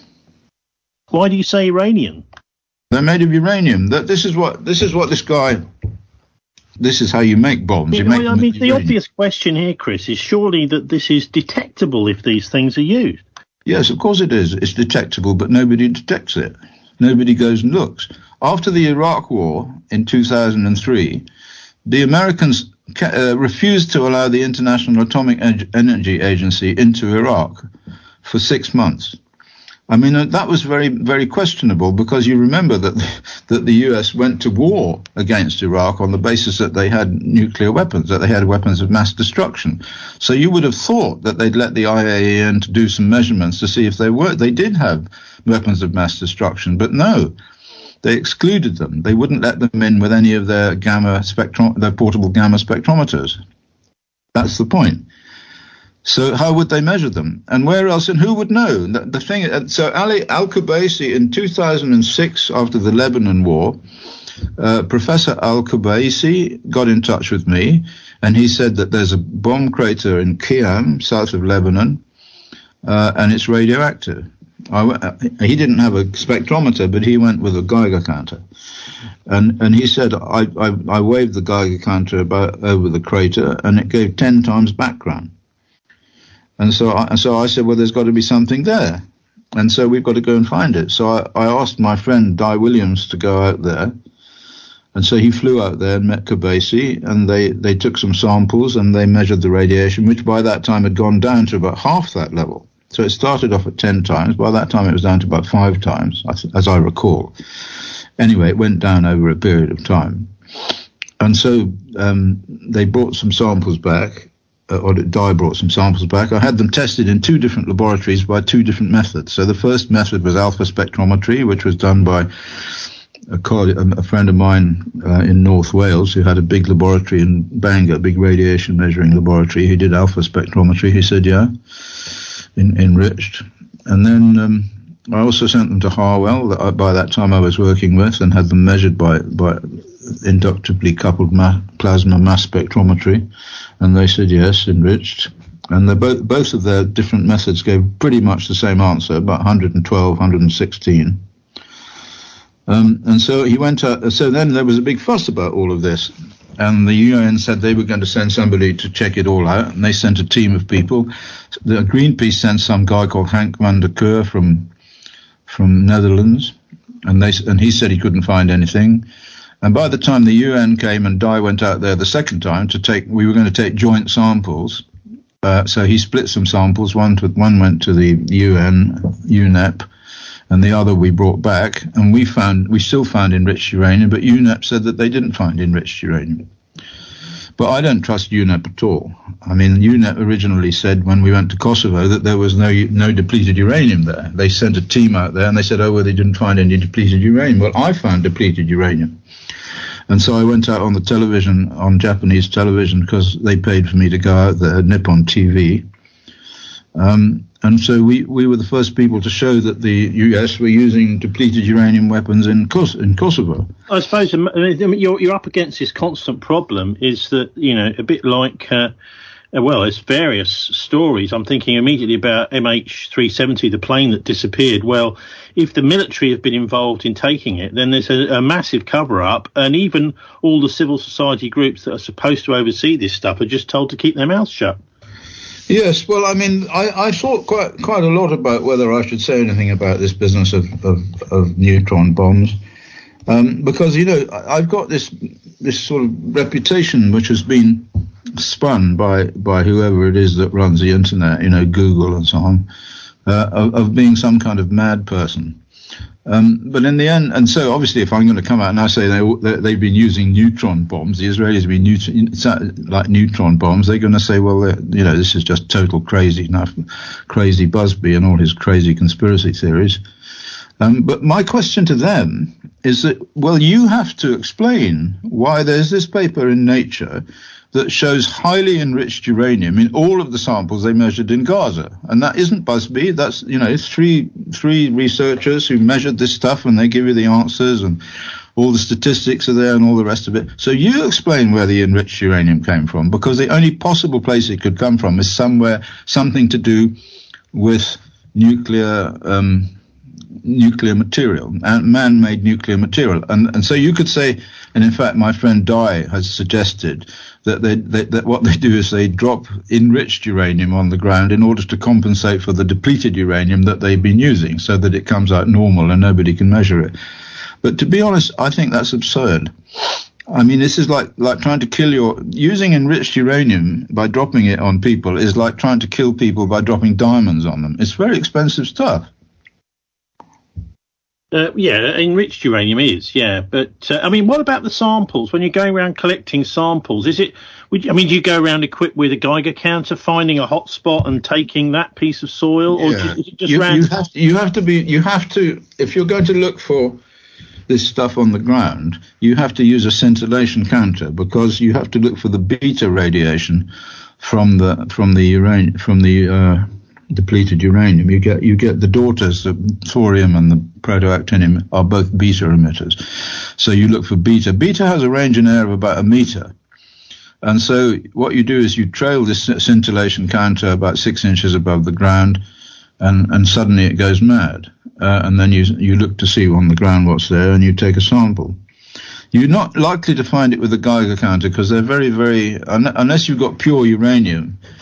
Why do you say Iranian? They're made of uranium. That this is what this is what this guy. This is how you make bombs. You I make mean, them I mean with the uranium. obvious question here, Chris, is surely that this is detectable if these things are used. Yes, of course it is. It's detectable, but nobody detects it. Nobody goes and looks. After the Iraq War in two thousand three, the Americans ca- uh, refused to allow the International Atomic Eg- Energy Agency into Iraq for six months. I mean, uh, that was very, very questionable, because you remember that the, that the U S went to war against Iraq on the basis that they had nuclear weapons, that they had weapons of mass destruction. So you would have thought that they'd let the I A E A in to do some measurements to see if they were, they did have weapons of mass destruction, but no, they excluded them. They wouldn't let them in with any of their gamma spectrom, their portable gamma spectrometers. That's the point. So how would they measure them? And where else? And who would know? The, the thing. So Ali Al-Kubaisi in two thousand six, after the Lebanon War, uh, Professor Al-Kubaisi got in touch with me, and he said that there's a bomb crater in Qiyam, south of Lebanon, uh, and it's radioactive. I w- he didn't have a spectrometer, but he went with a Geiger counter. And and he said, I, I, I waved the Geiger counter about over the crater, and it gave ten times background. And so I, and so I said, well, there's got to be something there. And so we've got to go and find it. So I, I asked my friend Di Williams to go out there. And so he flew out there and met Kubasi, and they, they took some samples and they measured the radiation, which by that time had gone down to about half that level. So it started off at ten times. By that time it was down to about five times, as I recall. Anyway, it went down over a period of time. And so um, they brought some samples back, uh, or Di brought some samples back. I had them tested in two different laboratories by two different methods. So the first method was alpha spectrometry, which was done by a, colleague, a friend of mine uh, in North Wales who had a big laboratory in Bangor, a big radiation measuring laboratory. He did alpha spectrometry. He said, yeah, in, enriched. And then um, I also sent them to Harwell, that I, by that time I was working with, and had them measured by, by inductively coupled ma- plasma mass spectrometry. And they said, yes, enriched. And they both, both of their different methods gave pretty much the same answer, about one twelve, one sixteen. Um, and so he went out, so then there was a big fuss about all of this. And the U N said they were going to send somebody to check it all out. And they sent a team of people. The Greenpeace sent some guy called Hank van der Keur from, from Netherlands. And they, and he said he couldn't find anything. And by the time the U N came and Di went out there the second time to take, we were going to take joint samples. Uh, so he split some samples. One to, one went to the U N, U N E P, and the other we brought back. And we found, we still found enriched uranium, but U N E P said that they didn't find enriched uranium. But I don't trust U N E P at all. I mean, U N E P originally said when we went to Kosovo that there was no no depleted uranium there. They sent a team out there and they said, oh, well, they didn't find any depleted uranium. Well, I found depleted uranium. And so I went out on the television, on Japanese television, because they paid for me to go out there, Nippon T V. Um, and so we, we were the first people to show that the U S were using depleted uranium weapons in Kos- in Kosovo. I suppose I mean, you're, you're up against this constant problem is that, you know, a bit like, uh, well, there's various stories. I'm thinking immediately about M H three seventy, the plane that disappeared. Well, if the military have been involved in taking it, then there's a, a massive cover-up, and even all the civil society groups that are supposed to oversee this stuff are just told to keep their mouths shut. Yes, well, I mean, I, I thought quite quite a lot about whether I should say anything about this business of, of, of neutron bombs, um, because, you know, I've got this this sort of reputation which has been spun by, by whoever it is that runs the internet, you know, Google and so on, uh, of, of being some kind of mad person. Um, but in the end, and so obviously if I'm going to come out and I say they, they've been using neutron bombs, the Israelis have been neut- like neutron bombs, they're going to say, well, you know, this is just total crazy, enough, crazy Busby and all his crazy conspiracy theories. Um, but my question to them is that, well, you have to explain why there's this paper in Nature that shows highly enriched uranium in all of the samples they measured in Gaza. And that isn't Busby. That's, you know, three three researchers who measured this stuff, and they give you the answers, and all the statistics are there and all the rest of it. So you explain where the enriched uranium came from, because the only possible place it could come from is somewhere, something to do with nuclear um, nuclear material, man-made nuclear material. And, and so you could say, and in fact my friend Di has suggested that they, they, that what they do is they drop enriched uranium on the ground in order to compensate for the depleted uranium that they've been using, so that it comes out normal and nobody can measure it. But to be honest, I think that's absurd. I mean, this is like, like trying to kill your... Using enriched uranium by dropping it on people is like trying to kill people by dropping diamonds on them. It's very expensive stuff. Uh, yeah, enriched uranium is, yeah. But, uh, I mean, what about the samples? When you're going around collecting samples, is it, would, I mean, do you go around equipped with a Geiger counter, finding a hot spot and taking that piece of soil? Or Yeah. is it just you, random? you, have, you have to be, you have to, if you're going to look for this stuff on the ground, you have to use a scintillation counter, because you have to look for the beta radiation from the, from the uranium, from the, uh, depleted uranium. You get you get the daughters, the thorium and the protoactinium, are both beta emitters. So you look for beta. Beta has a range in air of about a meter. And so what you do is you trail this scintillation counter about six inches above the ground, and, and suddenly it goes mad. Uh, and then you you look to see on the ground what's there, and you take a sample. You're not likely to find it with a Geiger counter, because they're very, very, un- unless you've got pure uranium,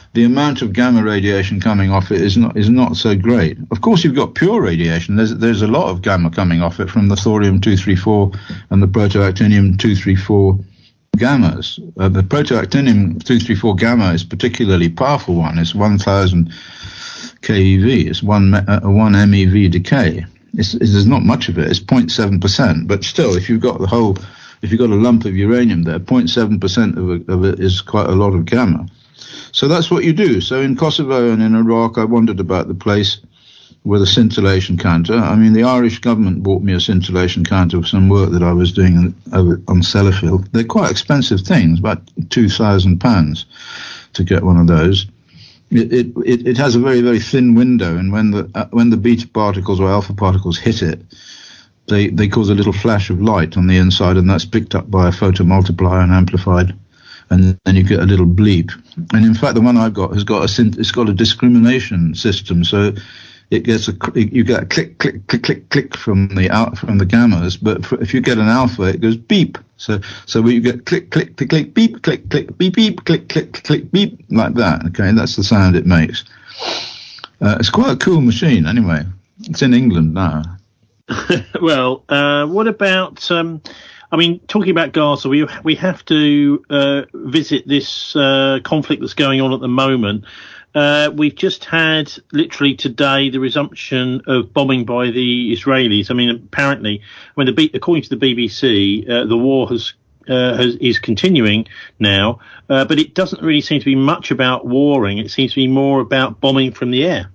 the amount of gamma radiation coming off it is not is not so great. Of course, you've got pure radiation. There's there's a lot of gamma coming off it from the thorium two thirty-four and the protoactinium two thirty-four gammas. Uh, the protoactinium two thirty-four gamma is a particularly powerful one. It's one thousand keV. It's one uh, one MeV decay. It's, it's, there's not much of it. It's zero point seven percent. But still, if you've got the whole, if you've got a lump of uranium there, zero point seven percent of it, of it is quite a lot of gamma. So that's what you do. So in Kosovo and in Iraq, I wondered about the place with a scintillation counter. I mean, the Irish government bought me a scintillation counter for some work that I was doing over on Sellafield. They're quite expensive things, about two thousand pounds to get one of those. It, it it it has a very very thin window, and when the uh, when the beta particles or alpha particles hit it, they they cause a little flash of light on the inside, and that's picked up by a photomultiplier and amplified, and then you get a little bleep. And in fact, the one I've got has got a it's got a discrimination system, so it gets a you get a click click click click click from the out from the gammas, but for, if you get an alpha, it goes beep. So, so you get click, click, click, click, beep, click, click, beep, beep, click, click, click, beep, like that. Okay, that's the sound it makes. Uh, it's quite a cool machine, anyway. It's in England now. Well, uh, what about? Um, I mean, talking about Gaza, we we have to uh, visit this uh, conflict that's going on at the moment. Uh, we've just had, literally today, the resumption of bombing by the Israelis. I mean, apparently, when the B- according to the B B C, uh, the war has, uh, has is continuing now, uh, but it doesn't really seem to be much about warring. It seems to be more about bombing from the air.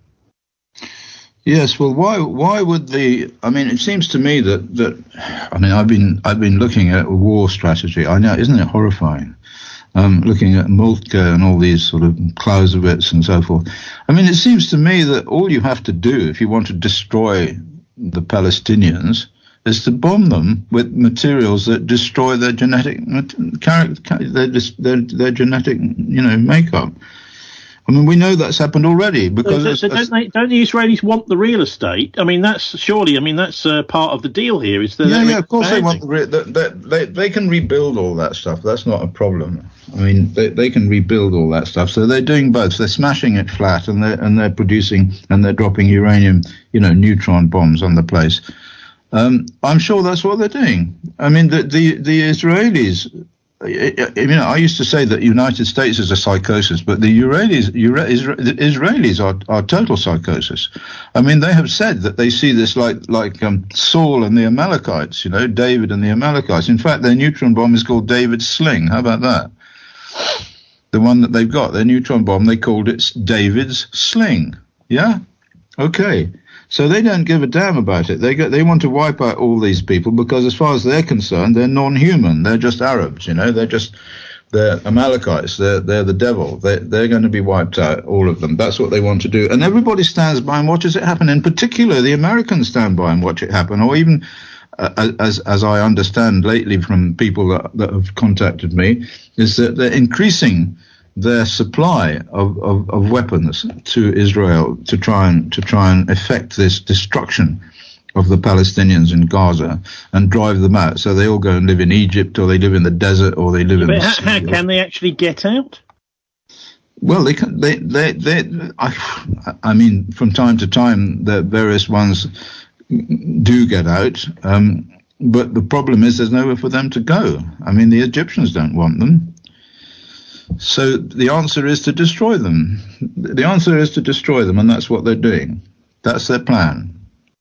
Yes, well, why why would the? I mean, it seems to me that that I mean, I've been I've been looking at war strategy. I know, isn't it horrifying? Um, looking at Moltke and all these sort of Clausewitz and so forth. I mean, it seems to me that all you have to do if you want to destroy the Palestinians is to bomb them with materials that destroy their genetic character, their, their, their genetic, you know, makeup. I mean, we know that's happened already because so, so don't, they, don't the Israelis want the real estate? I mean, that's surely. I mean, that's uh, part of the deal here. Is that yeah, yeah, of course they want the re- they, they they can rebuild all that stuff. That's not a problem. I mean, they they can rebuild all that stuff. So they're doing both. They're smashing it flat, and they're and they're producing and they're dropping uranium, you know, neutron bombs on the place. Um, I'm sure that's what they're doing. I mean, the the, the Israelis. I mean, I used to say that the United States is a psychosis, but the Israelis, the Israelis are, are total psychosis. I mean, they have said that they see this like like um, Saul and the Amalekites, you know, David and the Amalekites. In fact, their neutron bomb is called David's Sling. How about that? The one that they've got, their neutron bomb, they called it David's Sling. Yeah? Okay. So they don't give a damn about it. They get, they want to wipe out all these people because, as far as they're concerned, they're non-human. They're just Arabs, you know. They're just they're Amalekites. They're they're the devil. They they're going to be wiped out, all of them. That's what they want to do. And everybody stands by and watches it happen. In particular, the Americans stand by and watch it happen. Or even, uh, as as I understand lately from people that, that have contacted me, is that they're increasing their supply of, of, of weapons to Israel to try and to try and effect this destruction of the Palestinians in Gaza and drive them out. So they all go and live in Egypt, or they live in the desert, or they live in. But the how, sea, how can they actually get out? Well, they can. They they they. I, I mean, from time to time, the various ones do get out. Um, but the problem is, there's nowhere for them to go. I mean, the Egyptians don't want them. So the answer is to destroy them. The answer is to destroy them, and that's what they're doing. That's their plan.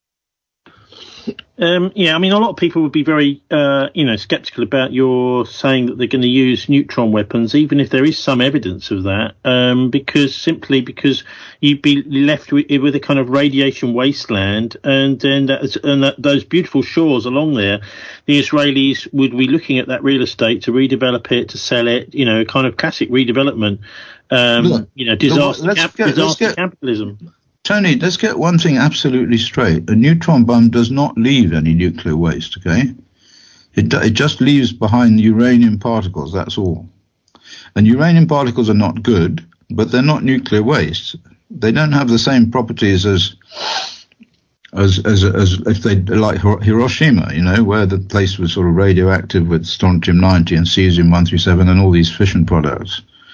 Um, yeah, I mean, a lot of people would be very, uh, you know, sceptical about your saying that they're going to use neutron weapons, even if there is some evidence of that, um, because simply because you'd be left with, with a kind of radiation wasteland, and then that, and that, those beautiful shores along there, the Israelis would be looking at that real estate to redevelop it, to sell it, you know, kind of classic redevelopment, um, Look, you know, disaster, let's cap- get, disaster let's get, capitalism. Tony, let's get one thing absolutely straight. A neutron bomb does not leave any nuclear waste, okay? It, it just leaves behind uranium particles, that's all. And uranium particles are not good, but they're not nuclear waste. They don't have the same properties as as as, as if they, like Hiroshima, you know, where the place was sort of radioactive with strontium ninety and cesium one thirty-seven and all these fission products.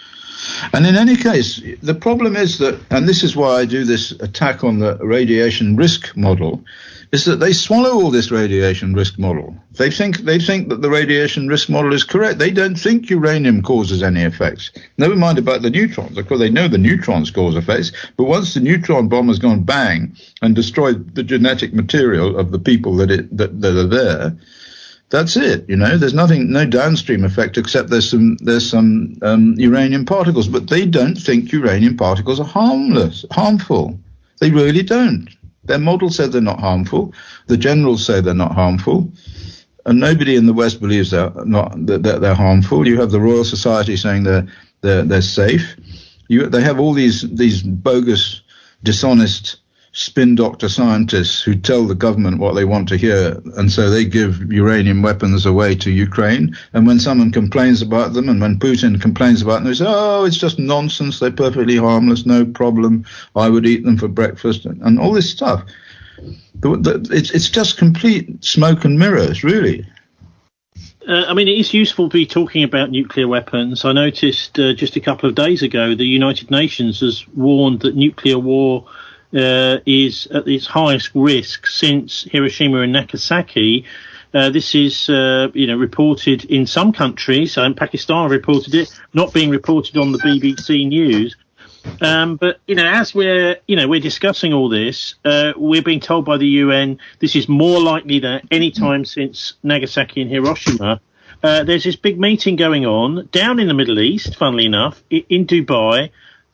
And in any case, the problem is that, and this is why I do this attack on the radiation risk model, is that they swallow all this radiation risk model. They think they think that the radiation risk model is correct. They don't think uranium causes any effects. Never mind about the neutrons. Of course, they know the neutrons cause effects, but once the neutron bomb has gone bang and destroyed the genetic material of the people that it that, that are there, that's it. You know, there's nothing, no downstream effect except there's some there's some um, uranium particles. But they don't think uranium particles are harmless, harmful. They really don't. Their model said they're not harmful. The generals say they're not harmful. And nobody in the West believes they're not, that they're, they're harmful. You have the Royal Society saying they're, they're, they're safe. You, they have all these, these bogus, dishonest spin doctor scientists who tell the government what they want to hear. And so they give uranium weapons away to Ukraine. And when someone complains about them, and when Putin complains about them, they say, oh, it's just nonsense. They're perfectly harmless. No problem. I would eat them for breakfast and, and all this stuff. The, the, it's, it's just complete smoke and mirrors, really. Uh, I mean, it is useful to be talking about nuclear weapons. I noticed uh, just a couple of days ago the United Nations has warned that nuclear war Uh, is at its highest risk since Hiroshima and Nagasaki. Uh, this is, uh, you know, reported in some countries. So in Pakistan reported it, not being reported on the B B C News. Um, but, you know, as we're, you know, we're discussing all this, uh, we're being told by the U N this is more likely than any time since Nagasaki and Hiroshima. Uh, there's this big meeting going on down in the Middle East, funnily enough, in, in Dubai.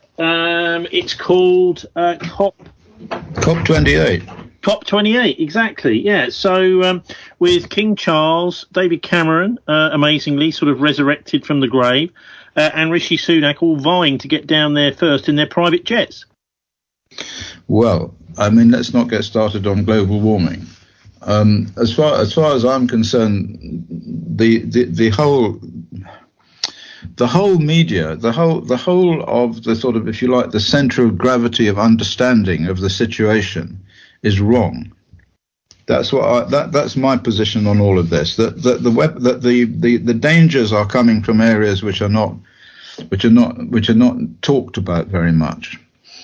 Um, it's called uh, COP COP twenty-eight. COP twenty-eight, exactly. Yeah. So um, with King Charles, David Cameron, uh, amazingly sort of resurrected from the grave, uh, and Rishi Sunak all vying to get down there first in their private jets. Well, I mean, let's not get started on global warming. Um, as far as far as I'm concerned, the the, the whole. The whole media, the whole, the whole of the sort of, if you like, the central gravity of understanding of the situation is wrong. That's what I, that that's my position on all of this. That that the web, that the, the, the dangers are coming from areas which are not, which are not, which are not talked about very much.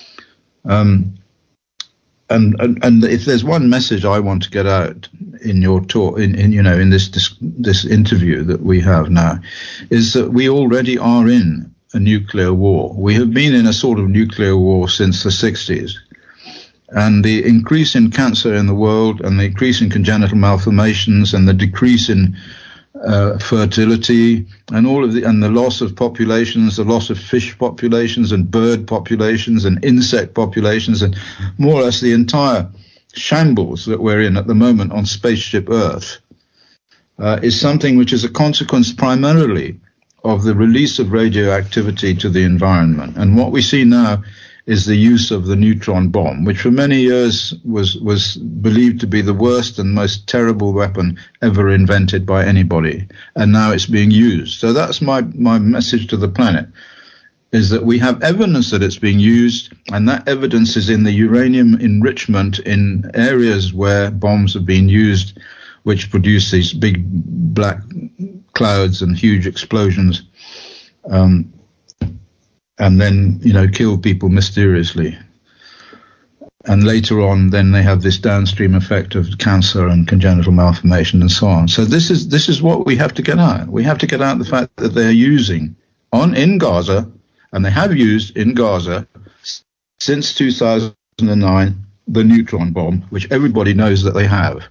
Um, and and and if there's one message I want to get out in your talk, in, in you know, in this, this this interview that we have now, is that we already are in a nuclear war. We have been in a sort of nuclear war since the sixties. And the increase in cancer in the world, and the increase in congenital malformations, and the decrease in uh, fertility, and all of the, and the loss of populations, the loss of fish populations, and bird populations, and insect populations, and more or less the entire shambles that we're in at the moment on spaceship Earth, uh, is something which is a consequence primarily of the release of radioactivity to the environment. And what we see now is the use of the neutron bomb, which for many years was was believed to be the worst and most terrible weapon ever invented by anybody. And now it's being used. So that's my, my message to the planet, is that we have evidence that it's being used, and that evidence is in the uranium enrichment in areas where bombs have been used, which produce these big black clouds and huge explosions. Um, and then, you know, kill people mysteriously. And later on, then they have this downstream effect of cancer and congenital malformation and so on. So this is this is what we have to get out. We have to get out the fact that they're using on in Gaza, and they have used in Gaza since two thousand nine, the neutron bomb, which everybody knows that they have.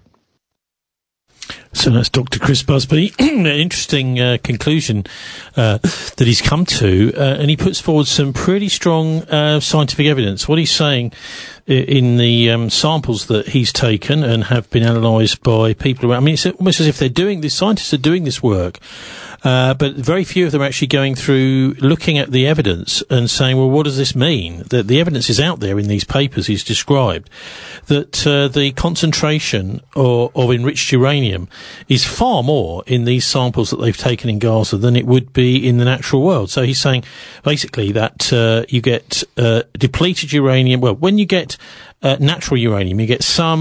So that's Doctor Chris Busby. An interesting uh, conclusion uh, that he's come to, uh, and he puts forward some pretty strong uh, scientific evidence. What he's saying in the um, samples that he's taken and have been analysed by people around, I mean, it's almost as if they're doing this, scientists are doing this work, uh, but very few of them are actually going through, looking at the evidence and saying, well, what does this mean? That the evidence is out there in these papers he's described, that uh, the concentration or, of enriched uranium is far more in these samples that they've taken in Gaza than it would be in the natural world. So he's saying basically that uh, you get uh, depleted uranium. Well, when you get uh, natural uranium, you get some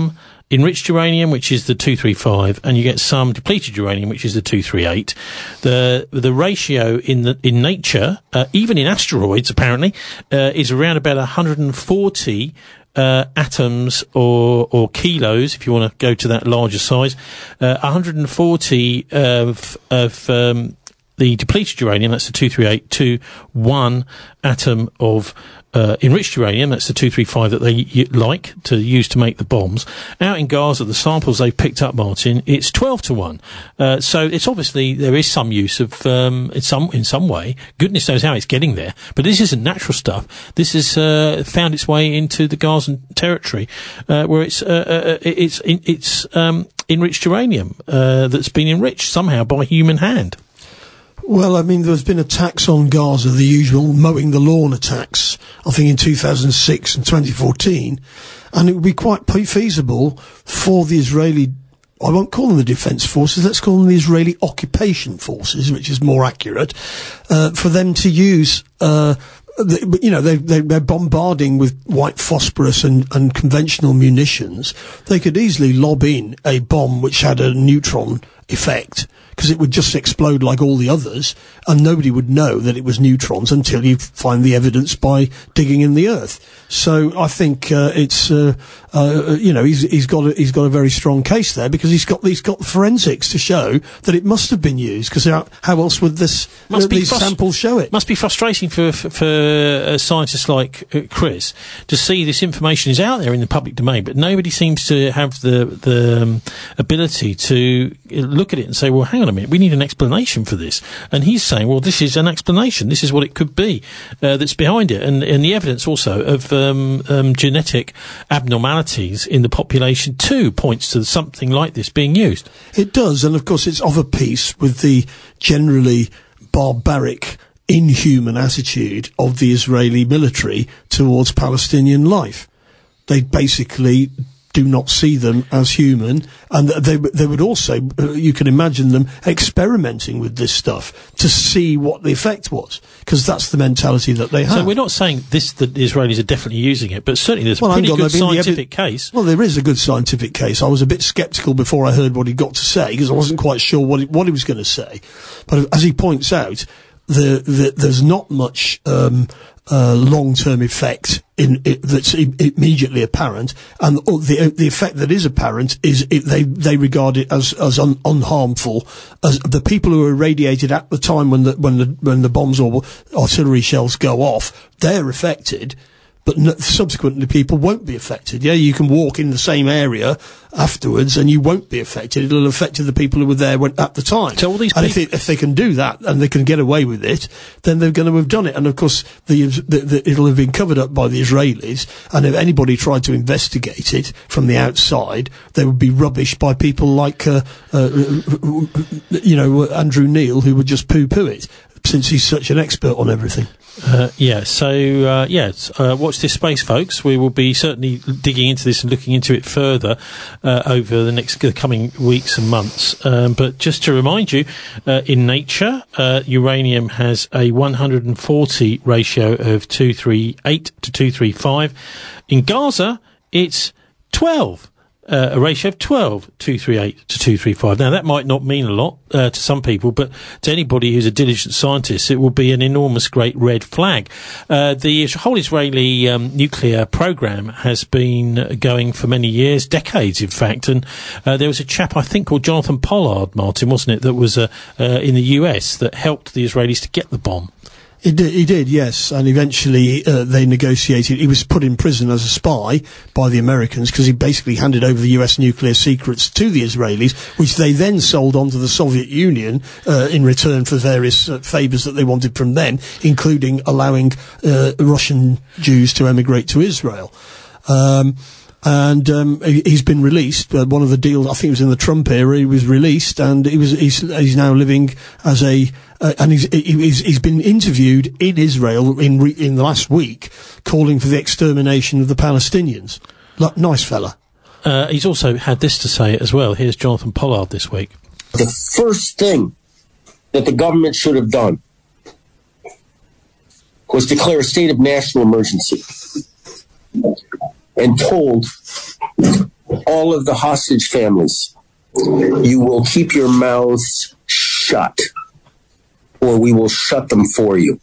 enriched uranium, which is the two thirty-five, and you get some depleted uranium, which is the two thirty-eight. The the ratio in the in nature, uh, even in asteroids, apparently, uh, is around about one hundred forty uh, atoms or or kilos, if you want to go to that larger size. Uh, one hundred forty of of um, the depleted uranium, that's the two thirty-eight, to one atom of uh, enriched uranium, that's the two thirty-five that they y- like to use to make the bombs. Out in Gaza, the samples they've picked up, Martin, it's twelve to one. Uh, so it's obviously, there is some use of, um, in some, in some way. Goodness knows how it's getting there. But this isn't natural stuff. This has, uh, found its way into the Gazan territory, uh, where it's, uh, uh, it's, it's, um, enriched uranium, uh, that's been enriched somehow by human hand. Well, I mean, there's been attacks on Gaza, the usual mowing the lawn attacks, I think in two thousand six and twenty fourteen, and it would be quite feasible for the Israeli, I won't call them the defence forces, let's call them the Israeli occupation forces, which is more accurate, uh, for them to use, uh, the, you know, they, they, they're bombarding with white phosphorus and, and conventional munitions. They could easily lob in a bomb which had a neutron effect, because it would just explode like all the others, and nobody would know that it was neutrons until you find the evidence by digging in the earth. So I think uh, it's, uh, uh, you know, he's, he's got a, he's got a very strong case there, because he's got he's got the forensics to show that it must have been used. Because how, how else would this must uh, be these frust- samples show it? Must be frustrating for for, for uh, scientists like uh, Chris to see this information is out there in the public domain, but nobody seems to have the the um, ability to look at it and say, well, hang on a minute, we need an explanation for this. And he's saying, well, this is an explanation. This is what it could be uh, that's behind it. And, and the evidence also of um, um, genetic abnormalities in the population too points to something like this being used. It does, and of course it's of a piece with the generally barbaric, inhuman attitude of the Israeli military towards Palestinian life. They basically do not see them as human, and they they would also, uh, you can imagine them experimenting with this stuff to see what the effect was, because that's the mentality that they have. So we're not saying this that the Israelis are definitely using it, but certainly there's well, a pretty on, good I mean, scientific evi- case. Well, there is a good scientific case. I was a bit sceptical before I heard what he got to say, because I wasn't quite sure what he, what he was going to say. But as he points out, the, the, there's not much um, uh, long-term effect in it that's I- immediately apparent, and the the effect that is apparent is it, they they regard it as as un, unharmful. As the people who are irradiated at the time when the when the when the bombs or artillery shells go off, they're affected. But no, subsequently, people won't be affected. Yeah, you can walk in the same area afterwards, and you won't be affected. It'll affect the people who were there when, at the time. So all these and if, it, if they can do that and they can get away with it, then they're going to have done it. And of course, the, the, the, it'll have been covered up by the Israelis. And if anybody tried to investigate it from the outside, they would be rubbished by people like, uh, uh, you know, Andrew Neil, who would just poo-poo it, since he's such an expert on everything. Uh, yeah, so, uh, yeah, uh, watch this space, folks. We will be certainly digging into this and looking into it further uh, over the next the coming weeks and months. Um, but just to remind you, uh, in nature, uh, uranium has a one hundred forty ratio of two thirty-eight to two thirty-five. In Gaza, it's twelve. Uh, a ratio of twelve, two thirty-eight to two thirty-five. Now, that might not mean a lot uh, to some people, but to anybody who's a diligent scientist, it will be an enormous, great red flag. Uh, the whole Israeli um, nuclear program has been going for many years, decades, in fact, and uh, there was a chap, I think, called Jonathan Pollard, Martin, wasn't it, that was uh, uh, in the U S that helped the Israelis to get the bomb. He did, he did, yes, and eventually uh, they negotiated. He was put in prison as a spy by the Americans because he basically handed over the U S nuclear secrets to the Israelis, which they then sold on to the Soviet Union uh, in return for various uh, favours that they wanted from them, including allowing uh, Russian Jews to emigrate to Israel. Um, And um, he, he's been released. Uh, one of the deals, I think it was in the Trump era, he was released, and he was he's, he's now living as a uh, and he's, he's he's been interviewed in Israel in re, in the last week, calling for the extermination of the Palestinians. L- nice fella. Uh, he's also had this to say as well. Here's Jonathan Pollard this week. The first thing that the government should have done was declare a state of national emergency and told all of the hostage families, you will keep your mouths shut, or we will shut them for you.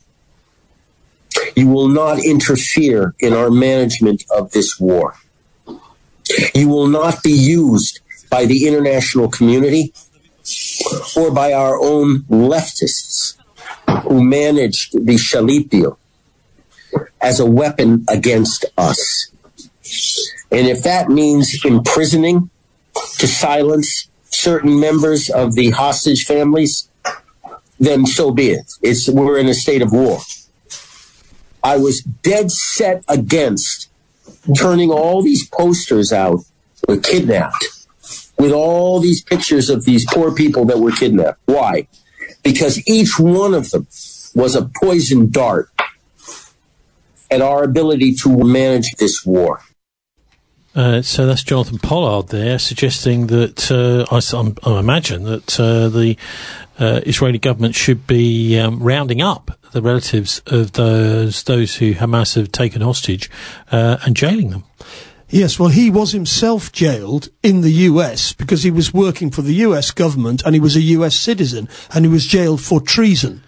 You will not interfere in our management of this war. You will not be used by the international community or by our own leftists who managed the Shalip deal as a weapon against us. And if that means imprisoning to silence certain members of the hostage families, then so be it. It's, we're in a state of war. I was dead set against turning all these posters out were kidnapped, with all these pictures of these poor people that were kidnapped. Why? Because each one of them was a poison dart at our ability to manage this war. Uh, so that's Jonathan Pollard there, suggesting that uh, I, I imagine that uh, the uh, Israeli government should be um, rounding up the relatives of those those who Hamas have taken hostage uh, and jailing them. Yes, well, he was himself jailed in the U S because he was working for the U S government and he was a U S citizen and he was jailed for treason.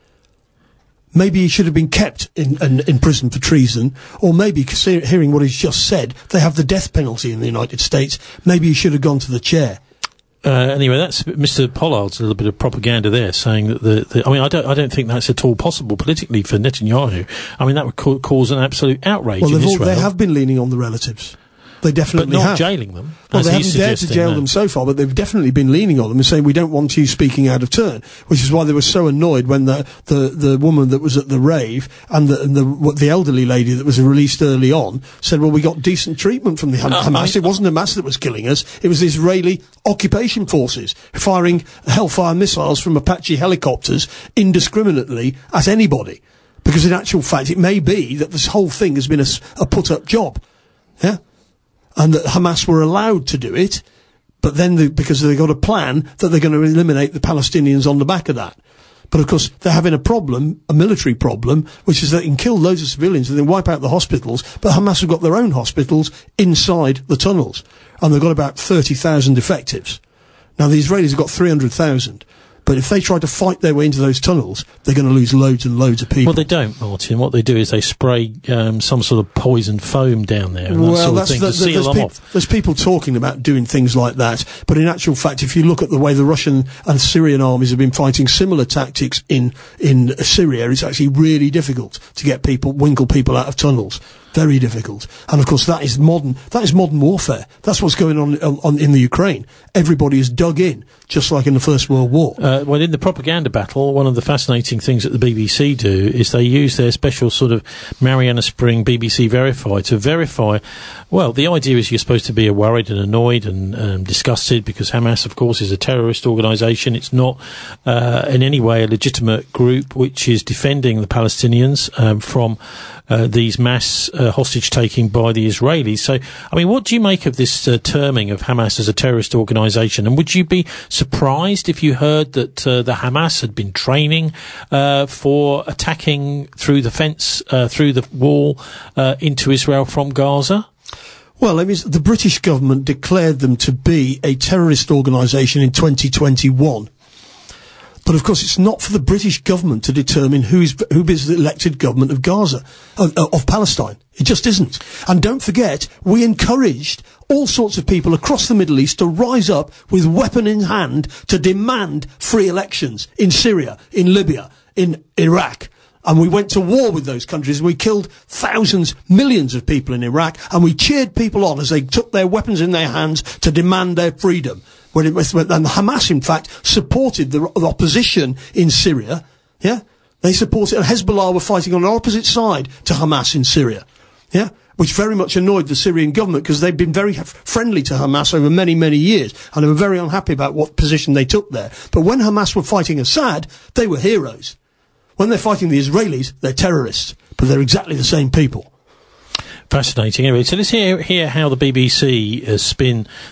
Maybe he should have been kept in, in, in prison for treason, or maybe, hearing what he's just said, they have the death penalty in the United States. Maybe he should have gone to the chair. Uh, anyway, that's Mister Pollard's a little bit of propaganda there, saying that the, the I mean, I don't, I don't think that's at all possible politically for Netanyahu. I mean, that would ca- cause an absolute outrage well, in all, Israel. they have been leaning on the relatives. They definitely but not have. jailing them. Well, they haven't dared to jail no. them so far, but they've definitely been leaning on them and saying, we don't want you speaking out of turn, which is why they were so annoyed when the, the, the woman that was at the rave and the, and the, what, the elderly lady that was released early on said, well, we got decent treatment from the Ham- uh, Hamas. I, it wasn't Hamas that was killing us. It was the Israeli occupation forces firing Hellfire missiles from Apache helicopters indiscriminately at anybody. Because in actual fact, it may be that this whole thing has been a, a put-up job. Yeah? And that Hamas were allowed to do it, but then they, because they got a plan that they're going to eliminate the Palestinians on the back of that. But of course, they're having a problem, a military problem, which is they can kill loads of civilians and then wipe out the hospitals, but Hamas have got their own hospitals inside the tunnels. And they've got about thirty thousand effectives. Now, the Israelis have got three hundred thousand. But if they try to fight their way into those tunnels, they're going to lose loads and loads of people. Well, they don't, Martin. What they do is they spray um, some sort of poison foam down there and well, that sort that's of thing the, to the, seal there's them peop- off. There's people talking about doing things like that, but in actual fact, if you look at the way the Russian and Syrian armies have been fighting similar tactics in, in Syria, it's actually really difficult to get people, winkle people out of tunnels. Very difficult. And of course that is modern, that is modern warfare. That's what's going on, on, on in the Ukraine. Everybody is dug in, just like in the First World War. Uh, well, in the propaganda battle, one of the fascinating things that the B B C do is they use their special sort of Mariana Spring B B C Verify to verify, well, the idea is you're supposed to be worried and annoyed and um, disgusted because Hamas, of course, is a terrorist organisation. It's not uh, in any way a legitimate group which is defending the Palestinians um, from uh, these mass uh, hostage-taking by the Israelis. So, I mean, what do you make of this uh, terming of Hamas as a terrorist organisation? And would you be surprised if you heard that uh, the Hamas had been training uh, for attacking through the fence, uh, through the wall uh, into Israel from Gaza? Well, I mean, the British government declared them to be a terrorist organisation in twenty twenty-one. But of course, it's not for the British government to determine who's, who is the elected government of Gaza, uh, of Palestine. It just isn't. And don't forget, we encouraged all sorts of people across the Middle East to rise up with weapon in hand to demand free elections in Syria, in Libya, in Iraq. And we went to war with those countries and we killed thousands, millions of people in Iraq and we cheered people on as they took their weapons in their hands to demand their freedom. When it was, and Hamas, in fact, supported the, the opposition in Syria. Yeah? They supported, and Hezbollah were fighting on the opposite side to Hamas in Syria. Yeah? Which very much annoyed the Syrian government because they'd been very friendly to Hamas over many, many years and they were very unhappy about what position they took there. But when Hamas were fighting Assad, they were heroes. When they're fighting the Israelis, they're terrorists. But they're exactly the same people. Fascinating. Anyway, so let's hear, hear how the B B C uh, spin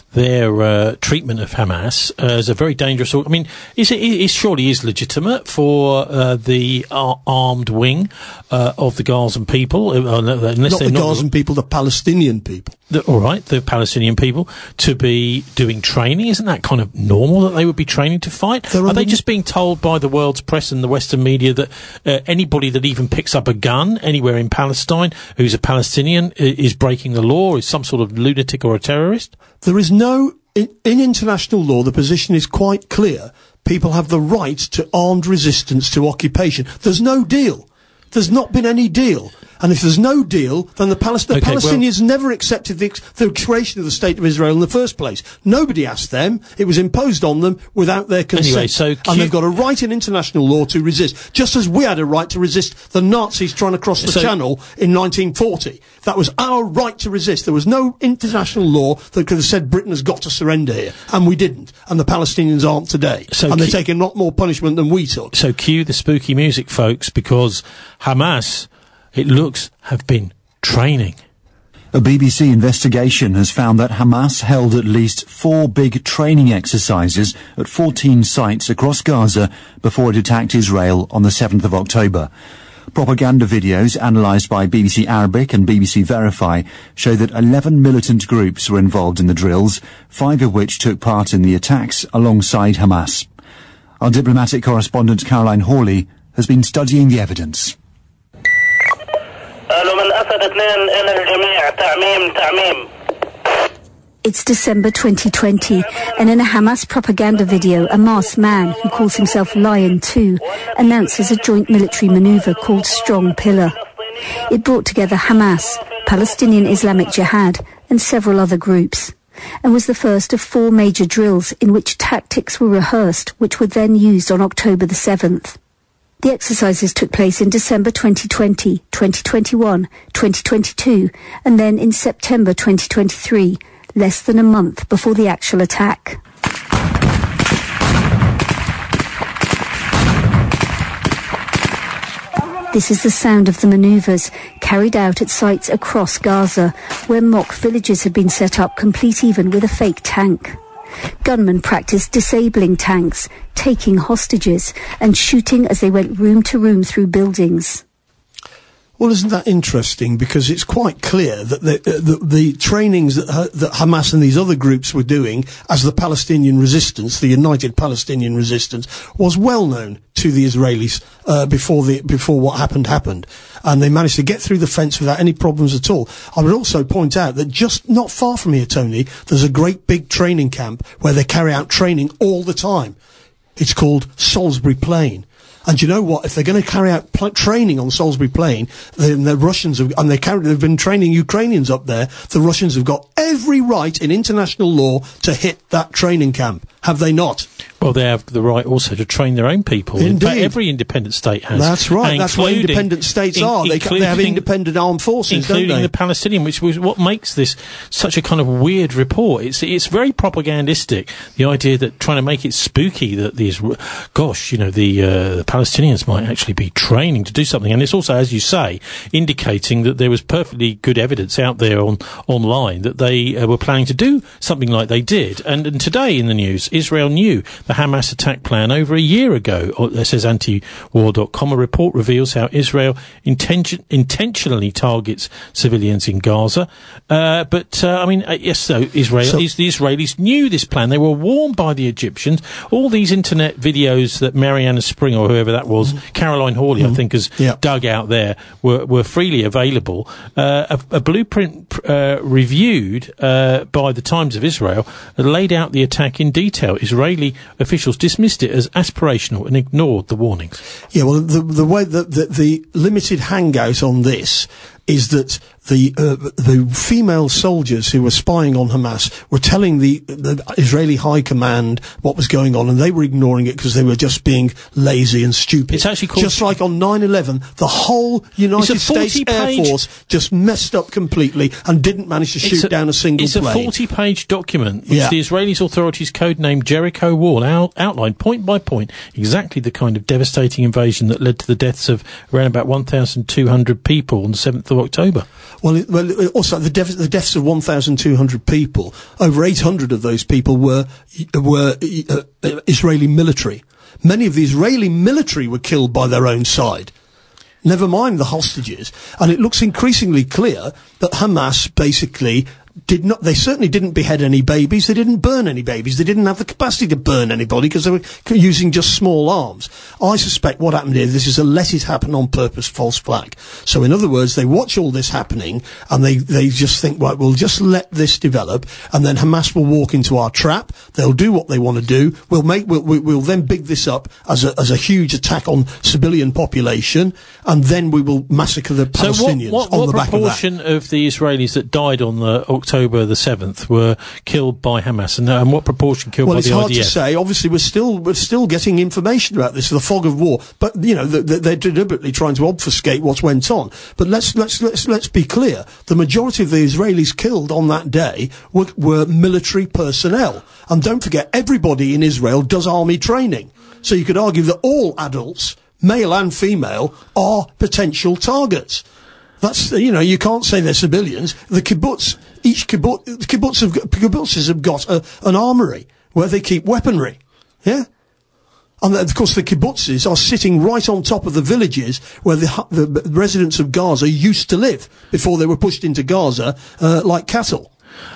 their uh, treatment of Hamas uh, as a very dangerous. I mean, is it, it surely is legitimate for uh, the ar- armed wing uh, of the Gazan people, uh, unless not they're the not Gazan people, the Palestinian people. The, all right, the Palestinian people to be doing training. Isn't that kind of normal that they would be training to fight? Are they just being told by the world's press and the Western media that uh, anybody that even picks up a gun anywhere in Palestine who's a Palestinian is breaking the law, is some sort of lunatic or a terrorist? There is no, in, in international law, the position is quite clear. People have the right to armed resistance to occupation. There's no deal. There's not been any deal. And if there's no deal, then the, Palest- the okay, Palestinians well, never accepted the, the creation of the State of Israel in the first place. Nobody asked them. It was imposed on them without their consent. Anyway, so and Q- they've got a right in international law to resist, just as we had a right to resist the Nazis trying to cross the so, channel in nineteen forty. That was our right to resist. There was no international law that could have said Britain has got to surrender here. And we didn't. And the Palestinians aren't today. So and they're Q- taking a lot more punishment than we took. So cue the spooky music, folks, because Hamas, it looks, have been training. A B B C investigation has found that Hamas held at least four big training exercises at fourteen sites across Gaza before it attacked Israel on the seventh of October. Propaganda videos analysed by B B C Arabic and B B C Verify show that eleven militant groups were involved in the drills, five of which took part in the attacks alongside Hamas. Our diplomatic correspondent Caroline Hawley has been studying the evidence. It's December twenty twenty, and in a Hamas propaganda video, a masked man who calls himself Lion two announces a joint military maneuver called Strong Pillar. It brought together Hamas, Palestinian Islamic Jihad, and several other groups, and was the first of four major drills in which tactics were rehearsed, which were then used on October the seventh. The exercises took place in December twenty twenty, twenty twenty-one, twenty twenty-two, and then in September twenty twenty-three, less than a month before the actual attack. This is the sound of the manoeuvres carried out at sites across Gaza, where mock villages had been set up, complete even with a fake tank. Gunmen practiced disabling tanks, taking hostages, and shooting as they went room to room through buildings. Well, isn't that interesting? Because it's quite clear that the, uh, the, the trainings that, uh, that Hamas and these other groups were doing as the Palestinian resistance, the United Palestinian Resistance, was well known to the Israelis uh, before the before what happened happened. And they managed to get through the fence without any problems at all. I would also point out that just not far from here, Tony, there's a great big training camp where they carry out training all the time. It's called Salisbury Plain. And you know what? If they're going to carry out pl- training on Salisbury Plain, then the Russians have, and they carry, they've been training Ukrainians up there. The Russians have got every right in international law to hit that training camp. Have they not? Well, they have the right also to train their own people. Indeed. In fact, every independent state has. That's right. That's what independent states in, are. They, they have independent armed forces, including don't they? the Palestinian, which was what makes this such a kind of weird report. It's it's very propagandistic. The idea that trying to make it spooky that these, gosh, you know, the, uh, the Palestinians might actually be training to do something, and it's also, as you say, indicating that there was perfectly good evidence out there on online that they uh, were planning to do something like they did. And, and today in the news, Israel knew the Hamas attack plan over a year ago. It says anti war dot com. A report reveals how Israel intention- intentionally targets civilians in Gaza. Uh, but, uh, I mean, uh, yes, so Israel, so, is, the Israelis knew this plan. They were warned by the Egyptians. All these internet videos that Mariana Spring, or whoever that was, mm-hmm. Caroline Hawley, mm-hmm. I think, has yeah. dug out there, were, were freely available. Uh, a, a blueprint uh, reviewed uh, by the Times of Israel laid out the attack in detail. Israeli officials dismissed it as aspirational and ignored the warnings. Yeah, well, the the way that the, the limited hangout on this is that the uh, the female soldiers who were spying on Hamas were telling the, the Israeli high command what was going on, and they were ignoring it because they were just being lazy and stupid. It's actually called just like on nine eleven, the whole United States Air Force just messed up completely and didn't manage to shoot a, down a single it's plane. It's a forty-page document which yeah. the Israeli authorities codenamed Jericho Wall out, outlined point by point exactly the kind of devastating invasion that led to the deaths of around about one thousand two hundred people on the seventh of October. Well, it, well it, also the, death, the deaths of one thousand two hundred people, over eight hundred of those people were were uh, Israeli military. Many of the Israeli military were killed by their own side. Never mind the hostages. And it looks increasingly clear that Hamas basically did not, they certainly didn't behead any babies, they didn't burn any babies, they didn't have the capacity to burn anybody because they were using just small arms. I suspect what happened here, this is a let it happen on purpose false flag. So in other words, they watch all this happening and they, they just think, right, we'll just let this develop and then Hamas will walk into our trap, they'll do what they want to do, we'll make, we'll, we'll then big this up as a, as a huge attack on civilian population and then we will massacre the Palestinians so what, what, on what the back of that. What proportion of the Israelis that died on the October the seventh were killed by Hamas, and, uh, and what proportion killed well, by the I D F? Well, it's hard to say. Obviously, we're still we're still getting information about this, the fog of war. But you know, the, the, they're deliberately trying to obfuscate what went on. But let's let's let's let's be clear: the majority of the Israelis killed on that day were, were military personnel. And don't forget, everybody in Israel does army training. So you could argue that all adults, male and female, are potential targets. That's, you know, you can't say they're civilians. The kibbutz, each kibbutz, kibbutz have, kibbutzes have got a, an armory where they keep weaponry. Yeah? And of course the kibbutzes are sitting right on top of the villages where the, the residents of Gaza used to live before they were pushed into Gaza, uh, like cattle.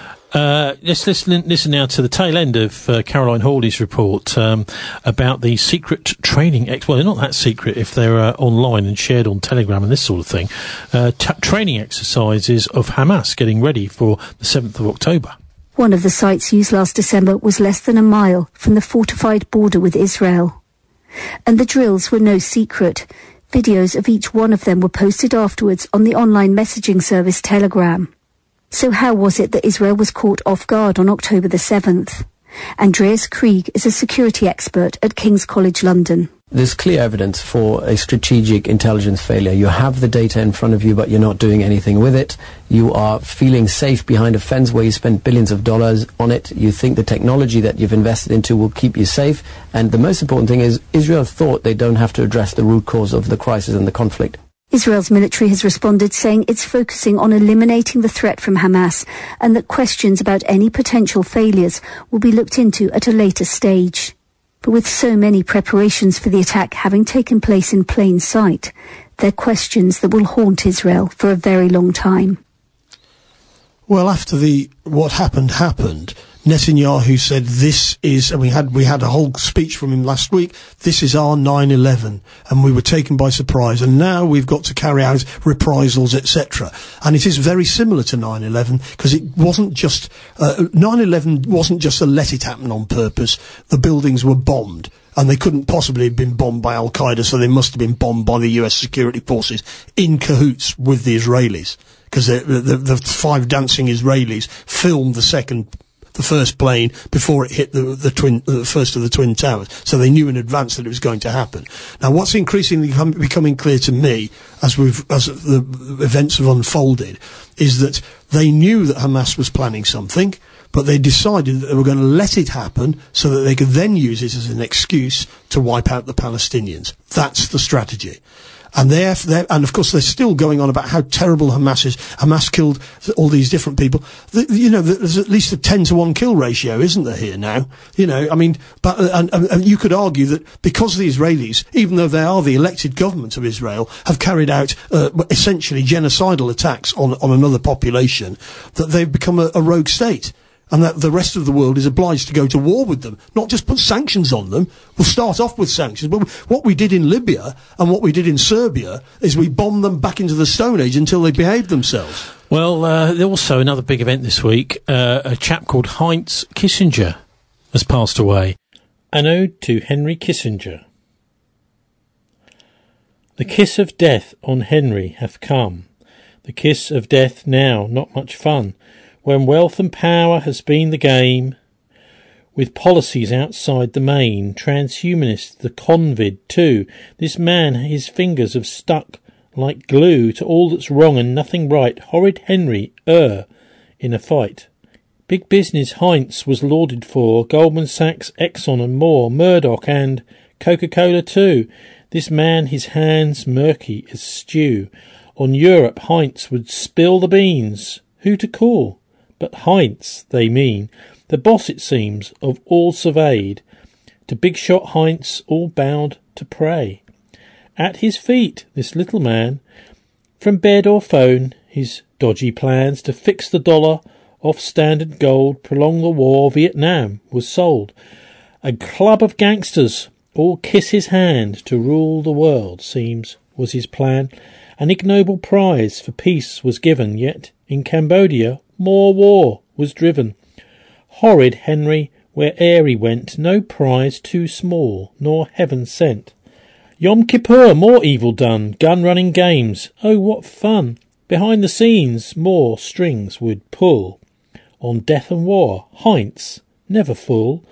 Uh, let's listen, listen now to the tail end of uh, Caroline Hawley's report um, about the secret training. Ex- well, they're not that secret if they're uh, online and shared on Telegram and this sort of thing. Uh, t- training exercises of Hamas getting ready for the seventh of October. One of the sites used last December was less than a mile from the fortified border with Israel. And the drills were no secret. Videos of each one of them were posted afterwards on the online messaging service Telegram. So how was it that Israel was caught off guard on October the seventh? Andreas Krieg is a security expert at King's College London. There's clear evidence for a strategic intelligence failure. You have the data in front of you, but you're not doing anything with it. You are feeling safe behind a fence where you spent billions of dollars on it. You think the technology that you've invested into will keep you safe. And the most important thing is Israel thought they don't have to address the root cause of the crisis and the conflict. Israel's military has responded saying it's focusing on eliminating the threat from Hamas and that questions about any potential failures will be looked into at a later stage. But with so many preparations for the attack having taken place in plain sight, they're questions that will haunt Israel for a very long time. Well, after the what happened happened, Netanyahu said this is, and we had we had a whole speech from him last week, this is our nine eleven, and we were taken by surprise, and now we've got to carry out reprisals, et cetera. And it is very similar to nine eleven, because it wasn't just, uh, nine eleven wasn't just a let it happen on purpose, the buildings were bombed. And they couldn't possibly have been bombed by Al-Qaeda, so they must have been bombed by the U S security forces in cahoots with the Israelis. Because the, the, the five dancing Israelis filmed the second, the first plane before it hit the, the twin, the first of the Twin Towers. So they knew in advance that it was going to happen. Now, what's increasingly com- becoming clear to me, as we've, as the events have unfolded, is that they knew that Hamas was planning something, but they decided that they were going to let it happen so that they could then use it as an excuse to wipe out the Palestinians. That's the strategy. And they're, they're, and of course they're still going on about how terrible Hamas is. Hamas killed all these different people. The, you know, there's at least a ten to one kill ratio, isn't there here now? You know, I mean, but, and, and, and you could argue that because the Israelis, even though they are the elected government of Israel, have carried out, uh, essentially genocidal attacks on, on another population, that they've become a, a rogue state. And that the rest of the world is obliged to go to war with them, not just put sanctions on them. We'll start off with sanctions. But what we did in Libya and what we did in Serbia is we bombed them back into the Stone Age until they behaved themselves. Well, uh, there's also another big event this week. Uh, a chap called Heinz Kissinger has passed away. An ode to Henry Kissinger. The kiss of death on Henry hath come. The kiss of death now, not much fun. When wealth and power has been the game, with policies outside the main, transhumanist, the convid too, this man his fingers have stuck like glue to all that's wrong and nothing right, horrid Henry, er, in a fight. Big business Heinz was lauded for, Goldman Sachs, Exxon and more, Murdoch and Coca-Cola too, this man his hands murky as stew, On Europe, Heinz would spill the beans. Who to call? But Heinz, they mean. The boss, it seems, of all surveyed. To big shot Heinz, all bound to pray. At his feet, this little man, from bed or phone, his dodgy plans to fix the dollar off standard gold, prolong the war, Vietnam was sold. A club of gangsters all kiss his hand to rule the world, seems, was his plan. An ignoble prize for peace was given, yet in Cambodia more war was driven. Horrid Henry, where'er he went, no prize too small, nor heaven sent. Yom Kippur, more evil done, gun-running games, oh what fun! Behind the scenes, more strings would pull. On death and war, Heinz, never full.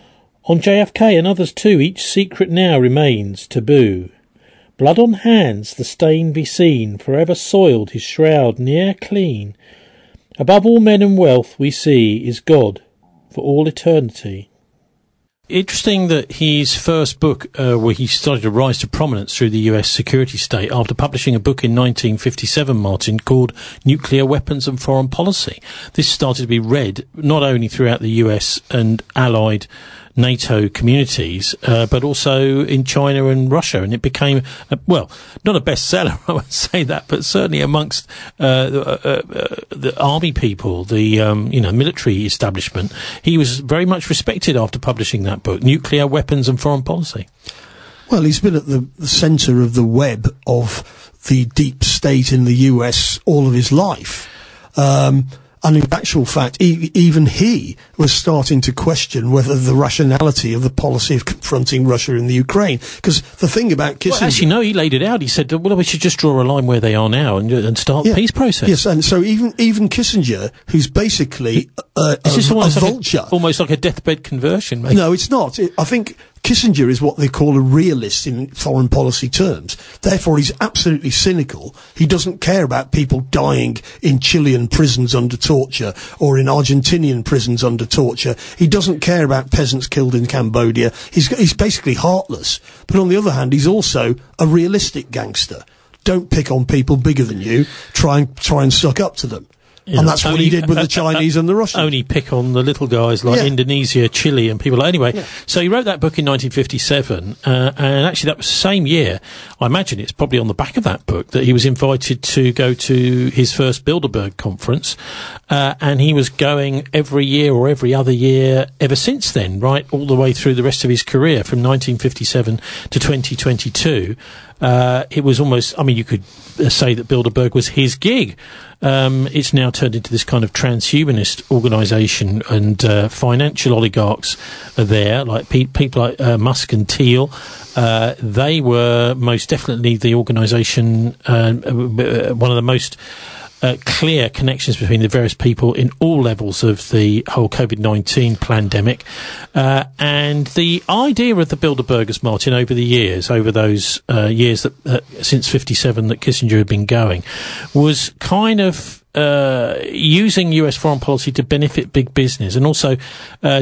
On J F K and others too, each secret now remains taboo. Blood on hands, the stain be seen, forever soiled, his shroud ne'er clean. Above all men and wealth we see is God for all eternity. Interesting that his first book, uh, where he started to rise to prominence through the U S security state after publishing a book in nineteen fifty-seven, Martin, called Nuclear Weapons and Foreign Policy. This started to be read not only throughout the U S and allied NATO communities, uh, but also in China and Russia, and it became, a, well, not a bestseller, I won't say that, but certainly amongst uh, uh, uh, the army people, the um, you know military establishment. He was very much respected after publishing that book, Nuclear Weapons and Foreign Policy. Well, he's been at the, the centre of the web of the deep state in the U S all of his life. Um, And in actual fact, e- even he was starting to question whether the rationality of the policy of confronting Russia in the Ukraine. Because the thing about Kissinger... Well, actually, no, he laid it out. He said, well, we should just draw a line where they are now and, and start yeah. the peace process. Yes, and so even even Kissinger, who's basically uh, Is this a, a almost vulture... Like a, almost like a deathbed conversion, mate. No, it's not. It, I think... Kissinger is what they call a realist in foreign policy terms. Therefore, he's absolutely cynical. He doesn't care about people dying in Chilean prisons under torture or in Argentinian prisons under torture. He doesn't care about peasants killed in Cambodia. He's, he's basically heartless. But on the other hand, he's also a realistic gangster. Don't pick on people bigger than you. Try and, try and suck up to them. You and know, that's what only, he did with uh, the Chinese uh, uh, and the Russians. Only pick on the little guys like yeah. Indonesia, Chile, and people like... Anyway, yeah. so he wrote that book in nineteen fifty-seven, uh, and actually that was the same year, I imagine it's probably on the back of that book, that he was invited to go to his first Bilderberg conference, uh, and he was going every year or every other year ever since then, right, all the way through the rest of his career, from nineteen fifty-seven to twenty twenty-two. Uh, it was almost, I mean, you could uh, say that Bilderberg was his gig. Um, it's now turned into this kind of transhumanist organisation, and uh, financial oligarchs are there, like pe- people like uh, Musk and Thiel. Uh, they were most definitely the organisation, uh, one of the most Uh, clear connections between the various people in all levels of the whole COVID nineteen pandemic. Uh, and the idea of the Bilderbergers, Martin, over the years, over those uh, years that uh, since fifty-seven that Kissinger had been going, was kind of uh, using U S foreign policy to benefit big business, and also uh,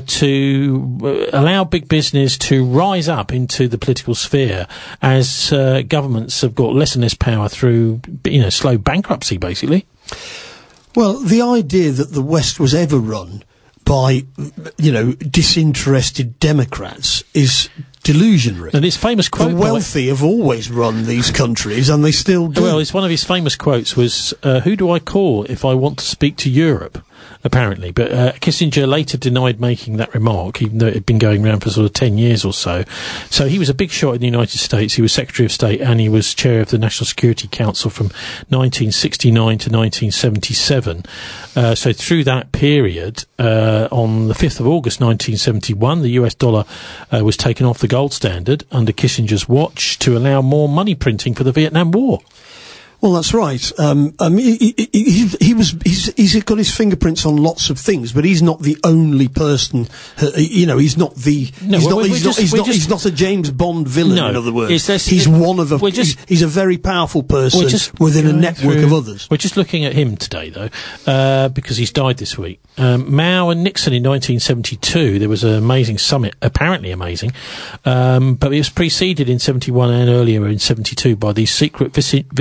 to uh, allow big business to rise up into the political sphere as uh, governments have got less and less power through, you know, slow bankruptcy, basically. Well, the idea that the West was ever run by, you know, disinterested Democrats is delusionary. And his famous quote... The wealthy have always run these countries, and they still do. Well, it's one of his famous quotes was, uh, who do I call if I want to speak to Europe? Apparently, but uh, Kissinger later denied making that remark, even though it had been going around for sort of ten years or so. So he was a big shot in the United States. He was Secretary of State, and he was chair of the National Security Council from nineteen sixty-nine to nineteen seventy-seven. Uh, so through that period, uh, on the fifth of August nineteen seventy-one, the U S dollar uh, was taken off the gold standard under Kissinger's watch to allow more money printing for the Vietnam War. Well, that's right. Um, um, he, he, he, he was, he's, he's got his fingerprints on lots of things, but he's not the only person, uh, you know, he's not the, no, he's, well, not, he's, just, not, he's, not, just, he's not a James Bond villain, no, in other words. This, he's it, one of a, just, he's, he's a very powerful person within a network through, of others. We're just looking at him today, though, uh, because he's died this week. Um, Mao and Nixon in nineteen seventy-two, there was an amazing summit, apparently amazing, um, but it was preceded in seventy-one and earlier in seventy-two by these secret visit, visits by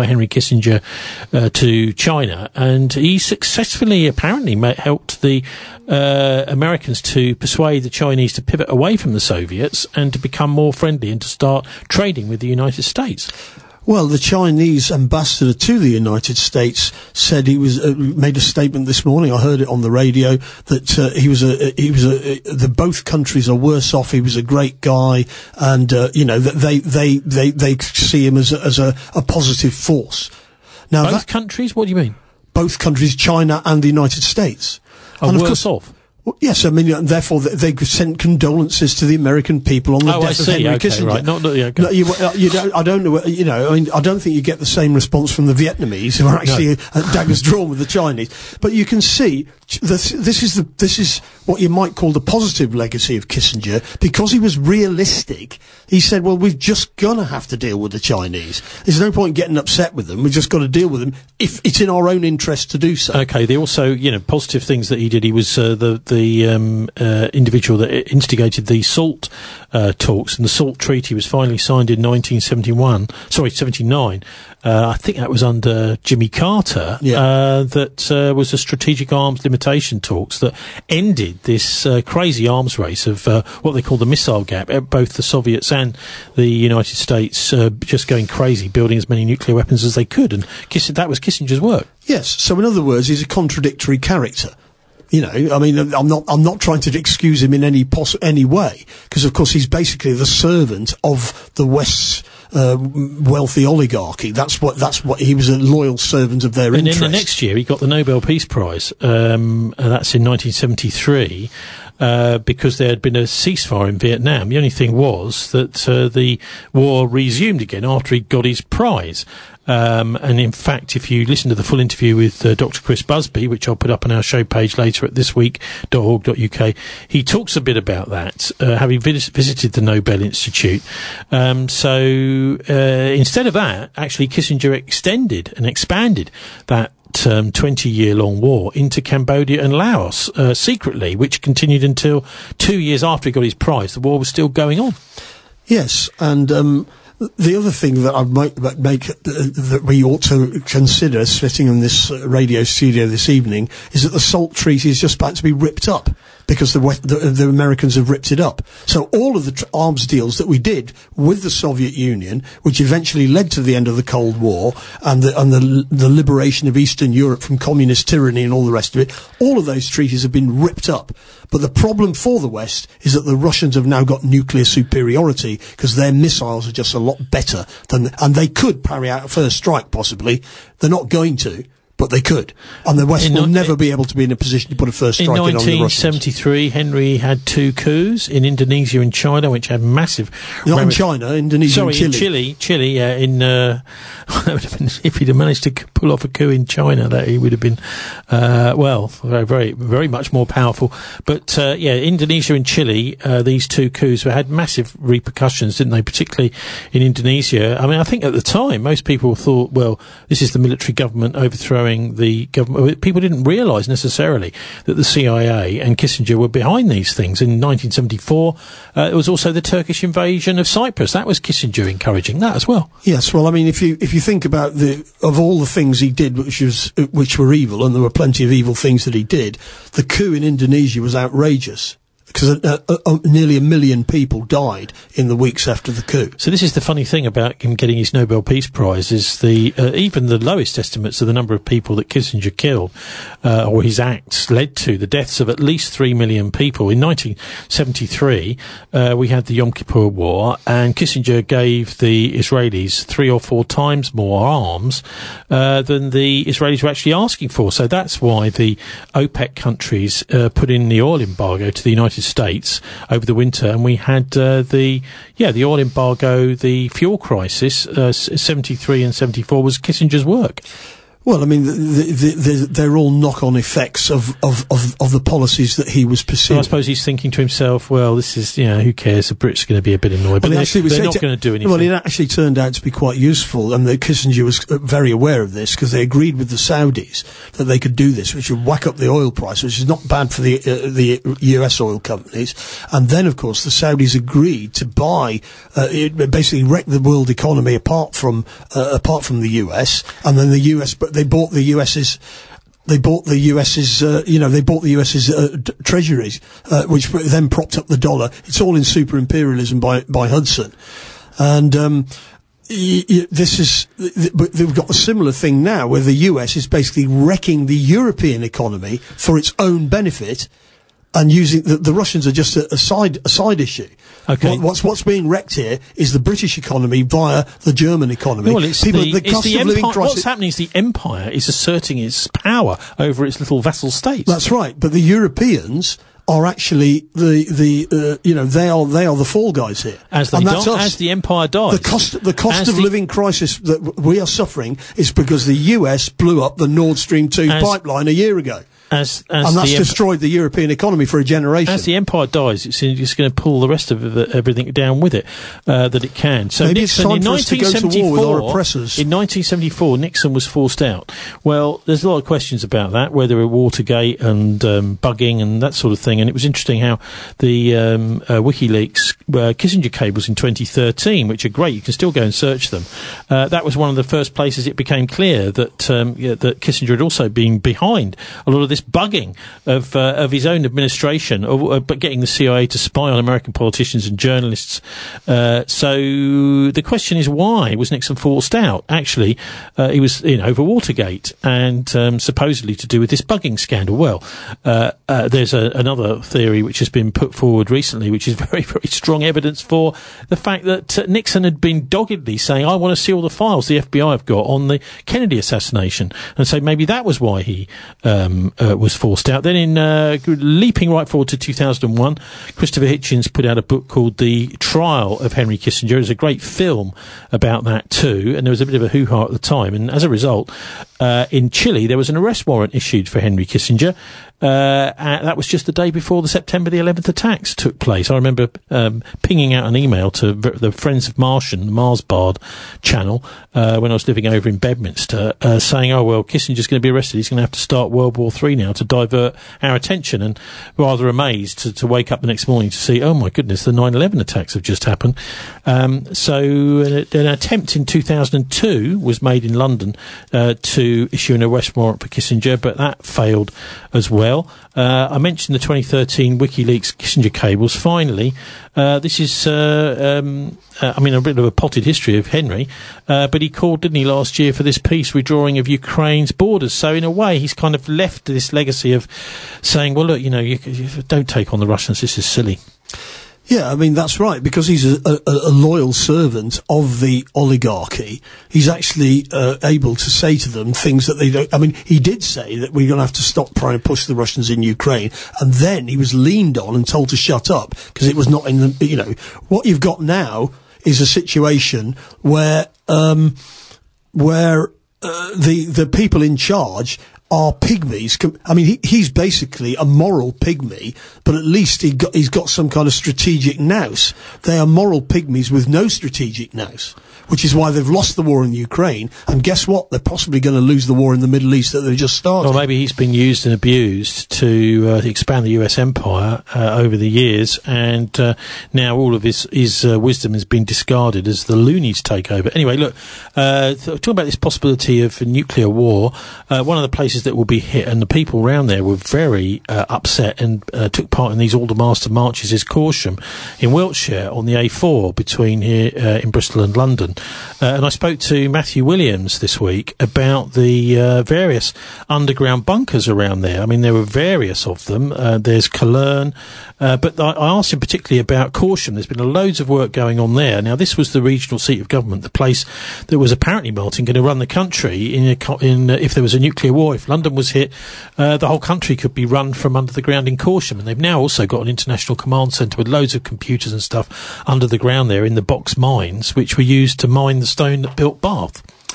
Henry Kissinger uh, to China, and he successfully apparently ma- helped the uh, Americans to persuade the Chinese to pivot away from the Soviets and to become more friendly and to start trading with the United States. Well, the Chinese ambassador to the United States said he was uh, made a statement this morning. I heard it on the radio that uh, he was a he was a the both countries are worse off. He was a great guy, and uh, you know that they they they they see him as a, as a, a positive force. Now, both that, countries? What do you mean? Both countries, China and the United States, are and of worse course, off. Well, yes, I mean, and therefore they, they sent condolences to the American people on the oh, death I of see. Henry okay, Kissinger. Right. Not, not, yeah, okay. No, you, uh, you don't, I don't know. You know, I mean, I don't think you get the same response from the Vietnamese who are actually no. uh, daggers drawn with the Chinese. But you can see this, this is the this is what you might call the positive legacy of Kissinger, because he was realistic. He said, "Well, we've just gonna have to deal with the Chinese. There's no point getting upset with them. We've just got to deal with them if it's in our own interest to do so." Okay. They also, you know, positive things that he did. He was uh, the the um, uh, individual that instigated the SALT uh, talks, and the SALT Treaty was finally signed in nineteen seventy-one. Sorry, seventy-nine. Uh, I think that was under Jimmy Carter. Yeah. Uh, that uh, was the strategic arms limitation talks that ended this uh, crazy arms race of uh, what they call the missile gap. Uh, both the Soviets and the United States uh, just going crazy, building as many nuclear weapons as they could, and Kiss- that was Kissinger's work. Yes. So, in other words, he's a contradictory character. You know, I mean, I'm not, I'm not trying to excuse him in any poss- any way, because of course he's basically the servant of the West's uh, wealthy oligarchy. That's what, that's what, he was a loyal servant of their and interests. And then the next year he got the Nobel Peace Prize, um, and that's in nineteen seventy-three, uh, because there had been a ceasefire in Vietnam. The only thing was that uh, the war resumed again after he got his prize. Um, and in fact, if you listen to the full interview with uh, Doctor Chris Busby, which I'll put up on our show page later at this week dot org dot U K, he talks a bit about that, uh, having vis- visited the Nobel Institute. Um, so uh, instead of that, actually Kissinger extended and expanded that Um, twenty-year-long war into Cambodia and Laos uh, secretly, which continued until two years after he got his prize. The war was still going on. Yes, and um, the other thing that I might make uh, that we ought to consider sitting in this uh, radio studio this evening is that the SALT Treaty is just about to be ripped up, because the, the, the Americans have ripped it up. So all of the tr- arms deals that we did with the Soviet Union, which eventually led to the end of the Cold War and the, and the, the liberation of Eastern Europe from communist tyranny and all the rest of it, all of those treaties have been ripped up. But the problem for the West is that the Russians have now got nuclear superiority, because their missiles are just a lot better than, and they could parry out a first strike possibly. They're not going to, but they could. And the West in will not, never be able to be in a position to put a first strike in, in on the Russians. In nineteen seventy-three, Henry had two coups in Indonesia and China, which had massive... Not rami- in China, Indonesia Sorry, and Chile. in Chile, Chile, yeah, in... Uh, that would have been, if he'd have managed to pull off a coup in China, that he would have been, uh, well, very, very, very much more powerful. But, uh, yeah, Indonesia and Chile, uh, these two coups had massive repercussions, didn't they? Particularly in Indonesia. I mean, I think at the time, most people thought, well, this is the military government overthrowing the government. People didn't realise necessarily that the C I A and Kissinger were behind these things. In nineteen seventy-four, uh, it was also the Turkish invasion of Cyprus. That was Kissinger encouraging that as well. Yes, well, I mean, if you if you think about the of all the things he did, which was which were evil, and there were plenty of evil things that he did, the coup in Indonesia was outrageous, because uh, uh, uh, nearly a million people died in the weeks after the coup. So this is the funny thing about him getting his Nobel Peace Prize, is the uh, even the lowest estimates of the number of people that Kissinger killed, uh, or his acts led to the deaths of at least three million people. In nineteen seventy-three, uh, we had the Yom Kippur War, and Kissinger gave the Israelis three or four times more arms uh, than the Israelis were actually asking for. So that's why the OPEC countries uh, put in the oil embargo to the United States over the winter, and we had uh, the yeah the oil embargo, the fuel crisis. uh, seventy-three and seventy-four was Kissinger's work. Well, I mean, the, the, the, they're all knock-on effects of, of, of, of the policies that he was pursuing. So I suppose he's thinking to himself, well, this is, you know, who cares? The Brits are going to be a bit annoyed, but well, they're, they're not going to do anything. Well, it actually turned out to be quite useful, and the Kissinger was very aware of this, because they agreed with the Saudis that they could do this, which would whack up the oil price, which is not bad for the, uh, the U S oil companies. And then, of course, the Saudis agreed to buy, uh, it basically wreck the world economy apart from, uh, apart from the U S, and then the U S, but they bought the US's They bought the US's, uh, you know, they bought the US's uh, d- treasuries, uh, which then propped up the dollar. It's all in super imperialism by by Hudson, and um, y- y- this is. Th- but they've got a similar thing now, where the U S is basically wrecking the European economy for its own benefit, and using the, the Russians are just a, a side a side issue. Okay. What, what's what's being wrecked here is the British economy via the German economy. Well, it's People, the, the it's cost the of living empire. crisis. What's happening is the empire is asserting its power over its little vassal states. That's right, but the Europeans are actually the the uh, you know they are they are the fall guys here. As they and that's die, us. as the empire dies, The cost the cost As of the- living crisis that w- we are suffering is because the U S blew up the Nord Stream two As- pipeline a year ago. As, as and that's the emp- destroyed the European economy for a generation. As the empire dies, it's just going to pull the rest of the, everything down with it uh, that it can. So Maybe it's Nixon time in for us to go to war with our oppressors. In nineteen seventy-four, Nixon was forced out. Well, there's a lot of questions about that, whether it Watergate and um, bugging and that sort of thing. And it was interesting how the um, uh, WikiLeaks uh, Kissinger cables in twenty thirteen, which are great, you can still go and search them. Uh, that was one of the first places it became clear that um, yeah, that Kissinger had also been behind a lot of this bugging of uh, of his own administration, or, uh, but getting the C I A to spy on American politicians and journalists. Uh, so the question is, why was Nixon forced out? Actually, uh, he was in over Watergate and um, supposedly to do with this bugging scandal. Well, uh, uh, there's a, another theory which has been put forward recently, which is very, very strong evidence for the fact that uh, Nixon had been doggedly saying, I want to see all the files the F B I have got on the Kennedy assassination. And so maybe that was why he um, uh, was forced out. Then in uh, leaping right forward to two thousand one, Christopher Hitchens put out a book called The Trial of Henry Kissinger. There's a great film about that too, and there was a bit of a hoo-ha at the time. And as a result, uh, in Chile, there was an arrest warrant issued for Henry Kissinger. Uh, and that was just the day before the September the eleventh attacks took place. I remember um, pinging out an email to v- the Friends of Martian, the Marsbard channel, uh, when I was living over in Bedminster, uh, saying, oh, well, Kissinger's going to be arrested. He's going to have to start World War Three now to divert our attention. And rather amazed to, to wake up the next morning to see, oh, my goodness, the nine eleven attacks have just happened. Um, so an, an attempt in two thousand two was made in London uh, to issue an arrest warrant for Kissinger, but that failed as well. Uh, I mentioned the twenty thirteen WikiLeaks Kissinger cables. Finally, uh, this is, uh, um, uh, I mean, a bit of a potted history of Henry, uh, but he called, didn't he, last year for this peace redrawing of Ukraine's borders. So in a way, he's kind of left this legacy of saying, well, look, you know, you, you don't take on the Russians. This is silly. Yeah, I mean, that's right, because he's a, a, a loyal servant of the oligarchy. He's actually uh, able to say to them things that they don't... I mean, he did say that we're going to have to stop trying to push the Russians in Ukraine, and then he was leaned on and told to shut up, because it was not in the... You know, what you've got now is a situation where... Um, where uh, the the people in charge are pygmies. I mean, he, he's basically a moral pygmy, but at least he got, he's got some kind of strategic nous. They are moral pygmies with no strategic nous, which is why they've lost the war in Ukraine. And guess what? They're possibly going to lose the war in the Middle East that they've just started. Or maybe he's been used and abused to uh, expand the U S empire uh, over the years, and uh, now all of his, his uh, wisdom has been discarded as the loonies take over. Anyway, look, uh, th- talking about this possibility of a nuclear war, uh, one of the places that will be hit, and the people around there were very uh, upset and uh, took part in these Aldermaster marches, is Corsham in Wiltshire on the A four between here uh, in Bristol and London. Uh, and I spoke to Matthew Williams this week about the uh, various underground bunkers around there. I mean, there were various of them. Uh, there's Cologne, uh, but I, I asked him particularly about Corsham. There's been loads of work going on there. Now, this was the regional seat of government, the place that was apparently, Martin, going to run the country in, a, in uh, if there was a nuclear war. If London was hit, uh, the whole country could be run from under the ground in Corsham. And they've now also got an international command centre with loads of computers and stuff under the ground there in the box mines, which were used to mine the stone that built Bath.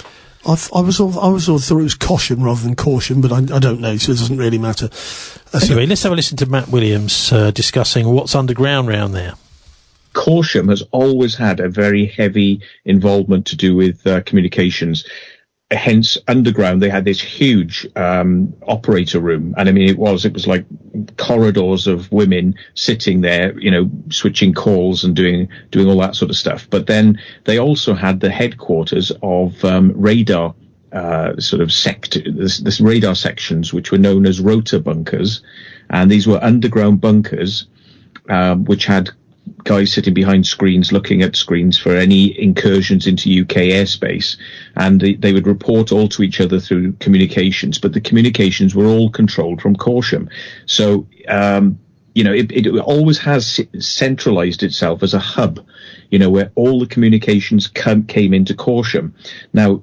I've, I was all, I was all thought it was caution rather than caution, but I, I don't know, so it doesn't really matter. Uh, so anyway, let's have a listen to Matt Williams uh, discussing what's underground round there. Corsham has always had a very heavy involvement to do with uh, communications. Hence, underground, they had this huge um, operator room. And I mean, it was, it was like corridors of women sitting there, you know, switching calls and doing, doing all that sort of stuff. But then they also had the headquarters of um, radar, uh, sort of sect, this, this radar sections, which were known as rotor bunkers. And these were underground bunkers, um, which had guys sitting behind screens looking at screens for any incursions into U K airspace, and they, they would report all to each other through communications, but the communications were all controlled from Corsham. So, um, you know, it, it always has centralized itself as a hub, you know, where all the communications come, came into Corsham. Now,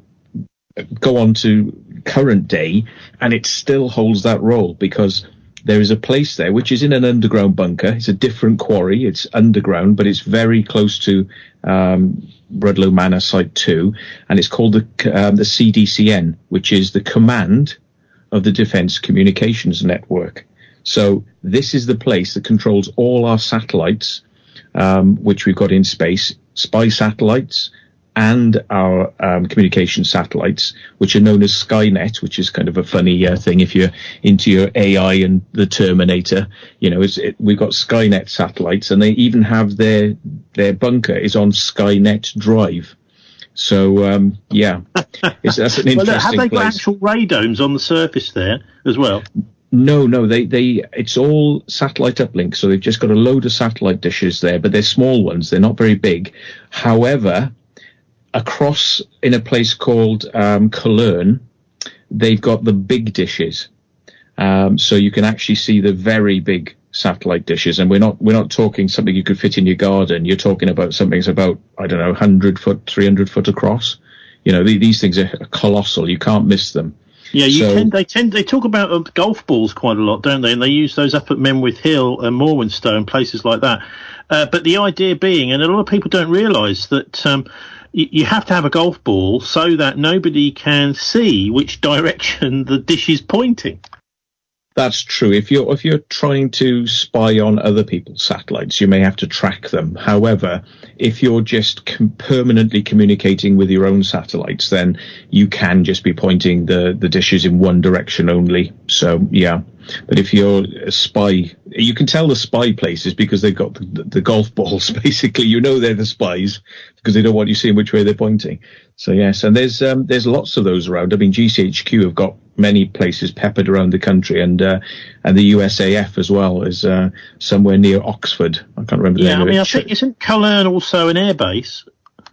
go on to current day, and it still holds that role, because there is a place there which is in an underground bunker. It's a different quarry. It's underground, but it's very close to um, Rudloe Manor Site two, and it's called the um, the C D C N, which is the Command of the Defence Communications Network. So this is the place that controls all our satellites, um, which we've got in space, spy satellites, and our um, communication satellites, which are known as Skynet, which is kind of a funny uh, thing if you're into your A I and the Terminator. You know, it's, it, we've got Skynet satellites, and they even have their their bunker is on Skynet Drive. So, um, yeah, it's, that's an interesting well, have they place. got actual radomes on the surface there as well? No, no, they, they, it's all satellite uplink, so they've just got a load of satellite dishes there, but they're small ones, they're not very big. However, across in a place called um, Cologne, they've got the big dishes, um, so you can actually see the very big satellite dishes. And we're not we're not talking something you could fit in your garden. You're talking about something that's about I don't know, one hundred foot, three hundred foot across. You know, the, these things are colossal. You can't miss them. Yeah, you so, tend, they tend they talk about uh, golf balls quite a lot, don't they? And they use those up at Menwith Hill and Morwenstow, places like that. Uh, but the idea being, and a lot of people don't realise that. Um, You have to have a golf ball so that nobody can see which direction the dish is pointing. That's true. If you're if you're trying to spy on other people's satellites, you may have to track them. However, if you're just com- permanently communicating with your own satellites, then you can just be pointing the, the dishes in one direction only. So, yeah. But if you're a spy, you can tell the spy places because they've got the, the golf balls, basically. You know they're the spies because they don't want you seeing which way they're pointing. So, yes, and there's um, there's lots of those around. I mean, G C H Q have got many places peppered around the country, and uh, and the U S A F as well is uh, somewhere near Oxford. I can't remember the yeah, name I mean, of it. I think, isn't Cologne also an airbase?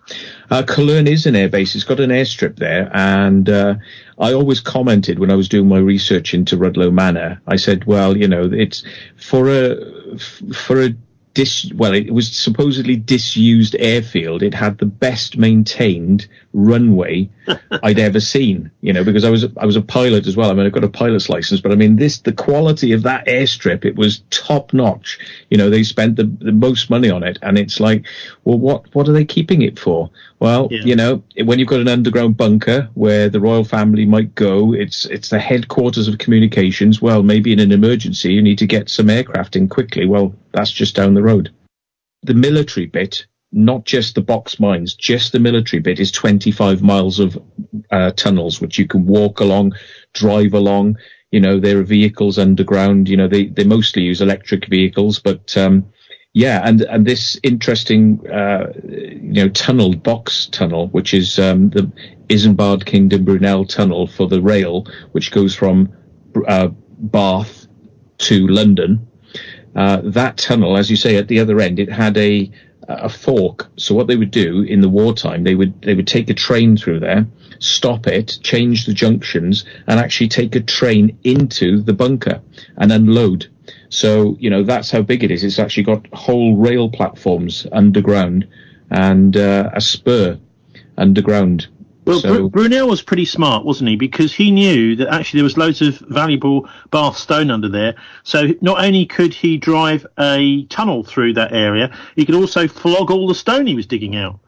Uh, Cologne is an airbase. It's got an airstrip there, and uh, I always commented when I was doing my research into Rudloe Manor. I said, well, you know, it's for a for a dis well, it was supposedly disused airfield. It had the best maintained runway I'd ever seen. You know, because I was I was a pilot as well. I mean, I've got a pilot's license, but I mean, this the quality of that airstrip. It was top notch. You know, they spent the, the most money on it, and it's like, well, what what are they keeping it for? Well, yeah. you know, when you've got an underground bunker where the royal family might go, it's it's the headquarters of communications. Well, maybe in an emergency you need to get some aircraft in quickly. Well, that's just down the road. The military bit, not just the box mines, just the military bit is twenty-five miles of uh, tunnels, which you can walk along, drive along. You know, there are vehicles underground. You know, they, they mostly use electric vehicles, but, um, yeah, and, and this interesting, uh, you know, tunnel, box tunnel, which is, um, the Isambard Kingdom Brunel tunnel for the rail, which goes from, uh, Bath to London. Uh, that tunnel, as you say, at the other end, it had a, a fork. So what they would do in the wartime, they would, they would take a train through there, stop it, change the junctions, and actually take a train into the bunker and unload. So, you know, that's how big it is. It's actually got whole rail platforms underground and uh, a spur underground. Well, so, Br- Brunel was pretty smart, wasn't he? Because he knew that actually there was loads of valuable Bath stone under there. So not only could he drive a tunnel through that area, he could also flog all the stone he was digging out.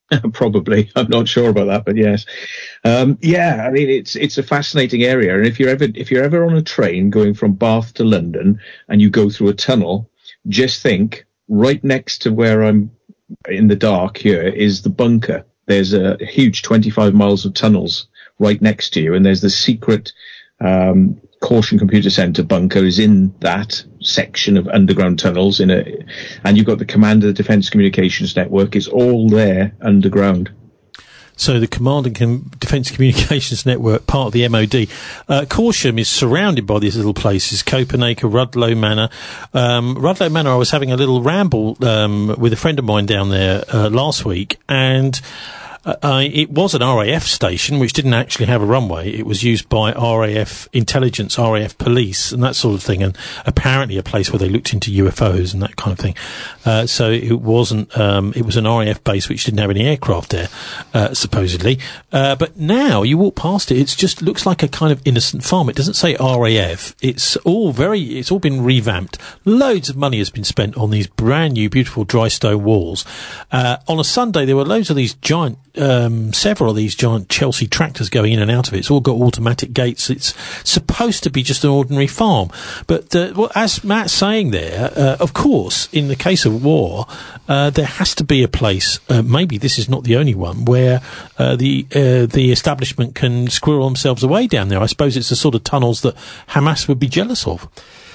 Probably. I'm not sure about that, but yes. Um, yeah, I mean, it's it's a fascinating area. And if you're ever if you're ever on a train going from Bath to London and you go through a tunnel, just think right next to where I'm in the dark here is the bunker. There's a huge twenty-five miles of tunnels right next to you, and there's the secret um, Caution Computer Centre bunker is in that section of underground tunnels. In a, and you've got the Command of the Defence Communications Network. It's all there underground. So the Command and Com- Defence Communications Network, part of the M O D. Uh, Corsham is surrounded by these little places, Copenhagen, Rudloe Manor. Um, Rudloe Manor, I was having a little ramble um, with a friend of mine down there uh, last week, and uh, uh, it was an R A F station, which didn't actually have a runway. It was used by R A F intelligence, R A F police, and that sort of thing, and apparently a place where they looked into U F Os and that kind of thing. Uh, so it wasn't, um, it was an R A F base which didn't have any aircraft there, uh, supposedly. Uh, but now you walk past it, it just looks like a kind of innocent farm. It doesn't say R A F. It's all very, it's all been revamped. Loads of money has been spent on these brand new, beautiful dry stone walls. Uh, on a Sunday, there were loads of these giant, um, several of these giant Chelsea tractors going in and out of it. It's all got automatic gates. It's supposed to be just an ordinary farm. But, uh, well, as Matt's saying there, uh, of course, in the case of war, uh, there has to be a place, uh, maybe this is not the only one, where uh, the uh, the establishment can squirrel themselves away down there. I suppose it's the sort of tunnels that Hamas would be jealous of.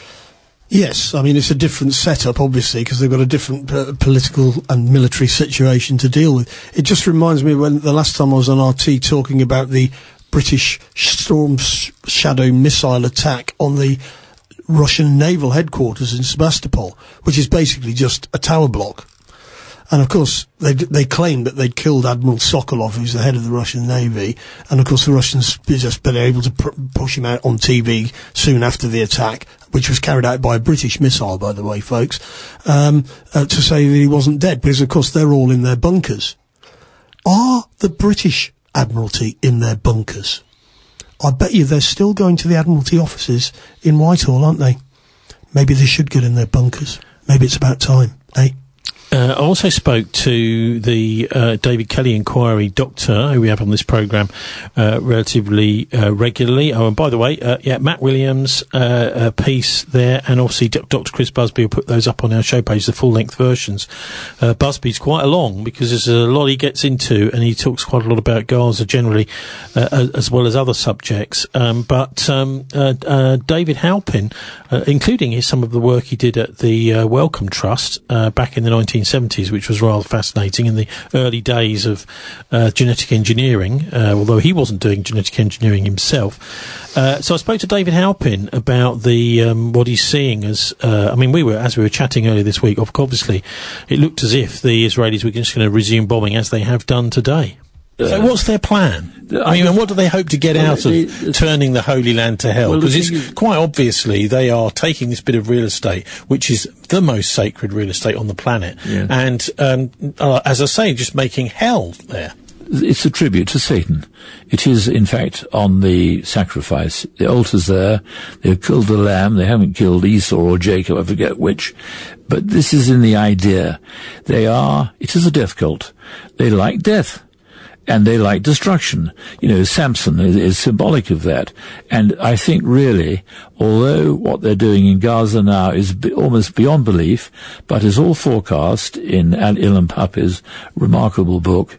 Yes, I mean, it's a different setup, obviously, because they've got a different uh, political and military situation to deal with. It just reminds me when the last time I was on R T talking about the British Storm Shadow missile attack on the Russian naval headquarters in Sebastopol, which is basically just a tower block. And of course, they they claimed that they'd killed Admiral Sokolov, who's the head of the Russian Navy, and of course the Russians just been able to pr- push him out on T V soon after the attack, which was carried out by a British missile, by the way, folks, um, uh, to say that he wasn't dead, because of course they're all in their bunkers. Are the British Admiralty in their bunkers? I bet you they're still going to the Admiralty offices in Whitehall, aren't they? Maybe they should get in their bunkers. Maybe it's about time, eh? Uh, I also spoke to the uh, David Kelly Inquiry Doctor, who we have on this programme uh, relatively uh, regularly. Oh, and by the way, uh, yeah, Matt Williams' uh, uh, piece there, and obviously D- Doctor Chris Busby will put those up on our show page, the full-length versions. Uh, Busby's quite long, because there's a lot he gets into, and he talks quite a lot about Gaza generally, uh, as well as other subjects. Um, but um, uh, uh, David Halpin, uh, including his, some of the work he did at the uh, Wellcome Trust uh, back in the nineteen seventies, which was rather fascinating in the early days of uh, genetic engineering, uh, although he wasn't doing genetic engineering himself. Uh, so I spoke to David Halpin about the um, what he's seeing as, uh, I mean, we were, as we were chatting earlier this week, obviously, it looked as if the Israelis were just going to resume bombing as they have done today. So what's their plan? I mean, and what do they hope to get well, out of the, the, turning the Holy Land to hell? Because well, it's quite obviously they are taking this bit of real estate, which is the most sacred real estate on the planet, yeah. and, um, uh, as I say, just making hell there. It's a tribute to Satan. It is, in fact, on the sacrifice. The altar's there. They've killed the lamb. They haven't killed Esau or Jacob, I forget which. But this is in the idea. They are, it is a death cult. They like death. And they like destruction. You know, Samson is, is symbolic of that. And I think really, although what they're doing in Gaza now is be, almost beyond belief, but is all forecast in Ilan Pappy's remarkable book,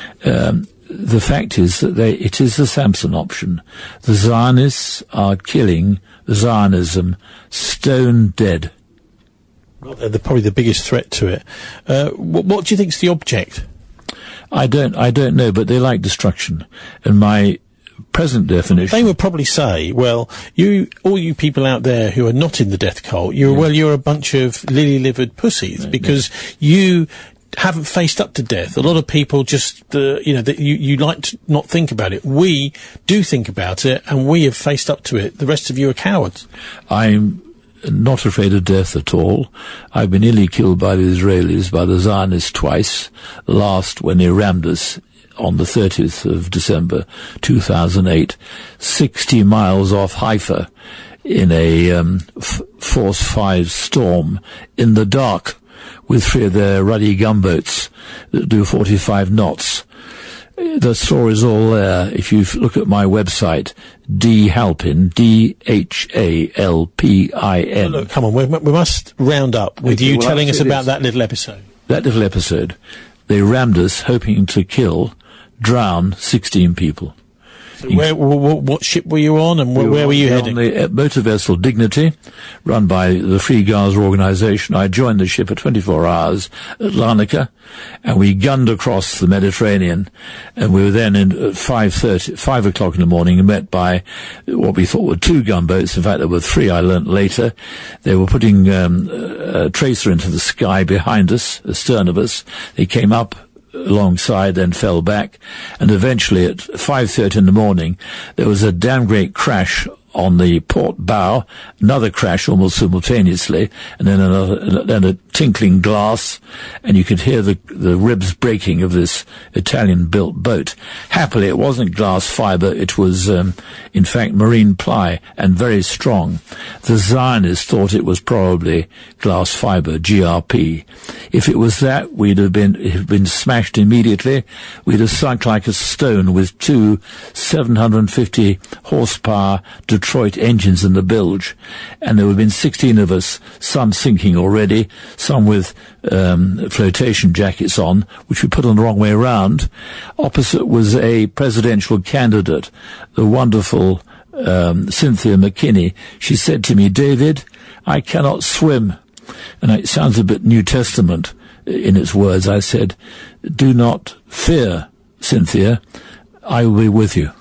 um, the fact is that they, it is the Samson option. The Zionists are killing Zionism stone dead. Well, they're the, probably the biggest threat to it. Uh, what, what do you think's the object? I don't, I don't know, but they like destruction. And my present definition... They would probably say, well, you, all you people out there who are not in the death cult, you're, yeah. well, you're a bunch of lily-livered pussies, right, because right. you haven't faced up to death. A lot of people just, uh, you know, that you, you like to not think about it. We do think about it, and we have faced up to it. The rest of you are cowards. I'm not afraid of death at all. I've been nearly killed by the Israelis, by the Zionists twice. Last when they rammed us on the thirtieth of December two thousand eight, sixty miles off Haifa in a um, f- Force five storm in the dark. with three of their ruddy gunboats that do forty-five knots. The story's all there. If you look at my website, D Halpin, D H A L P I N. Well, look, come on, we, we must round up with Okay, you well, telling us it about is. that little episode. That little episode. They rammed us, hoping to kill, drown sixteen people. So where, what, what ship were you on, and wh- where were you on heading? The uh, motor vessel Dignity, run by the Free Gaza organisation. I joined the ship for twenty-four hours at Larnaca, and we gunned across the Mediterranean, and we were then in at five thirty, five o'clock in the morning, met by what we thought were two gunboats. In fact, there were three, I learnt later. They were putting um, a tracer into the sky behind us, astern of us. They came up alongside, then fell back, and eventually at five thirty in the morning there was a damn great crash on the port bow, another crash almost simultaneously, and then another, then a tinkling glass, and you could hear the the ribs breaking of this Italian-built boat. Happily, it wasn't glass fibre, it was, um, in fact, marine ply, and very strong. The Zionists thought it was probably glass fibre, G R P. If it was that, we'd have been, have been smashed immediately. We'd have sunk like a stone with two seven hundred fifty horsepower Detroit engines in the bilge, and there would have been sixteen of us, some sinking already, some with um, flotation jackets on, which we put on the wrong way around. Opposite was a presidential candidate, the wonderful um, Cynthia McKinney. She said to me, "David, I cannot swim." And it sounds a bit New Testament in its words. I said, "Do not fear, Cynthia, I will be with you."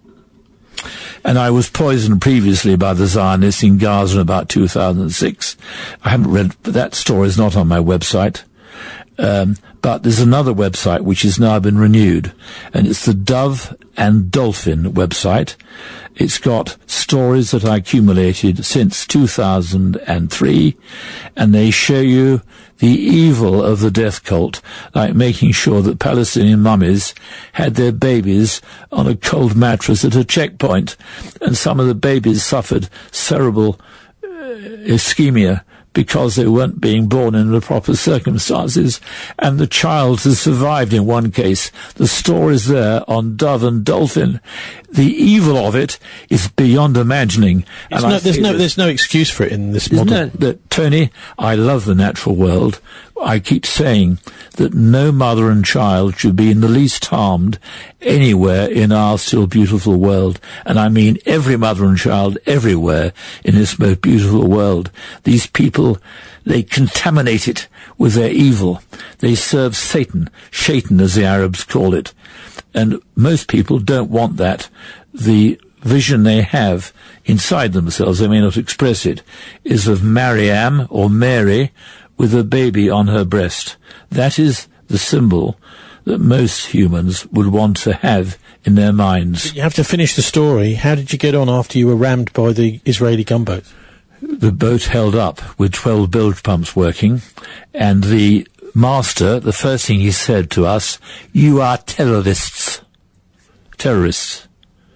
And I was poisoned previously by the Zionists in Gaza in about two thousand six. I haven't read, but that story is not on my website. Um, but there's another website which has now been renewed, and it's the Dove and Dolphin website. It's got stories that I accumulated since two thousand three, and they show you the evil of the death cult, like making sure that Palestinian mummies had their babies on a cold mattress at a checkpoint, and some of the babies suffered cerebral uh, ischemia because they weren't being born in the proper circumstances, and the child has survived in one case. The story's there on Dove and Dolphin. The evil of it is beyond imagining. It's And no, I there's feel no that- there's no excuse for it in this Isn't model. it that, Tony, I love the natural world. I keep saying that no mother and child should be in the least harmed anywhere in our still beautiful world. And I mean every mother and child everywhere in this most beautiful world. These people, they contaminate it with their evil. They serve Satan, Shaitan as the Arabs call it. And most people don't want that. The vision they have inside themselves, they may not express it, is of Mariam or Mary with a baby on her breast. That is the symbol that most humans would want to have in their minds. You have to finish the story. How did you get on after you were rammed by the Israeli gunboats? The boat held up with twelve bilge pumps working, and the master, the first thing he said to us, "You are terrorists." Terrorists.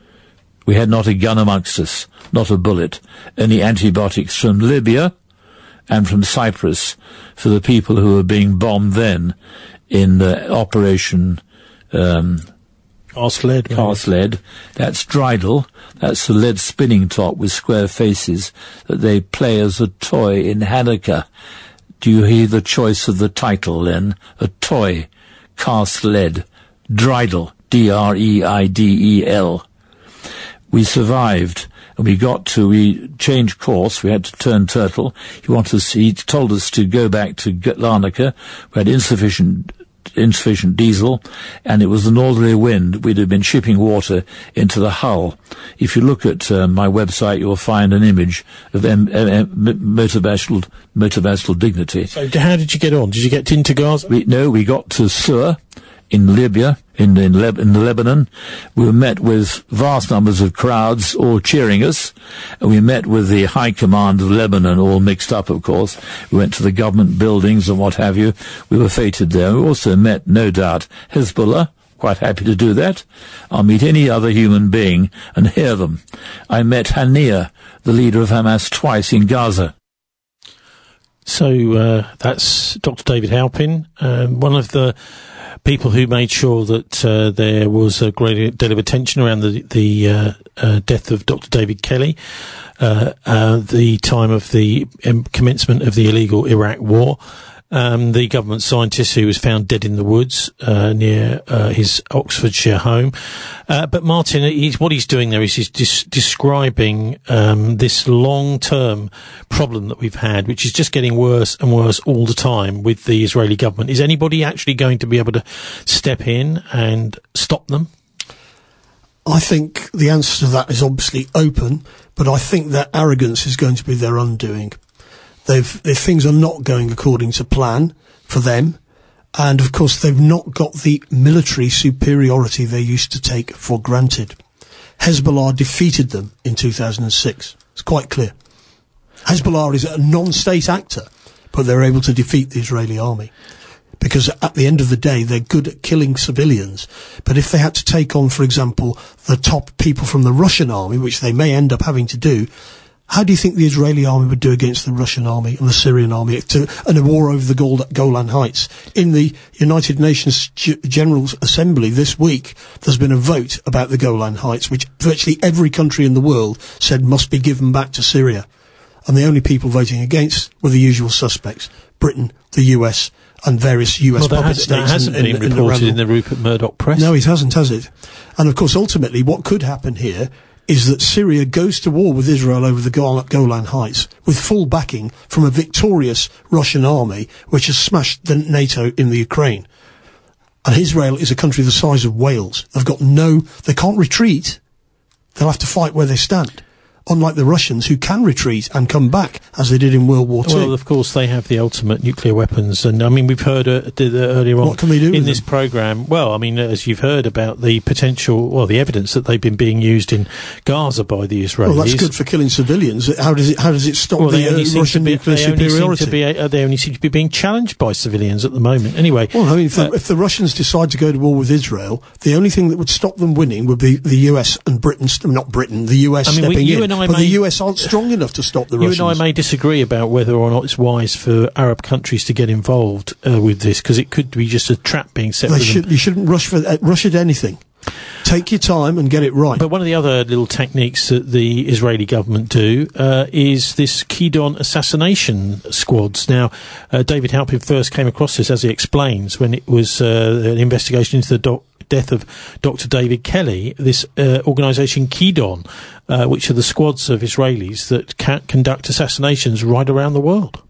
We had not a gun amongst us, not a bullet, only antibiotics from Libya and from Cyprus for the people who were being bombed then in the Operation um, Cast lead. maybe. Cast lead. That's Dreidel. That's the lead spinning top with square faces that they play as a toy in Hanukkah. Do you hear the choice of the title then? A toy. Cast lead. Dreidel. D R E I D E L. We survived, and we got to, we changed course, we had to turn turtle. He wanted us, he told us to go back to Larnaca. We had insufficient, insufficient diesel, and it was the northerly wind. We'd have been shipping water into the hull. If you look at uh, my website, you'll find an image of M- M- M- motor vessel, motor vessel Dignity. So d- how did you get on? Did you get into Gaza? We, no, we got to Sur in Libya, in in, Leb- in Lebanon. We were met with vast numbers of crowds all cheering us, and we met with the high command of Lebanon, all mixed up, of course. We went to the government buildings and what have you. We were feted there. We also met, no doubt, Hezbollah. Quite happy to do that. I'll meet any other human being and hear them. I met Haniyeh, the leader of Hamas, twice in Gaza. So uh, that's Doctor David Halpin, um, one of the people who made sure that uh, there was a great deal of attention around the the uh, uh, death of Doctor David Kelly, uh, uh, the time of the um, commencement of the illegal Iraq War. Um, the government scientist who was found dead in the woods uh, near uh, his Oxfordshire home. Uh, but Martin, he's, what he's doing there is he's dis- describing um, this long-term problem that we've had, which is just getting worse and worse all the time with the Israeli government. Is anybody actually going to be able to step in and stop them? I think the answer to that is obviously open, but I think their arrogance is going to be their undoing. They've, if things are not going according to plan for them, and of course they've not got the military superiority they used to take for granted. Hezbollah defeated them in two thousand six. It's quite clear. Hezbollah is a non-state actor, but they're able to defeat the Israeli army. Because at the end of the day, they're good at killing civilians. But if they had to take on, for example, the top people from the Russian army, which they may end up having to do, how do you think the Israeli army would do against the Russian army and the Syrian army to, in a war over the Golan Heights? In the United Nations G- General Assembly this week, there's been a vote about the Golan Heights, which virtually every country in the world said must be given back to Syria. And the only people voting against were the usual suspects, Britain, the U S, and various U S well, that puppet has, states. That hasn't in, been in, in reported the in the Rupert Murdoch press. No, it hasn't, has it? And of course, ultimately, what could happen here is that Syria goes to war with Israel over the Golan Heights with full backing from a victorious Russian army which has smashed the NATO in the Ukraine. And Israel is a country the size of Wales. They've got no, they can't retreat. They'll have to fight where they stand. Unlike the Russians, who can retreat and come back, as they did in World War Two. Well, of course, they have the ultimate nuclear weapons. And, I mean, we've heard uh, did, uh, earlier on what can they do in this them? programme, well, I mean, as you've heard about the potential, well, the evidence that they've been being used in Gaza by the Israelis. Well, that's good for killing civilians. How does it, how does it stop well, the uh, Russian be, nuclear they superiority? Only seem to be, uh, they only seem to be being challenged by civilians at the moment. Anyway. Well, I mean, if, uh, the, if the Russians decide to go to war with Israel, the only thing that would stop them winning would be the U S and Britain, not Britain, the U S I mean, stepping we, you in. and I but may, the U S aren't strong enough to stop the you Russians. You and I may disagree about whether or not it's wise for Arab countries to get involved uh, with this, because it could be just a trap being set they for should, them. You shouldn't rush for uh, rush at anything. Take your time and get it right. But one of the other little techniques that the Israeli government do uh, is this Kidon assassination squads. Now, uh, David Halpin first came across this, as he explains, when it was uh, an investigation into the doc- death of Doctor David Kelly, this uh, organisation Kidon, uh, which are the squads of Israelis that ca- conduct assassinations right around the world.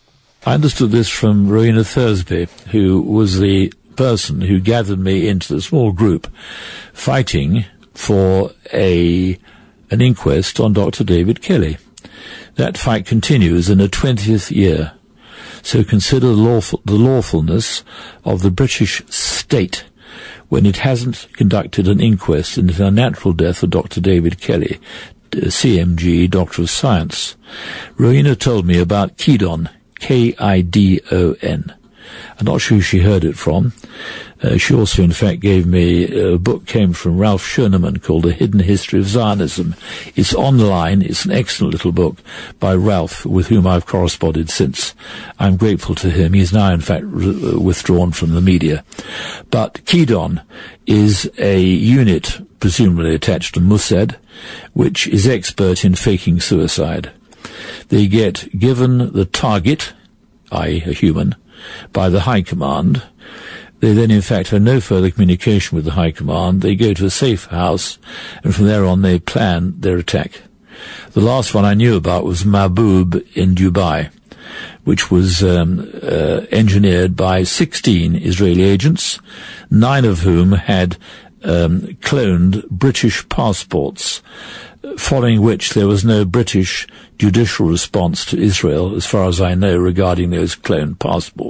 I understood this from Rowena Thursby, who was the person who gathered me into the small group fighting for a an inquest on Doctor David Kelly. That fight continues in a twentieth year. So consider the, lawful, the lawfulness of the British state when it hasn't conducted an inquest into the unnatural death of Doctor David Kelly, C M G, Doctor of Science. Rowena told me about Kidon, K I D O N. I'm not sure who she heard it from. Uh, she also, in fact, gave me a book came from Ralph Schoenemann called The Hidden History of Zionism. It's online. It's an excellent little book by Ralph, with whom I've corresponded since. I'm grateful to him. He's now, in fact, re- withdrawn from the media. But Kidon is a unit, presumably attached to Mossad, which is expert in faking suicide. They get given the target, that is a human, by the High Command. They then, in fact, have no further communication with the High Command. They go to a safe house, and from there on they plan their attack. The last one I knew about was Mahbub in Dubai, which was um, uh, engineered by sixteen Israeli agents, nine of whom had um, cloned British passports, following which there was no British judicial response to Israel, as far as I know, regarding those cloned passports.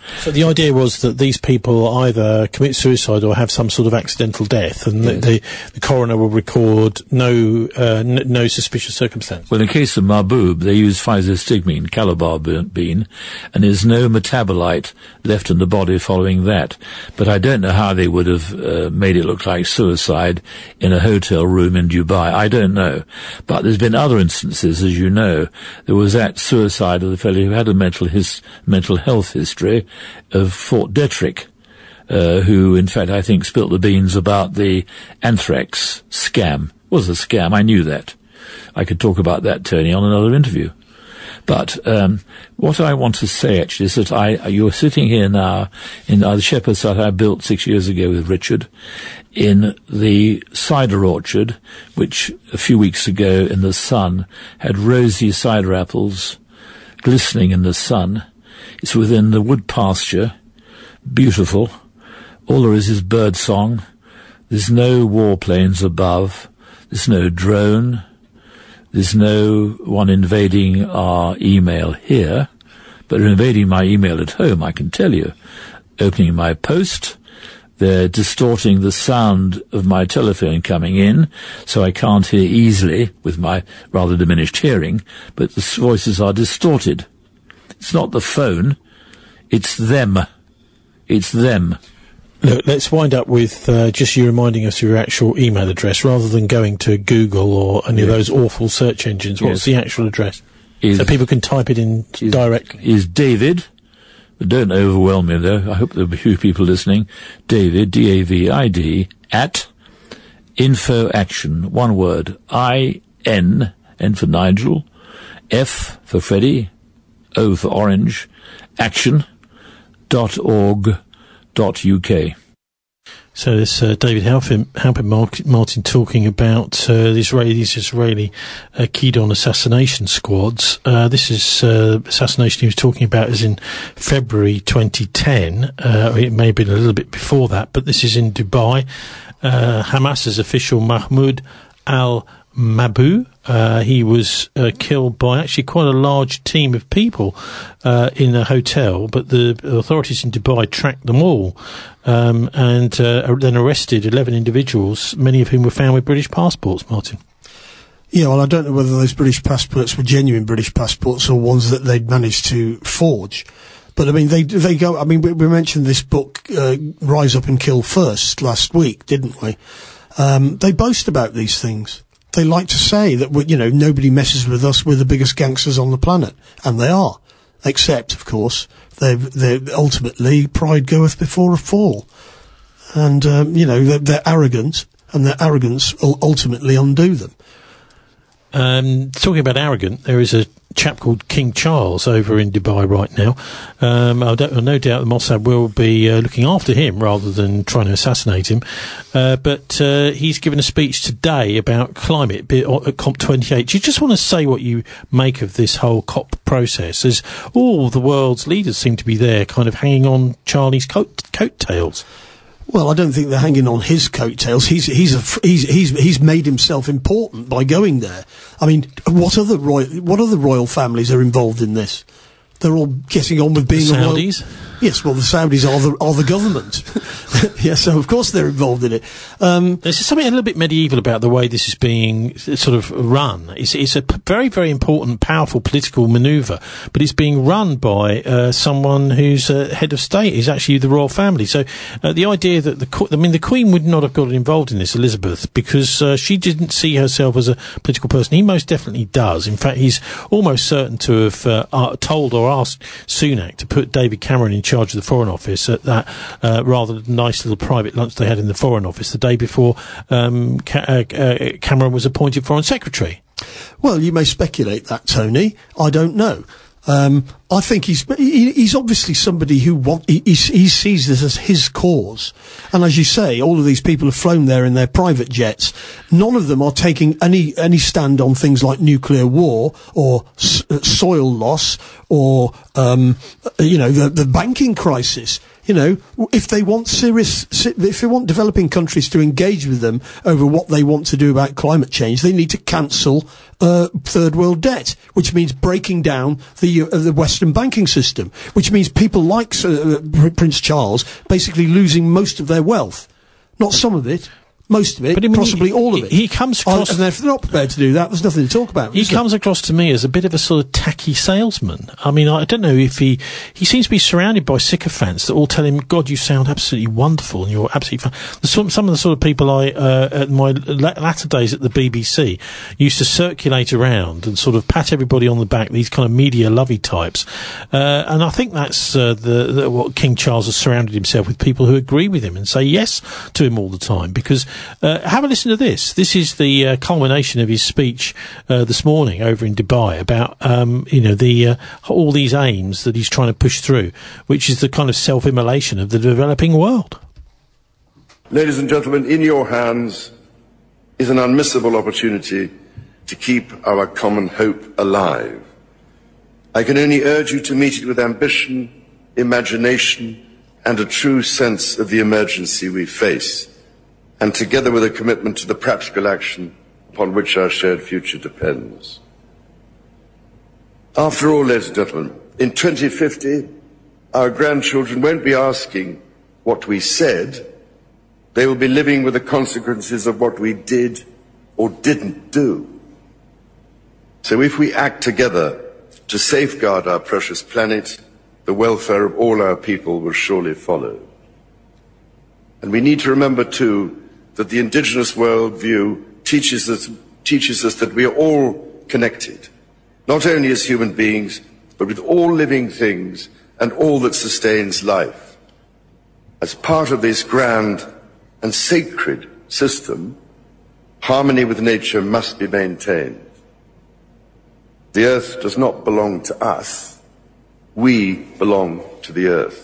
So the idea was that these people either commit suicide or have some sort of accidental death, and yes. the, the, the coroner will record no uh, n- no suspicious circumstance. Well, in the case of Mahbub, they use physostigmine, calobarbine, and there's no metabolite left in the body following that. But I don't know how they would have uh, made it look like suicide in a hotel room in Dubai. I don't know. But there's been other instances, as you know. There was that suicide of the fellow who had a mental his, mental health history of Fort Detrick, uh, who, in fact, I think spilt the beans about the anthrax scam. It was a scam, I knew that. I could talk about that, Tony, on another interview. But um, what I want to say, actually, is that I, you're sitting here now in uh, the shepherd's hut I built six years ago with Richard, in the cider orchard, which a few weeks ago in the sun had rosy cider apples glistening in the sun. It's within the wood pasture, beautiful. All there is is bird song. There's no warplanes above. There's no drone. There's no one invading our email here, but they're invading my email at home, I can tell you. Opening my post, they're distorting the sound of my telephone coming in, so I can't hear easily with my rather diminished hearing, but the voices are distorted. It's not the phone, it's them. It's them. Look, let's wind up with uh, just you reminding us of your actual email address, rather than going to Google or any yes. of those awful search engines. What's yes. the actual address? Is, so people can type it in is, directly. Is David, but don't overwhelm me though, I hope there'll be a few people listening, David, D A V I D, at info action, one word, I N, N for Nigel, F for Freddie, O for Orange, action, dot org, dot U K. So this uh, David Halpin, Halpin Martin talking about uh, the Israeli, these Israeli uh, Kidon assassination squads. Uh, this is uh, assassination he was talking about is in February twenty ten. Uh, it may have been a little bit before that, but this is in Dubai. Uh, Hamas's official Mahmoud al-Mabou. Uh, he was uh, killed by actually quite a large team of people uh, in a hotel, but the authorities in Dubai tracked them all um, and uh, then arrested eleven individuals, many of whom were found with British passports, Martin. Yeah, well, I don't know whether those British passports were genuine British passports or ones that they'd managed to forge. But, I mean, they they go... I mean, we, we mentioned this book, uh, Rise Up and Kill First, last week, didn't we? Um, they boast about these things. They like to say that, we, you know, nobody messes with us, we're the biggest gangsters on the planet. And they are. Except, of course, they they ultimately, pride goeth before a fall. And, um, you know, they're, they're arrogant, and their arrogance will ultimately undo them. Um, talking about arrogant, there is a chap called King Charles over in Dubai right now. Um, I don't, no doubt the Mossad will be uh, looking after him rather than trying to assassinate him. Uh, but uh, he's given a speech today about climate at COP twenty-eight. Do you just want to say what you make of this whole COP process? As all the world's leaders seem to be there, kind of hanging on Charlie's coat coattails. Well, I don't think they're hanging on his coattails. He's he's a, he's he's he's made himself important by going there. I mean, what other royal what other royal families are involved in this? They're all getting on with being the a royal. Saudis. Yes, well, the Saudis are the are the government. Yeah, so of course they're involved in it. Um, There's something a little bit medieval about the way this is being sort of run. It's, it's a p- very, very important, powerful political manoeuvre, but it's being run by uh, someone who's uh, head of state. Is actually the royal family. So uh, the idea that the I mean the Queen would not have got involved in this, Elizabeth, because uh, she didn't see herself as a political person. He most definitely does. In fact, he's almost certain to have uh, uh, told or asked Sunak to put David Cameron in charge of the Foreign Office at that uh, rather nice little private lunch they had in the Foreign Office the day before um, Ca- uh, uh, Cameron was appointed Foreign Secretary. Well, you may speculate that, Tony. I don't know. Um, I think he's he, he's obviously somebody who want, he, he sees this as his cause. And as you say, all of these people have flown there in their private jets. None of them are taking any any stand on things like nuclear war or s- soil loss or um, you know the the banking crisis. You know, if they want serious, if they want developing countries to engage with them over what they want to do about climate change, they need to cancel uh, third world debt, which means breaking down the uh, the Western banking system, which means people like uh, Prince Charles basically losing most of their wealth, not some of it. Most of it, but I mean, possibly he, all of it. He comes across... And if they're not prepared to do that, there's nothing to talk about. He comes there? across to me as a bit of a sort of tacky salesman. I mean, I don't know if he... He seems to be surrounded by sycophants that all tell him, God, you sound absolutely wonderful and you're absolutely fine. Some, some of the sort of people I, uh, at my latter days at the B B C, used to circulate around and sort of pat everybody on the back, these kind of media-lovey types. Uh, and I think that's uh, the, the what King Charles has surrounded himself with, people who agree with him and say yes to him all the time, because... Uh, have a listen to this. This is the uh, culmination of his speech uh, this morning over in Dubai about, um, you know, the uh, all these aims that he's trying to push through, which is the kind of self-immolation of the developing world. Ladies and gentlemen, in your hands is an unmissable opportunity to keep our common hope alive. I can only urge you to meet it with ambition, imagination, and a true sense of the emergency we face, and together with a commitment to the practical action upon which our shared future depends. After all, ladies and gentlemen, in twenty fifty, our grandchildren won't be asking what we said. They will be living with the consequences of what we did or didn't do. So if we act together to safeguard our precious planet, the welfare of all our people will surely follow. And we need to remember, too, that the indigenous world view teaches us, teaches us that we are all connected, not only as human beings, but with all living things and all that sustains life. As part of this grand and sacred system, harmony with nature must be maintained. The earth does not belong to us. We belong to the earth.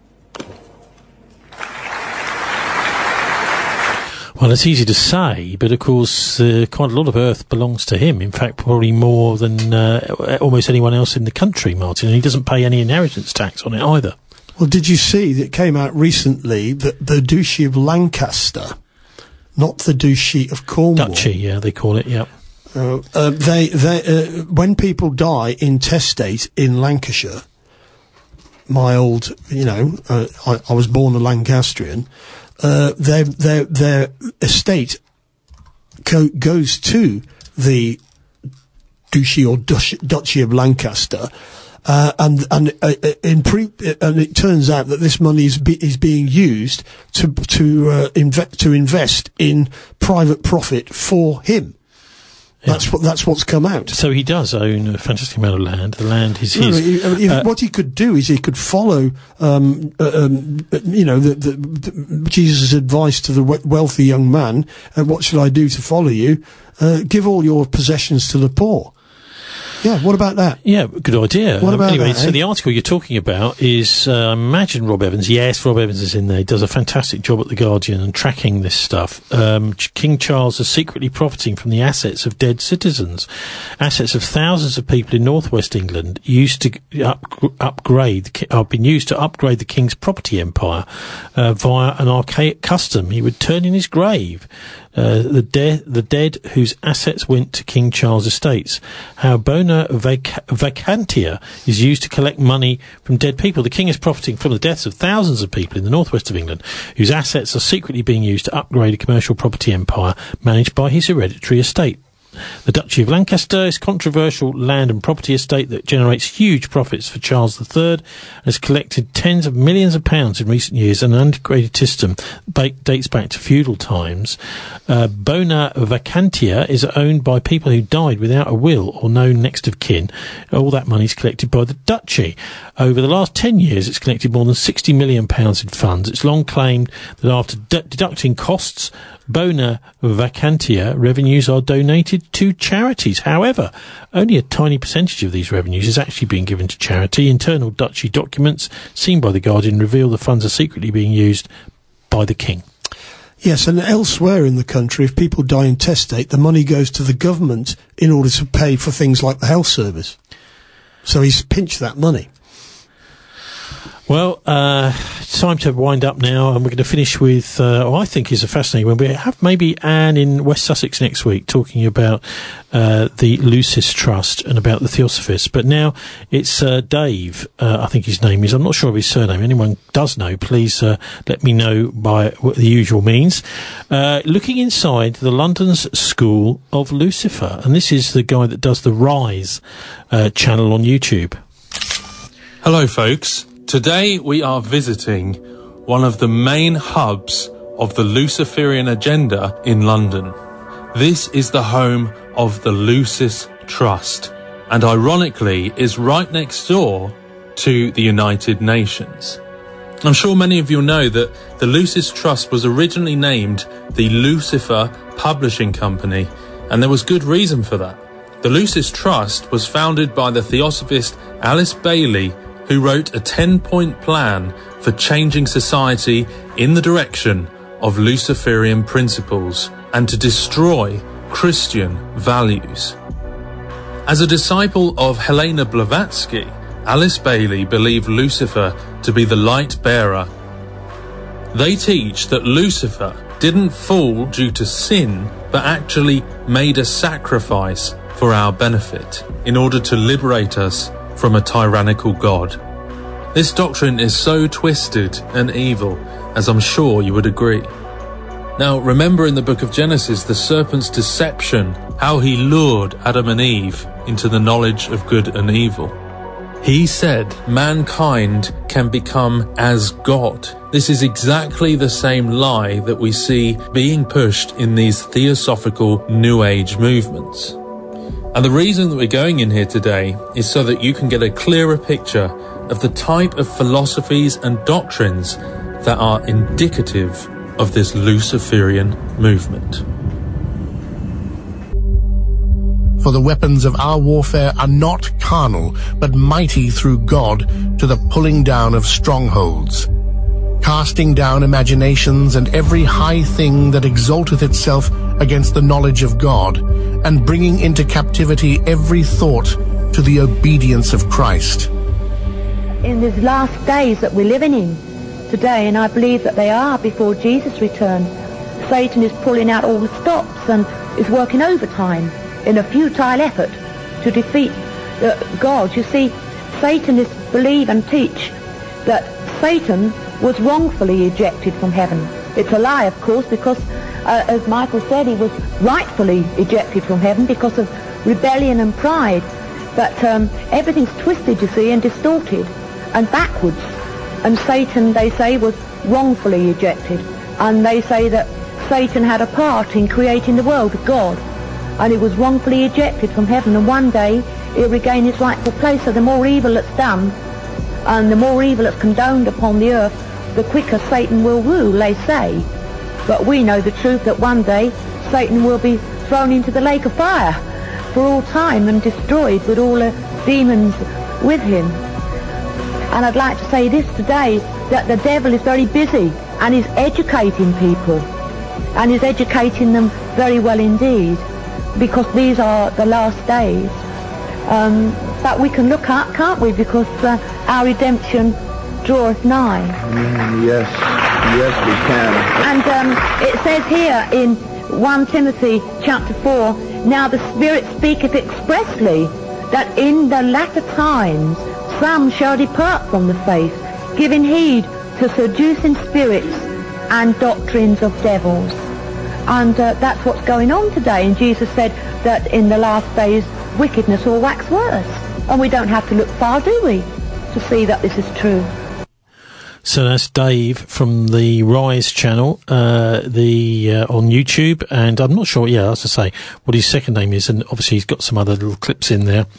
Well, it's easy to say, but of course, uh, quite a lot of earth belongs to him. In fact, probably more than uh, almost anyone else in the country, Martin. And he doesn't pay any inheritance tax on it either. Well, did you see that it came out recently that the Duchy of Lancaster, not the Duchy of Cornwall... Duchy, yeah, they call it, yeah. Uh, uh, they, they, uh, when people die intestate in Lancashire, my old, you know, uh, I, I was born a Lancastrian... Uh, their their their estate co- goes to the Duchy or Duchy, Duchy of Lancaster, uh, and and uh, in pre and it turns out that this money is be, is being used to to uh, inve- to invest in private profit for him. Yeah. That's what that's what's come out. So he does own a fantastic amount of land. The land is no, his. He, I mean, if, uh, what he could do is he could follow, um, uh, um, you know, the, the, the Jesus' advice to the wealthy young man. Uh, what should I do to follow you? Uh, give all your possessions to the poor. Yeah, what about that? Yeah, good idea. What about um, anyway, that, so eh? the article you're talking about is, uh, imagine Rob Evans. Yes, Rob Evans is in there. He does a fantastic job at The Guardian and tracking this stuff. Um, King Charles is secretly profiting from the assets of dead citizens. Assets of thousands of people in northwest England used to up, upgrade, have been used to upgrade the King's property empire uh, via an archaic custom. He would turn in his grave. Uh, the, de- the dead whose assets went to King Charles' estates. How bona vac- vacantia is used to collect money from dead people. The King is profiting from the deaths of thousands of people in the northwest of England whose assets are secretly being used to upgrade a commercial property empire managed by his hereditary estate. The Duchy of Lancaster is controversial land and property estate that generates huge profits for Charles the Third and has collected tens of millions of pounds in recent years. An antiquated system ba- dates back to feudal times. Uh, bona vacantia is owned by people who died without a will or no next of kin. All that money is collected by the Duchy. Over the last ten years, it's collected more than sixty million pounds in funds. It's long claimed that after de- deducting costs, bona vacantia revenues are donated to charities. However, only a tiny percentage of these revenues is actually being given to charity. Internal Duchy documents seen by The Guardian reveal the funds are secretly being used by the King. Yes, and elsewhere in the country, if people die intestate, the money goes to the government in order to pay for things like the health service. So he's pinched that money. Well, uh, it's time to wind up now, and we're going to finish with, uh, what I think is a fascinating one. We have maybe Anne in West Sussex next week talking about uh, the Lucis Trust and about the Theosophists. But now it's uh, Dave, uh, I think his name is. I'm not sure of his surname. Anyone does know, please uh, let me know by what the usual means. Uh, looking inside the London's School of Lucifer. And this is the guy that does the Rise uh, channel on YouTube. Hello, folks. Today we are visiting one of the main hubs of the Luciferian agenda in London. This is the home of the Lucis Trust, and ironically is right next door to the United Nations. I'm sure many of you know that the Lucis Trust was originally named the Lucifer Publishing Company, and there was good reason for that. The Lucis Trust was founded by the Theosophist Alice Bailey, who wrote a ten-point plan for changing society in the direction of Luciferian principles and to destroy Christian values. As a disciple of Helena Blavatsky, Alice Bailey believed Lucifer to be the light bearer. They teach that Lucifer didn't fall due to sin, but actually made a sacrifice for our benefit in order to liberate us from a tyrannical God. This doctrine is so twisted and evil, as I'm sure you would agree. Now, remember in the book of Genesis, the serpent's deception, how he lured Adam and Eve into the knowledge of good and evil. He said mankind can become as God. This is exactly the same lie that we see being pushed in these theosophical New Age movements. And the reason that we're going in here today is so that you can get a clearer picture of the type of philosophies and doctrines that are indicative of this Luciferian movement. For the weapons of our warfare are not carnal, but mighty through God to the pulling down of strongholds, casting down imaginations and every high thing that exalteth itself against the knowledge of God, and bringing into captivity every thought to the obedience of Christ. In these last days that we're living in today, and I believe that they are before Jesus returns, Satan is pulling out all the stops and is working overtime in a futile effort to defeat uh, God. You see, Satanists believe and teach that Satan was wrongfully ejected from heaven. It's a lie, of course, because, uh, as Michael said, he was rightfully ejected from heaven because of rebellion and pride. But um, everything's twisted, you see, and distorted and backwards. And Satan, they say, was wrongfully ejected. And they say that Satan had a part in creating the world with God. And he was wrongfully ejected from heaven. And one day, he'll regain his rightful place. So the more evil that's done, and the more evil that's condoned upon the earth, the quicker Satan will rule, they say. But we know the truth that one day, Satan will be thrown into the lake of fire for all time and destroyed with all the demons with him. And I'd like to say this today, that the devil is very busy and is educating people, and is educating them very well indeed, because these are the last days. Um, but we can look up, can't we, because uh, our redemption draweth nigh. Mm, yes, yes we can. And um, it says here in First Timothy chapter four, now the Spirit speaketh expressly that in the latter times some shall depart from the faith, giving heed to seducing spirits and doctrines of devils. And uh, that's what's going on today. And Jesus said that in the last days wickedness will wax worse. And we don't have to look far, do we, to see that this is true. So that's Dave from the Rise channel, uh, the uh, on YouTube, and I'm not sure, yeah, as I say, what his second name is, and obviously he's got some other little clips in there.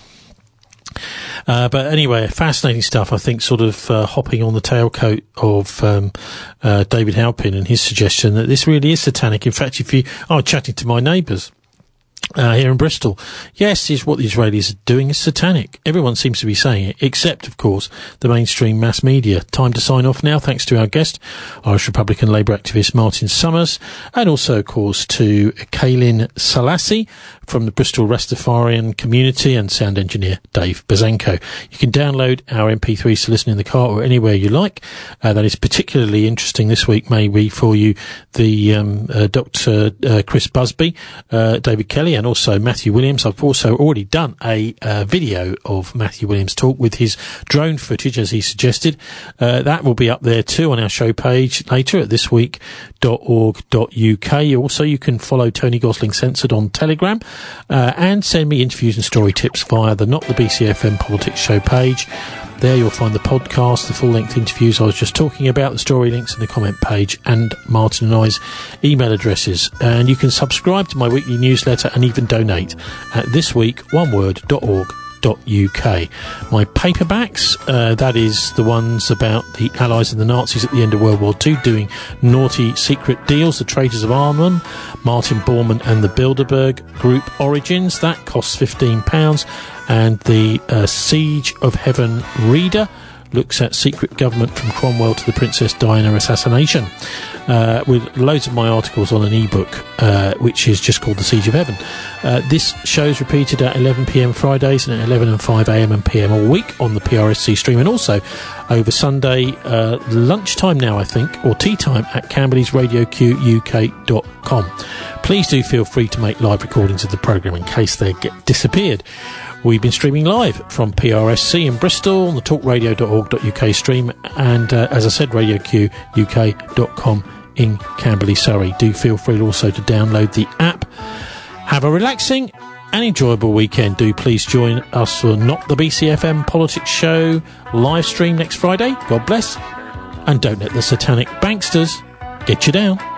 Uh, but anyway, fascinating stuff. I think sort of uh, hopping on the tailcoat of um, uh, David Halpin and his suggestion that this really is satanic. In fact, if you, I was chatting to my neighbours Uh, here in Bristol. Yes, is what the Israelis are doing is satanic. Everyone seems to be saying it, except, of course, the mainstream mass media. Time to sign off now, thanks to our guest, Irish Republican Labour activist Martin Summers, and also, of course, to Kaylin Selassie from the Bristol Rastafarian community and sound engineer Dave Bazanko. You can download our M P threes to listen in the car or anywhere you like. Uh, that is particularly interesting this week, maybe, for you, the um, uh, Doctor Uh, Chris Busby, uh, David Kelly, and also Matthew Williams. I've also already done a uh, video of Matthew Williams' talk with his drone footage, as he suggested. Uh, that will be up there too on our show page later at this week dot org dot U K. Also, you can follow Tony Gosling Censored on Telegram uh, and send me interviews and story tips via the Not the B C F M Politics show page. There you'll find the podcast, the full-length interviews I was just talking about, the story links in the comment page, and Martin and I's email addresses. And you can subscribe to my weekly newsletter and even donate at this week one word dot org dot U K. My paperbacks, uh, that is the ones about the Allies and the Nazis at the end of World War Two doing naughty secret deals, The Traitors of Arnhem, Martin Bormann and the Bilderberg Group Origins, that costs fifteen pounds. And the uh, Siege of Heaven Reader looks at secret government from Cromwell to the Princess Diana assassination, uh, with loads of my articles on an ebook, uh, which is just called The Siege of Heaven. Uh, this show's repeated at eleven p.m. Fridays and at eleven and five a.m. and p.m. all week on the P R S C stream, and also over Sunday uh, lunchtime now, I think, or tea time at Camberley's Radio Q U K dot com. Please do feel free to make live recordings of the programme in case they get disappeared. We've been streaming live from P R S C in Bristol on the talk radio dot org dot U K stream, and uh, as I said, Radio Q U K dot com in Camberley, Surrey. Do feel free also to download the app. Have a relaxing and enjoyable weekend. Do please join us for Not the B C F M Politics Show live stream next Friday. God bless, and don't let the satanic banksters get you down.